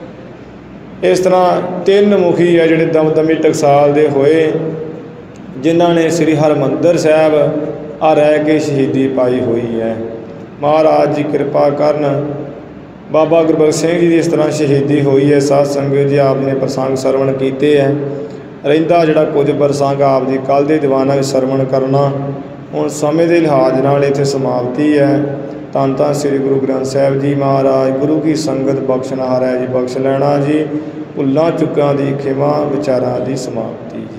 ਇਸ ਤਰ੍ਹਾਂ ਤਿੰਨ ਮੁਖੀ ਹੈ ਜਿਹੜੇ ਦਮਦਮੀ ਟਕਸਾਲ ਦੇ ਹੋਏ, ਜਿਨ੍ਹਾਂ ਨੇ ਸ੍ਰੀ ਹਰਿਮੰਦਰ ਸਾਹਿਬ ਆ ਰਹਿ ਕੇ ਸ਼ਹੀਦੀ ਪਾਈ ਹੋਈ ਹੈ। ਮਹਾਰਾਜ ਜੀ ਕਿਰਪਾ ਕਰਨ। ਬਾਬਾ ਗੁਰਬਖਸ਼ ਸਿੰਘ ਜੀ ਦੀ ਇਸ ਤਰ੍ਹਾਂ ਸ਼ਹੀਦੀ ਹੋਈ ਹੈ। ਸਾਧ ਸੰਗਤ ਜੀ ਆਪ ਨੇ ਪ੍ਰਸੰਗ ਸਰਵਣ ਕੀਤੇ ਹੈ। ਰਹਿੰਦਾ ਜਿਹੜਾ ਕੁਝ ਪ੍ਰਸੰਗ ਆਪ ਜੀ ਕੱਲ੍ਹ ਦੇ ਦੀਵਾਨਾਂ ਵਿੱਚ ਸਰਵਣ ਕਰਨਾ। ਹੁਣ ਸਮੇਂ ਦੇ ਲਿਹਾਜ਼ ਨਾਲ ਇੱਥੇ ਸਮਾਪਤੀ ਹੈ। ਧੰਨ ਧੰਨ ਸ੍ਰੀ ਗੁਰੂ ਗ੍ਰੰਥ ਸਾਹਿਬ ਜੀ ਮਹਾਰਾਜ। ਗੁਰੂ ਕੀ ਸੰਗਤ ਬਖਸ਼ਣਹਾਰ ਹੈ ਜੀ, ਬਖਸ਼ ਲੈਣਾ ਜੀ। ਭੁੱਲਾਂ ਚੁੱਕਾਂ ਦੀ ਖਿਮਾ, ਵਿਚਾਰਾਂ ਦੀ ਸਮਾਪਤੀ ਜੀ।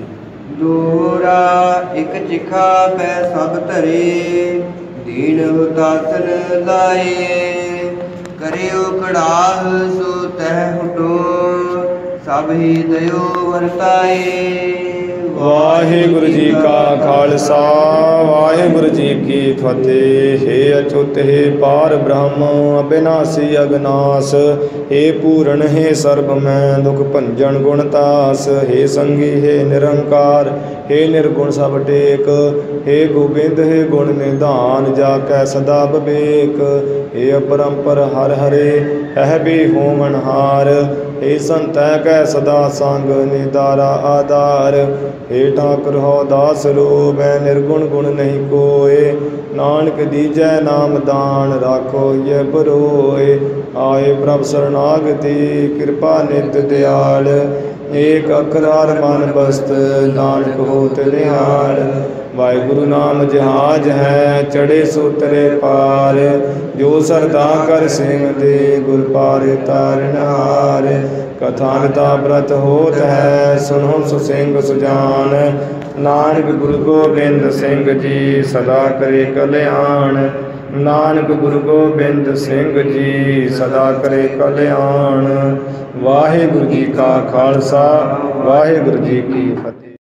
ਦੋਹਰਾ ਇੱਕ ਚਿਖਾ ਪੈ ਸਭ ਧਰੇ, ਦੀਨ ਹੁਤਾਸਨ ਲਾਏ। ਕਰਿਓ ਕੜਾਹ ਸੋ ਤਹਿ ਹੁਟੋ, ਸਭ ਹੀ ਦਇਓ ਵਰਤਾਏ। ਵਾਹਿਗੁਰੂ ਜੀ ਕਾ ਖਾਲਸਾ, ਵਾਹਿਗੁਰੂ ਜੀ ਕੀ ਫਤਿਹ। ਹੇ ਅਚੁੱਤ ਹੇ ਪਾਰ ਬ੍ਰਹਮ, ਅਬਿਨਾਸੀ ਅਗਨਾਸ। ਹੇ ਪੂਰਨ ਹੇ ਸਰਬ ਮੈਂ, ਦੁਖ ਭੰਜਨ ਗੁਣਤਾਸ। ਹੇ ਸੰਗੀ ਹੇ ਨਿਰੰਕਾਰ, ਹੇ ਨਿਰਗੁਣ ਸਭ ਟੇਕ। ਹੇ ਗੋਬਿੰਦ ਹੇ ਗੁਣ ਨਿਧਾਨ, ਜਾ ਕੈ ਸਦਾ ਵਿਵੇਕ। ਹੇ ਅਪਰੰਪਰ ਹਰਿ ਹਰੇ, ਹੈ ਵੀ ਹੋਵਨਹਾਰ। ਹੇ ਸੰਤੈ ਕੈ ਸਦਾ ਸੰਗ, ਨਿਦਾਰਾ ਆਧਾਰ। ਹੇ ਠਾਕੁਰ ਹੋ ਦਾਸ ਰੂਪੈ, ਨਿਰਗੁਣ ਗੁਣ ਨਹੀਂ ਕੋਇ। ਨਾਨਕ ਦੀਜੈ ਨਾਮ ਦਾਨ, ਰਾਖੋ ਇਹ ਬਰੋਏ। ਆਏ ਪ੍ਰਭ ਸਰਨਾਗਤੀ, ਕਿਰਪਾ ਨਿਤ ਦਿਆਲ। ਏਕ ਅੱਖਰ ਹਰ ਮਨ ਬਸਤ, ਨਾਨਕ ਹੋਤ ਨਿਹਾਲ। ਵਾਹਿਗੁਰੂ ਨਾਮ ਜਹਾਜ ਹੈ, ਚੜ੍ਹੇ ਸੋਤਰੇ ਪਾਰ। ਜੋ ਸਰਦਾ ਕਰ ਸਿੰਘ ਦੇ, ਗੁਰ ਪਾਰ ਤਾਰਨਹਾਰ। ਕਥਾਨਤਾ ਬ੍ਰਤ ਹੋਤ ਹੈ, ਸੁਨੋ ਸੁ ਸਿੰਘ ਸੁਜਾਨ। ਨਾਨਕ ਗੁਰੂ ਗੋਬਿੰਦ ਸਿੰਘ ਜੀ, ਸਦਾ ਕਰੇ ਕਲਿਆਣ। ਨਾਨਕ ਗੁਰੂ ਗੋਬਿੰਦ ਸਿੰਘ ਜੀ, ਸਦਾ ਕਰੇ ਕਲਿਆਣ। ਵਾਹਿਗੁਰੂ ਜੀ ਕਾ ਖਾਲਸਾ, ਵਾਹਿਗੁਰੂ ਜੀ ਕੀ ਫਤਿਹ।